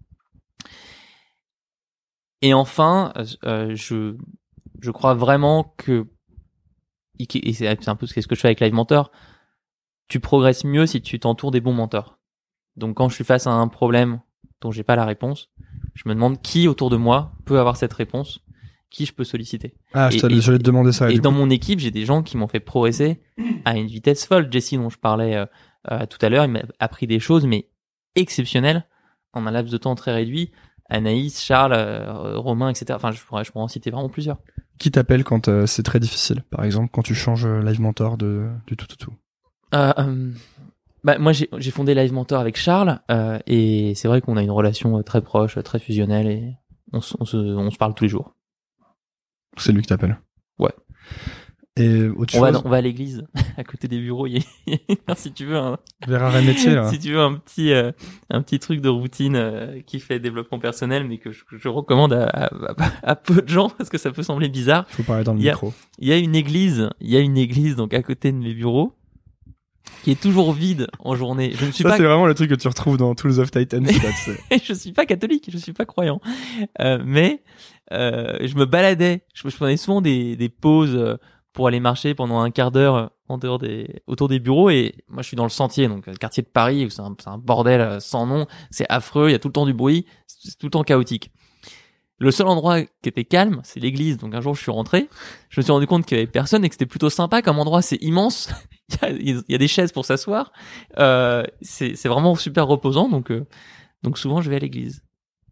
Et enfin, euh, je, je crois vraiment que, et c'est un peu ce que je fais avec Live Mentor, tu progresses mieux si tu t'entoures des bons mentors. Donc quand je suis face à un problème dont j'ai pas la réponse, je me demande qui autour de moi peut avoir cette réponse, qui je peux solliciter. Ah, et, je t'allais te demander ça. Et dans coup. Mon équipe, j'ai des gens qui m'ont fait progresser à une vitesse folle. Jesse, dont je parlais euh, euh, tout à l'heure, il m'a appris des choses, mais exceptionnelles, en un laps de temps très réduit. Anaïs, Charles, euh, Romain, et cetera. Enfin, je pourrais, je pourrais en citer vraiment plusieurs. Qui t'appelle quand euh, c'est très difficile, par exemple, quand tu changes euh, Live Mentor de, du tout, tout, tout euh, euh, bah, moi, j'ai, j'ai fondé Live Mentor avec Charles, euh, et c'est vrai qu'on a une relation très proche, très fusionnelle, et on, on, se, on se parle tous les jours. C'est lui qui t'appelle? Ouais. Et autre on, chose... va dans, on va à l'église, à côté des bureaux. Il y a, si tu veux, un, vers un métier, là. Si tu veux un petit, euh, un petit truc de routine euh, qui fait développement personnel, mais que je, que je recommande à, à, à peu de gens parce que ça peut sembler bizarre. Il faut parler dans le il y a, micro. Il y a une église, il y a une église donc à côté de mes bureaux qui est toujours vide en journée. Je ne suis ça, pas. C'est vraiment le truc que tu retrouves dans Tools of Titans. Là, tu sais. Je suis pas catholique, je suis pas croyant, euh, mais euh, je me baladais. Je, je prenais souvent des, des pauses. Euh, pour aller marcher pendant un quart d'heure en dehors des, autour des bureaux, et moi je suis dans le Sentier, donc le quartier de Paris, c'est un, c'est un bordel sans nom, c'est affreux, il y a tout le temps du bruit, c'est tout le temps chaotique. Le seul endroit qui était calme, c'est l'église, donc un jour je suis rentré, je me suis rendu compte qu'il y avait personne et que c'était plutôt sympa comme endroit, c'est immense, il y a, il y a des chaises pour s'asseoir, euh, c'est, c'est vraiment super reposant, donc, euh, donc souvent je vais à l'église.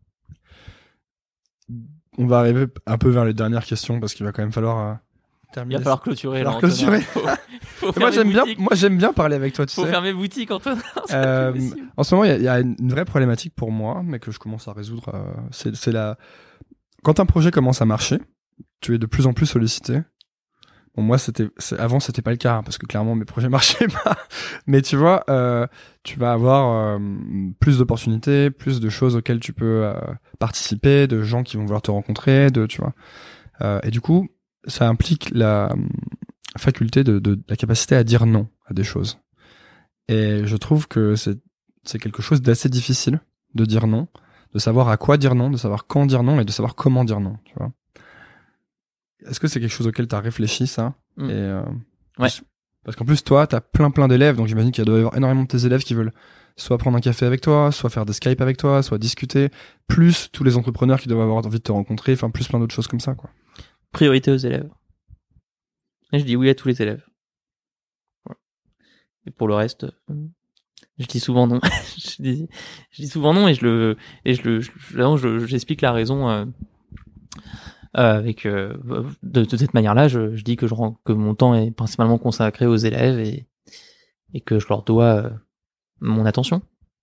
On va arriver un peu vers les dernières questions parce qu'il va quand même falloir... Euh... Terminé. Il va falloir clôturer. Il va falloir clôturer. Faut, faut moi j'aime bien, moi j'aime bien parler avec toi. Tu faut sais. Faut faire mes boutiques, Antoine. euh, en ce moment, il y, y a une vraie problématique pour moi, mais que je commence à résoudre. Euh, c'est, c'est la. Quand un projet commence à marcher, tu es de plus en plus sollicité. Bon, moi, c'était, c'est, avant, c'était pas le cas, hein, parce que clairement, mes projets marchaient pas. Mais tu vois, euh, tu vas avoir euh, plus d'opportunités, plus de choses auxquelles tu peux euh, participer, de gens qui vont vouloir te rencontrer, de, tu vois. Euh, et du coup, ça implique la faculté de, de, de la capacité à dire non à des choses. Et je trouve que c'est, c'est quelque chose d'assez difficile de dire non, de savoir à quoi dire non, de savoir quand dire non et de savoir comment dire non, tu vois. Est-ce que c'est quelque chose auquel tu as réfléchi, ça? mmh. Et euh, ouais. Parce qu'en plus, toi, tu as plein plein d'élèves, donc j'imagine qu'il doit y avoir énormément de tes élèves qui veulent soit prendre un café avec toi, soit faire des Skype avec toi, soit discuter, plus tous les entrepreneurs qui doivent avoir envie de te rencontrer, enfin plus plein d'autres choses comme ça, quoi. priorité aux élèves. Et je dis oui à tous les élèves. Voilà. Et pour le reste, je dis souvent non. je, dis, je dis souvent non et je le et je le je, je, j'explique la raison euh, euh, avec euh, de, de cette manière-là. Je, je dis que je rends, que mon temps est principalement consacré aux élèves et et que je leur dois euh, mon attention.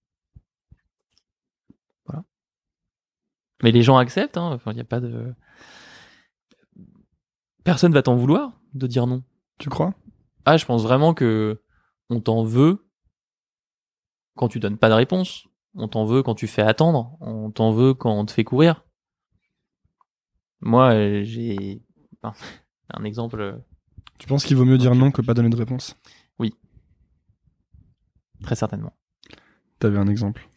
Voilà. Mais les gens acceptent. Hein. Enfin, il y a pas de personne va t'en vouloir de dire non. Tu crois? Ah, je pense vraiment que on t'en veut quand tu donnes pas de réponse. On t'en veut quand tu fais attendre. On t'en veut quand on te fait courir. Moi, euh, j'ai enfin, un exemple. Euh... Tu penses qu'il vaut mieux dire non que pas donner de réponse? Oui. Très certainement. T'avais un exemple?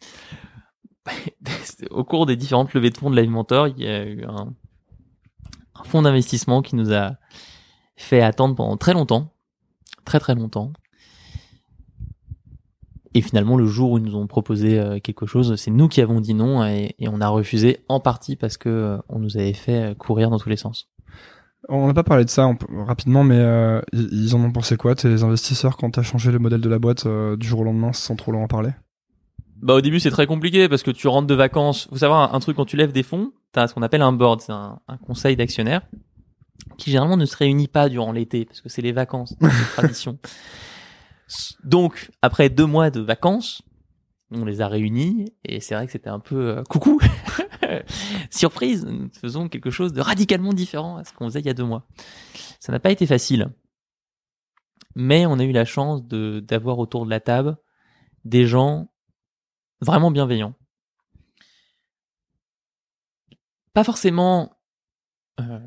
Au cours des différentes levées de fonds de Live Mentor, il y a eu un, un fonds d'investissement qui nous a fait attendre pendant très longtemps. Très très longtemps. Et finalement, le jour où ils nous ont proposé euh, quelque chose, c'est nous qui avons dit non et, et on a refusé en partie parce que euh, on nous avait fait courir dans tous les sens. On n'a pas parlé de ça on peut, rapidement, mais euh, ils en ont pensé quoi, tes investisseurs, quand t'as changé le modèle de la boîte euh, du jour au lendemain sans trop leur en parler? Bah au début c'est très compliqué parce que tu rentres de vacances. Faut savoir un, un truc, quand tu lèves des fonds, t'as ce qu'on appelle un board, c'est un, un conseil d'actionnaires qui généralement ne se réunit pas durant l'été parce que c'est les vacances, c'est une tradition. Donc après deux mois de vacances, on les a réunis et c'est vrai que c'était un peu euh, coucou, surprise, nous faisons quelque chose de radicalement différent à ce qu'on faisait il y a deux mois. Ça n'a pas été facile, mais on a eu la chance de d'avoir autour de la table des gens vraiment bienveillants. Pas forcément euh,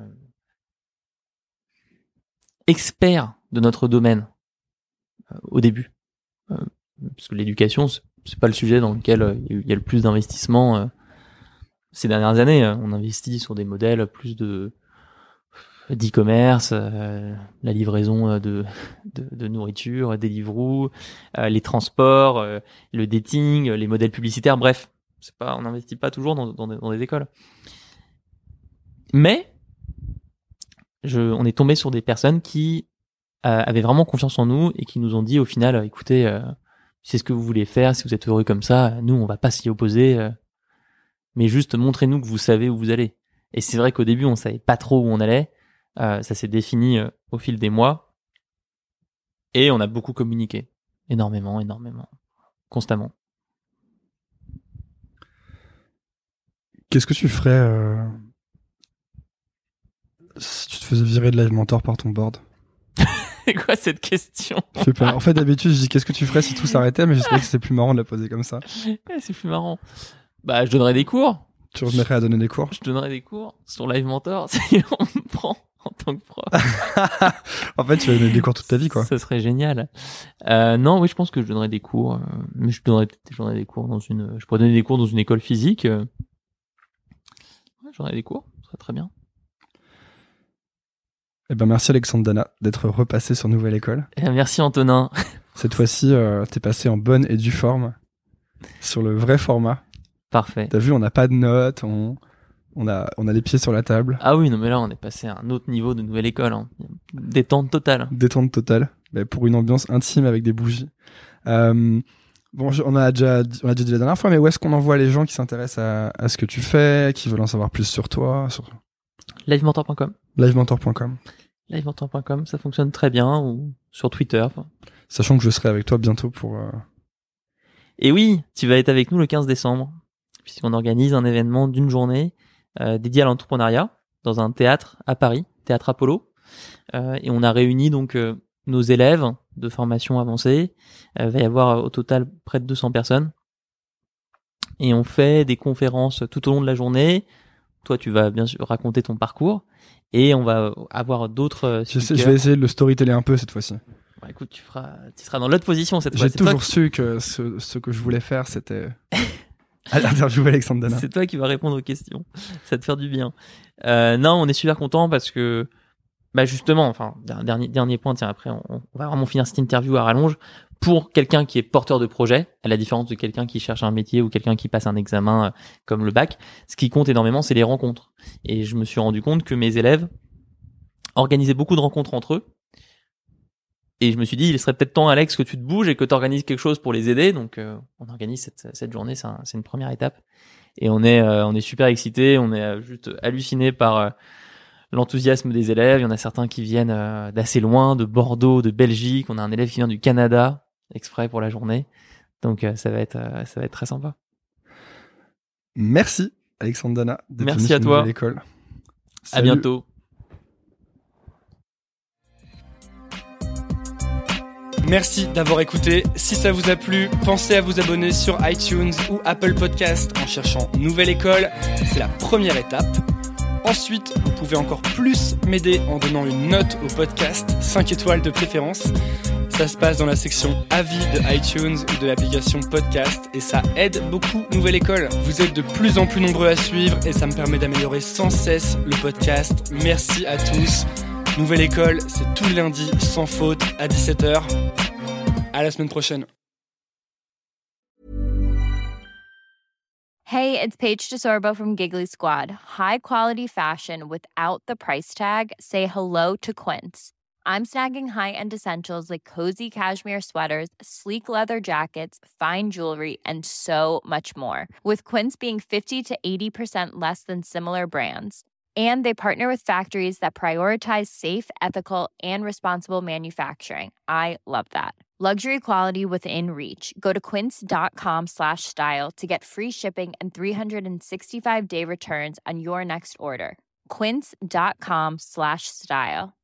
experts de notre domaine euh, au début, euh, parce que l'éducation c'est, c'est pas le sujet dans lequel euh, il y a le plus d'investissement euh, ces dernières années. On investit sur des modèles plus de d'e-commerce, euh, la livraison de, de, de nourriture, Deliveroo, euh, les transports, euh, le dating, les modèles publicitaires, bref, c'est pas, on n'investit pas toujours dans, dans, dans des écoles. Mais je, on est tombé sur des personnes qui euh, avaient vraiment confiance en nous et qui nous ont dit au final, écoutez, euh, c'est ce que vous voulez faire, si vous êtes heureux comme ça, nous on va pas s'y opposer, euh, mais juste montrez-nous que vous savez où vous allez. Et c'est vrai qu'au début on savait pas trop où on allait. Euh, ça s'est défini euh, au fil des mois et on a beaucoup communiqué, énormément, énormément, constamment. Qu'est-ce que tu ferais euh, si tu te faisais virer de Live Mentor par ton board? C'est quoi cette question? Je sais pas. En fait, d'habitude, je dis qu'est-ce que tu ferais si tout s'arrêtait, mais je trouvais que c'est plus marrant de la poser comme ça. C'est plus marrant. Bah, je donnerais des cours. Tu remettrais à donner des cours? Je donnerais des cours sur Live Mentor si on me prend en tant que prof. En fait, tu vas donner des cours toute ta vie, quoi. Ça serait génial. Euh, non, oui, je pense que je donnerais des cours, euh, mais je donnerais peut-être je donnerais des cours dans une, je pourrais donner des cours dans une école physique. Euh... Ouais, je donnerais des cours, ce serait très bien. Eh ben, merci Alexandre Dana d'être repassé sur Nouvelle École. Et merci Antonin. Cette fois-ci, euh, t'es passé en bonne et due forme sur le vrai format. Parfait. T'as vu, on n'a pas de notes, on, on a, on a les pieds sur la table. Ah oui, non mais là, on est passé à un autre niveau de Nouvelle École. Hein. Détente totale. Détente totale. Mais pour une ambiance intime avec des bougies. Euh, bon, je, on a déjà, on a déjà dit la dernière fois, mais où est-ce qu'on envoie les gens qui s'intéressent à, à ce que tu fais, qui veulent en savoir plus sur toi, sur live mentor point com. live mentor point com. live mentor point com, ça fonctionne très bien, ou sur Twitter. Sachant que je serai avec toi bientôt pour... Euh... Et oui, tu vas être avec nous le quinze décembre, puisqu'on organise un événement d'une journée euh, dédié à l'entrepreneuriat dans un théâtre à Paris, Théâtre Apollo. Euh, et on a réuni donc euh, nos élèves de formation avancée. Il euh, va y avoir euh, au total près de deux cents personnes. Et on fait des conférences tout au long de la journée. Toi, tu vas bien sûr raconter ton parcours. Et on va avoir d'autres euh, je, sais, je vais essayer de le storyteller un peu cette fois-ci. Bah, écoute, tu feras, tu seras dans l'autre position cette fois. J'ai toujours qui... su que ce, ce que je voulais faire, c'était interviewer Alexandre Dana. C'est toi qui vas répondre aux questions. Ça te faire du bien. Euh, non, on est super content parce que, bah justement, enfin, dernier dernier point. Tiens, après, on, on va vraiment finir cette interview à rallonge. Pour quelqu'un qui est porteur de projet, à la différence de quelqu'un qui cherche un métier ou quelqu'un qui passe un examen euh, comme le bac, ce qui compte énormément, c'est les rencontres. Et je me suis rendu compte que mes élèves organisaient beaucoup de rencontres entre eux. Et je me suis dit, il serait peut-être temps, Alex, que tu te bouges et que tu organises quelque chose pour les aider. Donc, euh, on organise cette, cette journée, c'est, un, c'est une première étape. Et on est, euh, on est super excités, on est euh, juste hallucinés par euh, l'enthousiasme des élèves. Il y en a certains qui viennent euh, d'assez loin, de Bordeaux, de Belgique. On a un élève qui vient du Canada, exprès pour la journée. Donc, euh, ça va être, euh, ça va être très sympa. Merci, Alexandre Dana, d'être Merci venu à sur toi. Nouvelle École. À bientôt. Merci d'avoir écouté. Si ça vous a plu, pensez à vous abonner sur iTunes ou Apple Podcast en cherchant Nouvelle École. C'est la première étape. Ensuite, vous pouvez encore plus m'aider en donnant une note au podcast, cinq étoiles de préférence. Ça se passe dans la section avis de iTunes ou de l'application podcast et ça aide beaucoup Nouvelle École. Vous êtes de plus en plus nombreux à suivre et ça me permet d'améliorer sans cesse le podcast. Merci à tous. Nouvelle École, c'est tous les lundis sans faute à dix-sept heures. À la semaine prochaine. Hey, it's Paige DeSorbo from Giggly Squad. High quality fashion without the price tag. Say hello to Quince. I'm snagging high-end essentials like cozy cashmere sweaters, sleek leather jackets, fine jewelry, and so much more. With Quince being fifty to eighty percent less than similar brands. And they partner with factories that prioritize safe, ethical, and responsible manufacturing. I love that. Luxury quality within reach. Go to quince.com slash style to get free shipping and three sixty-five day returns on your next order. Quince.com slash style.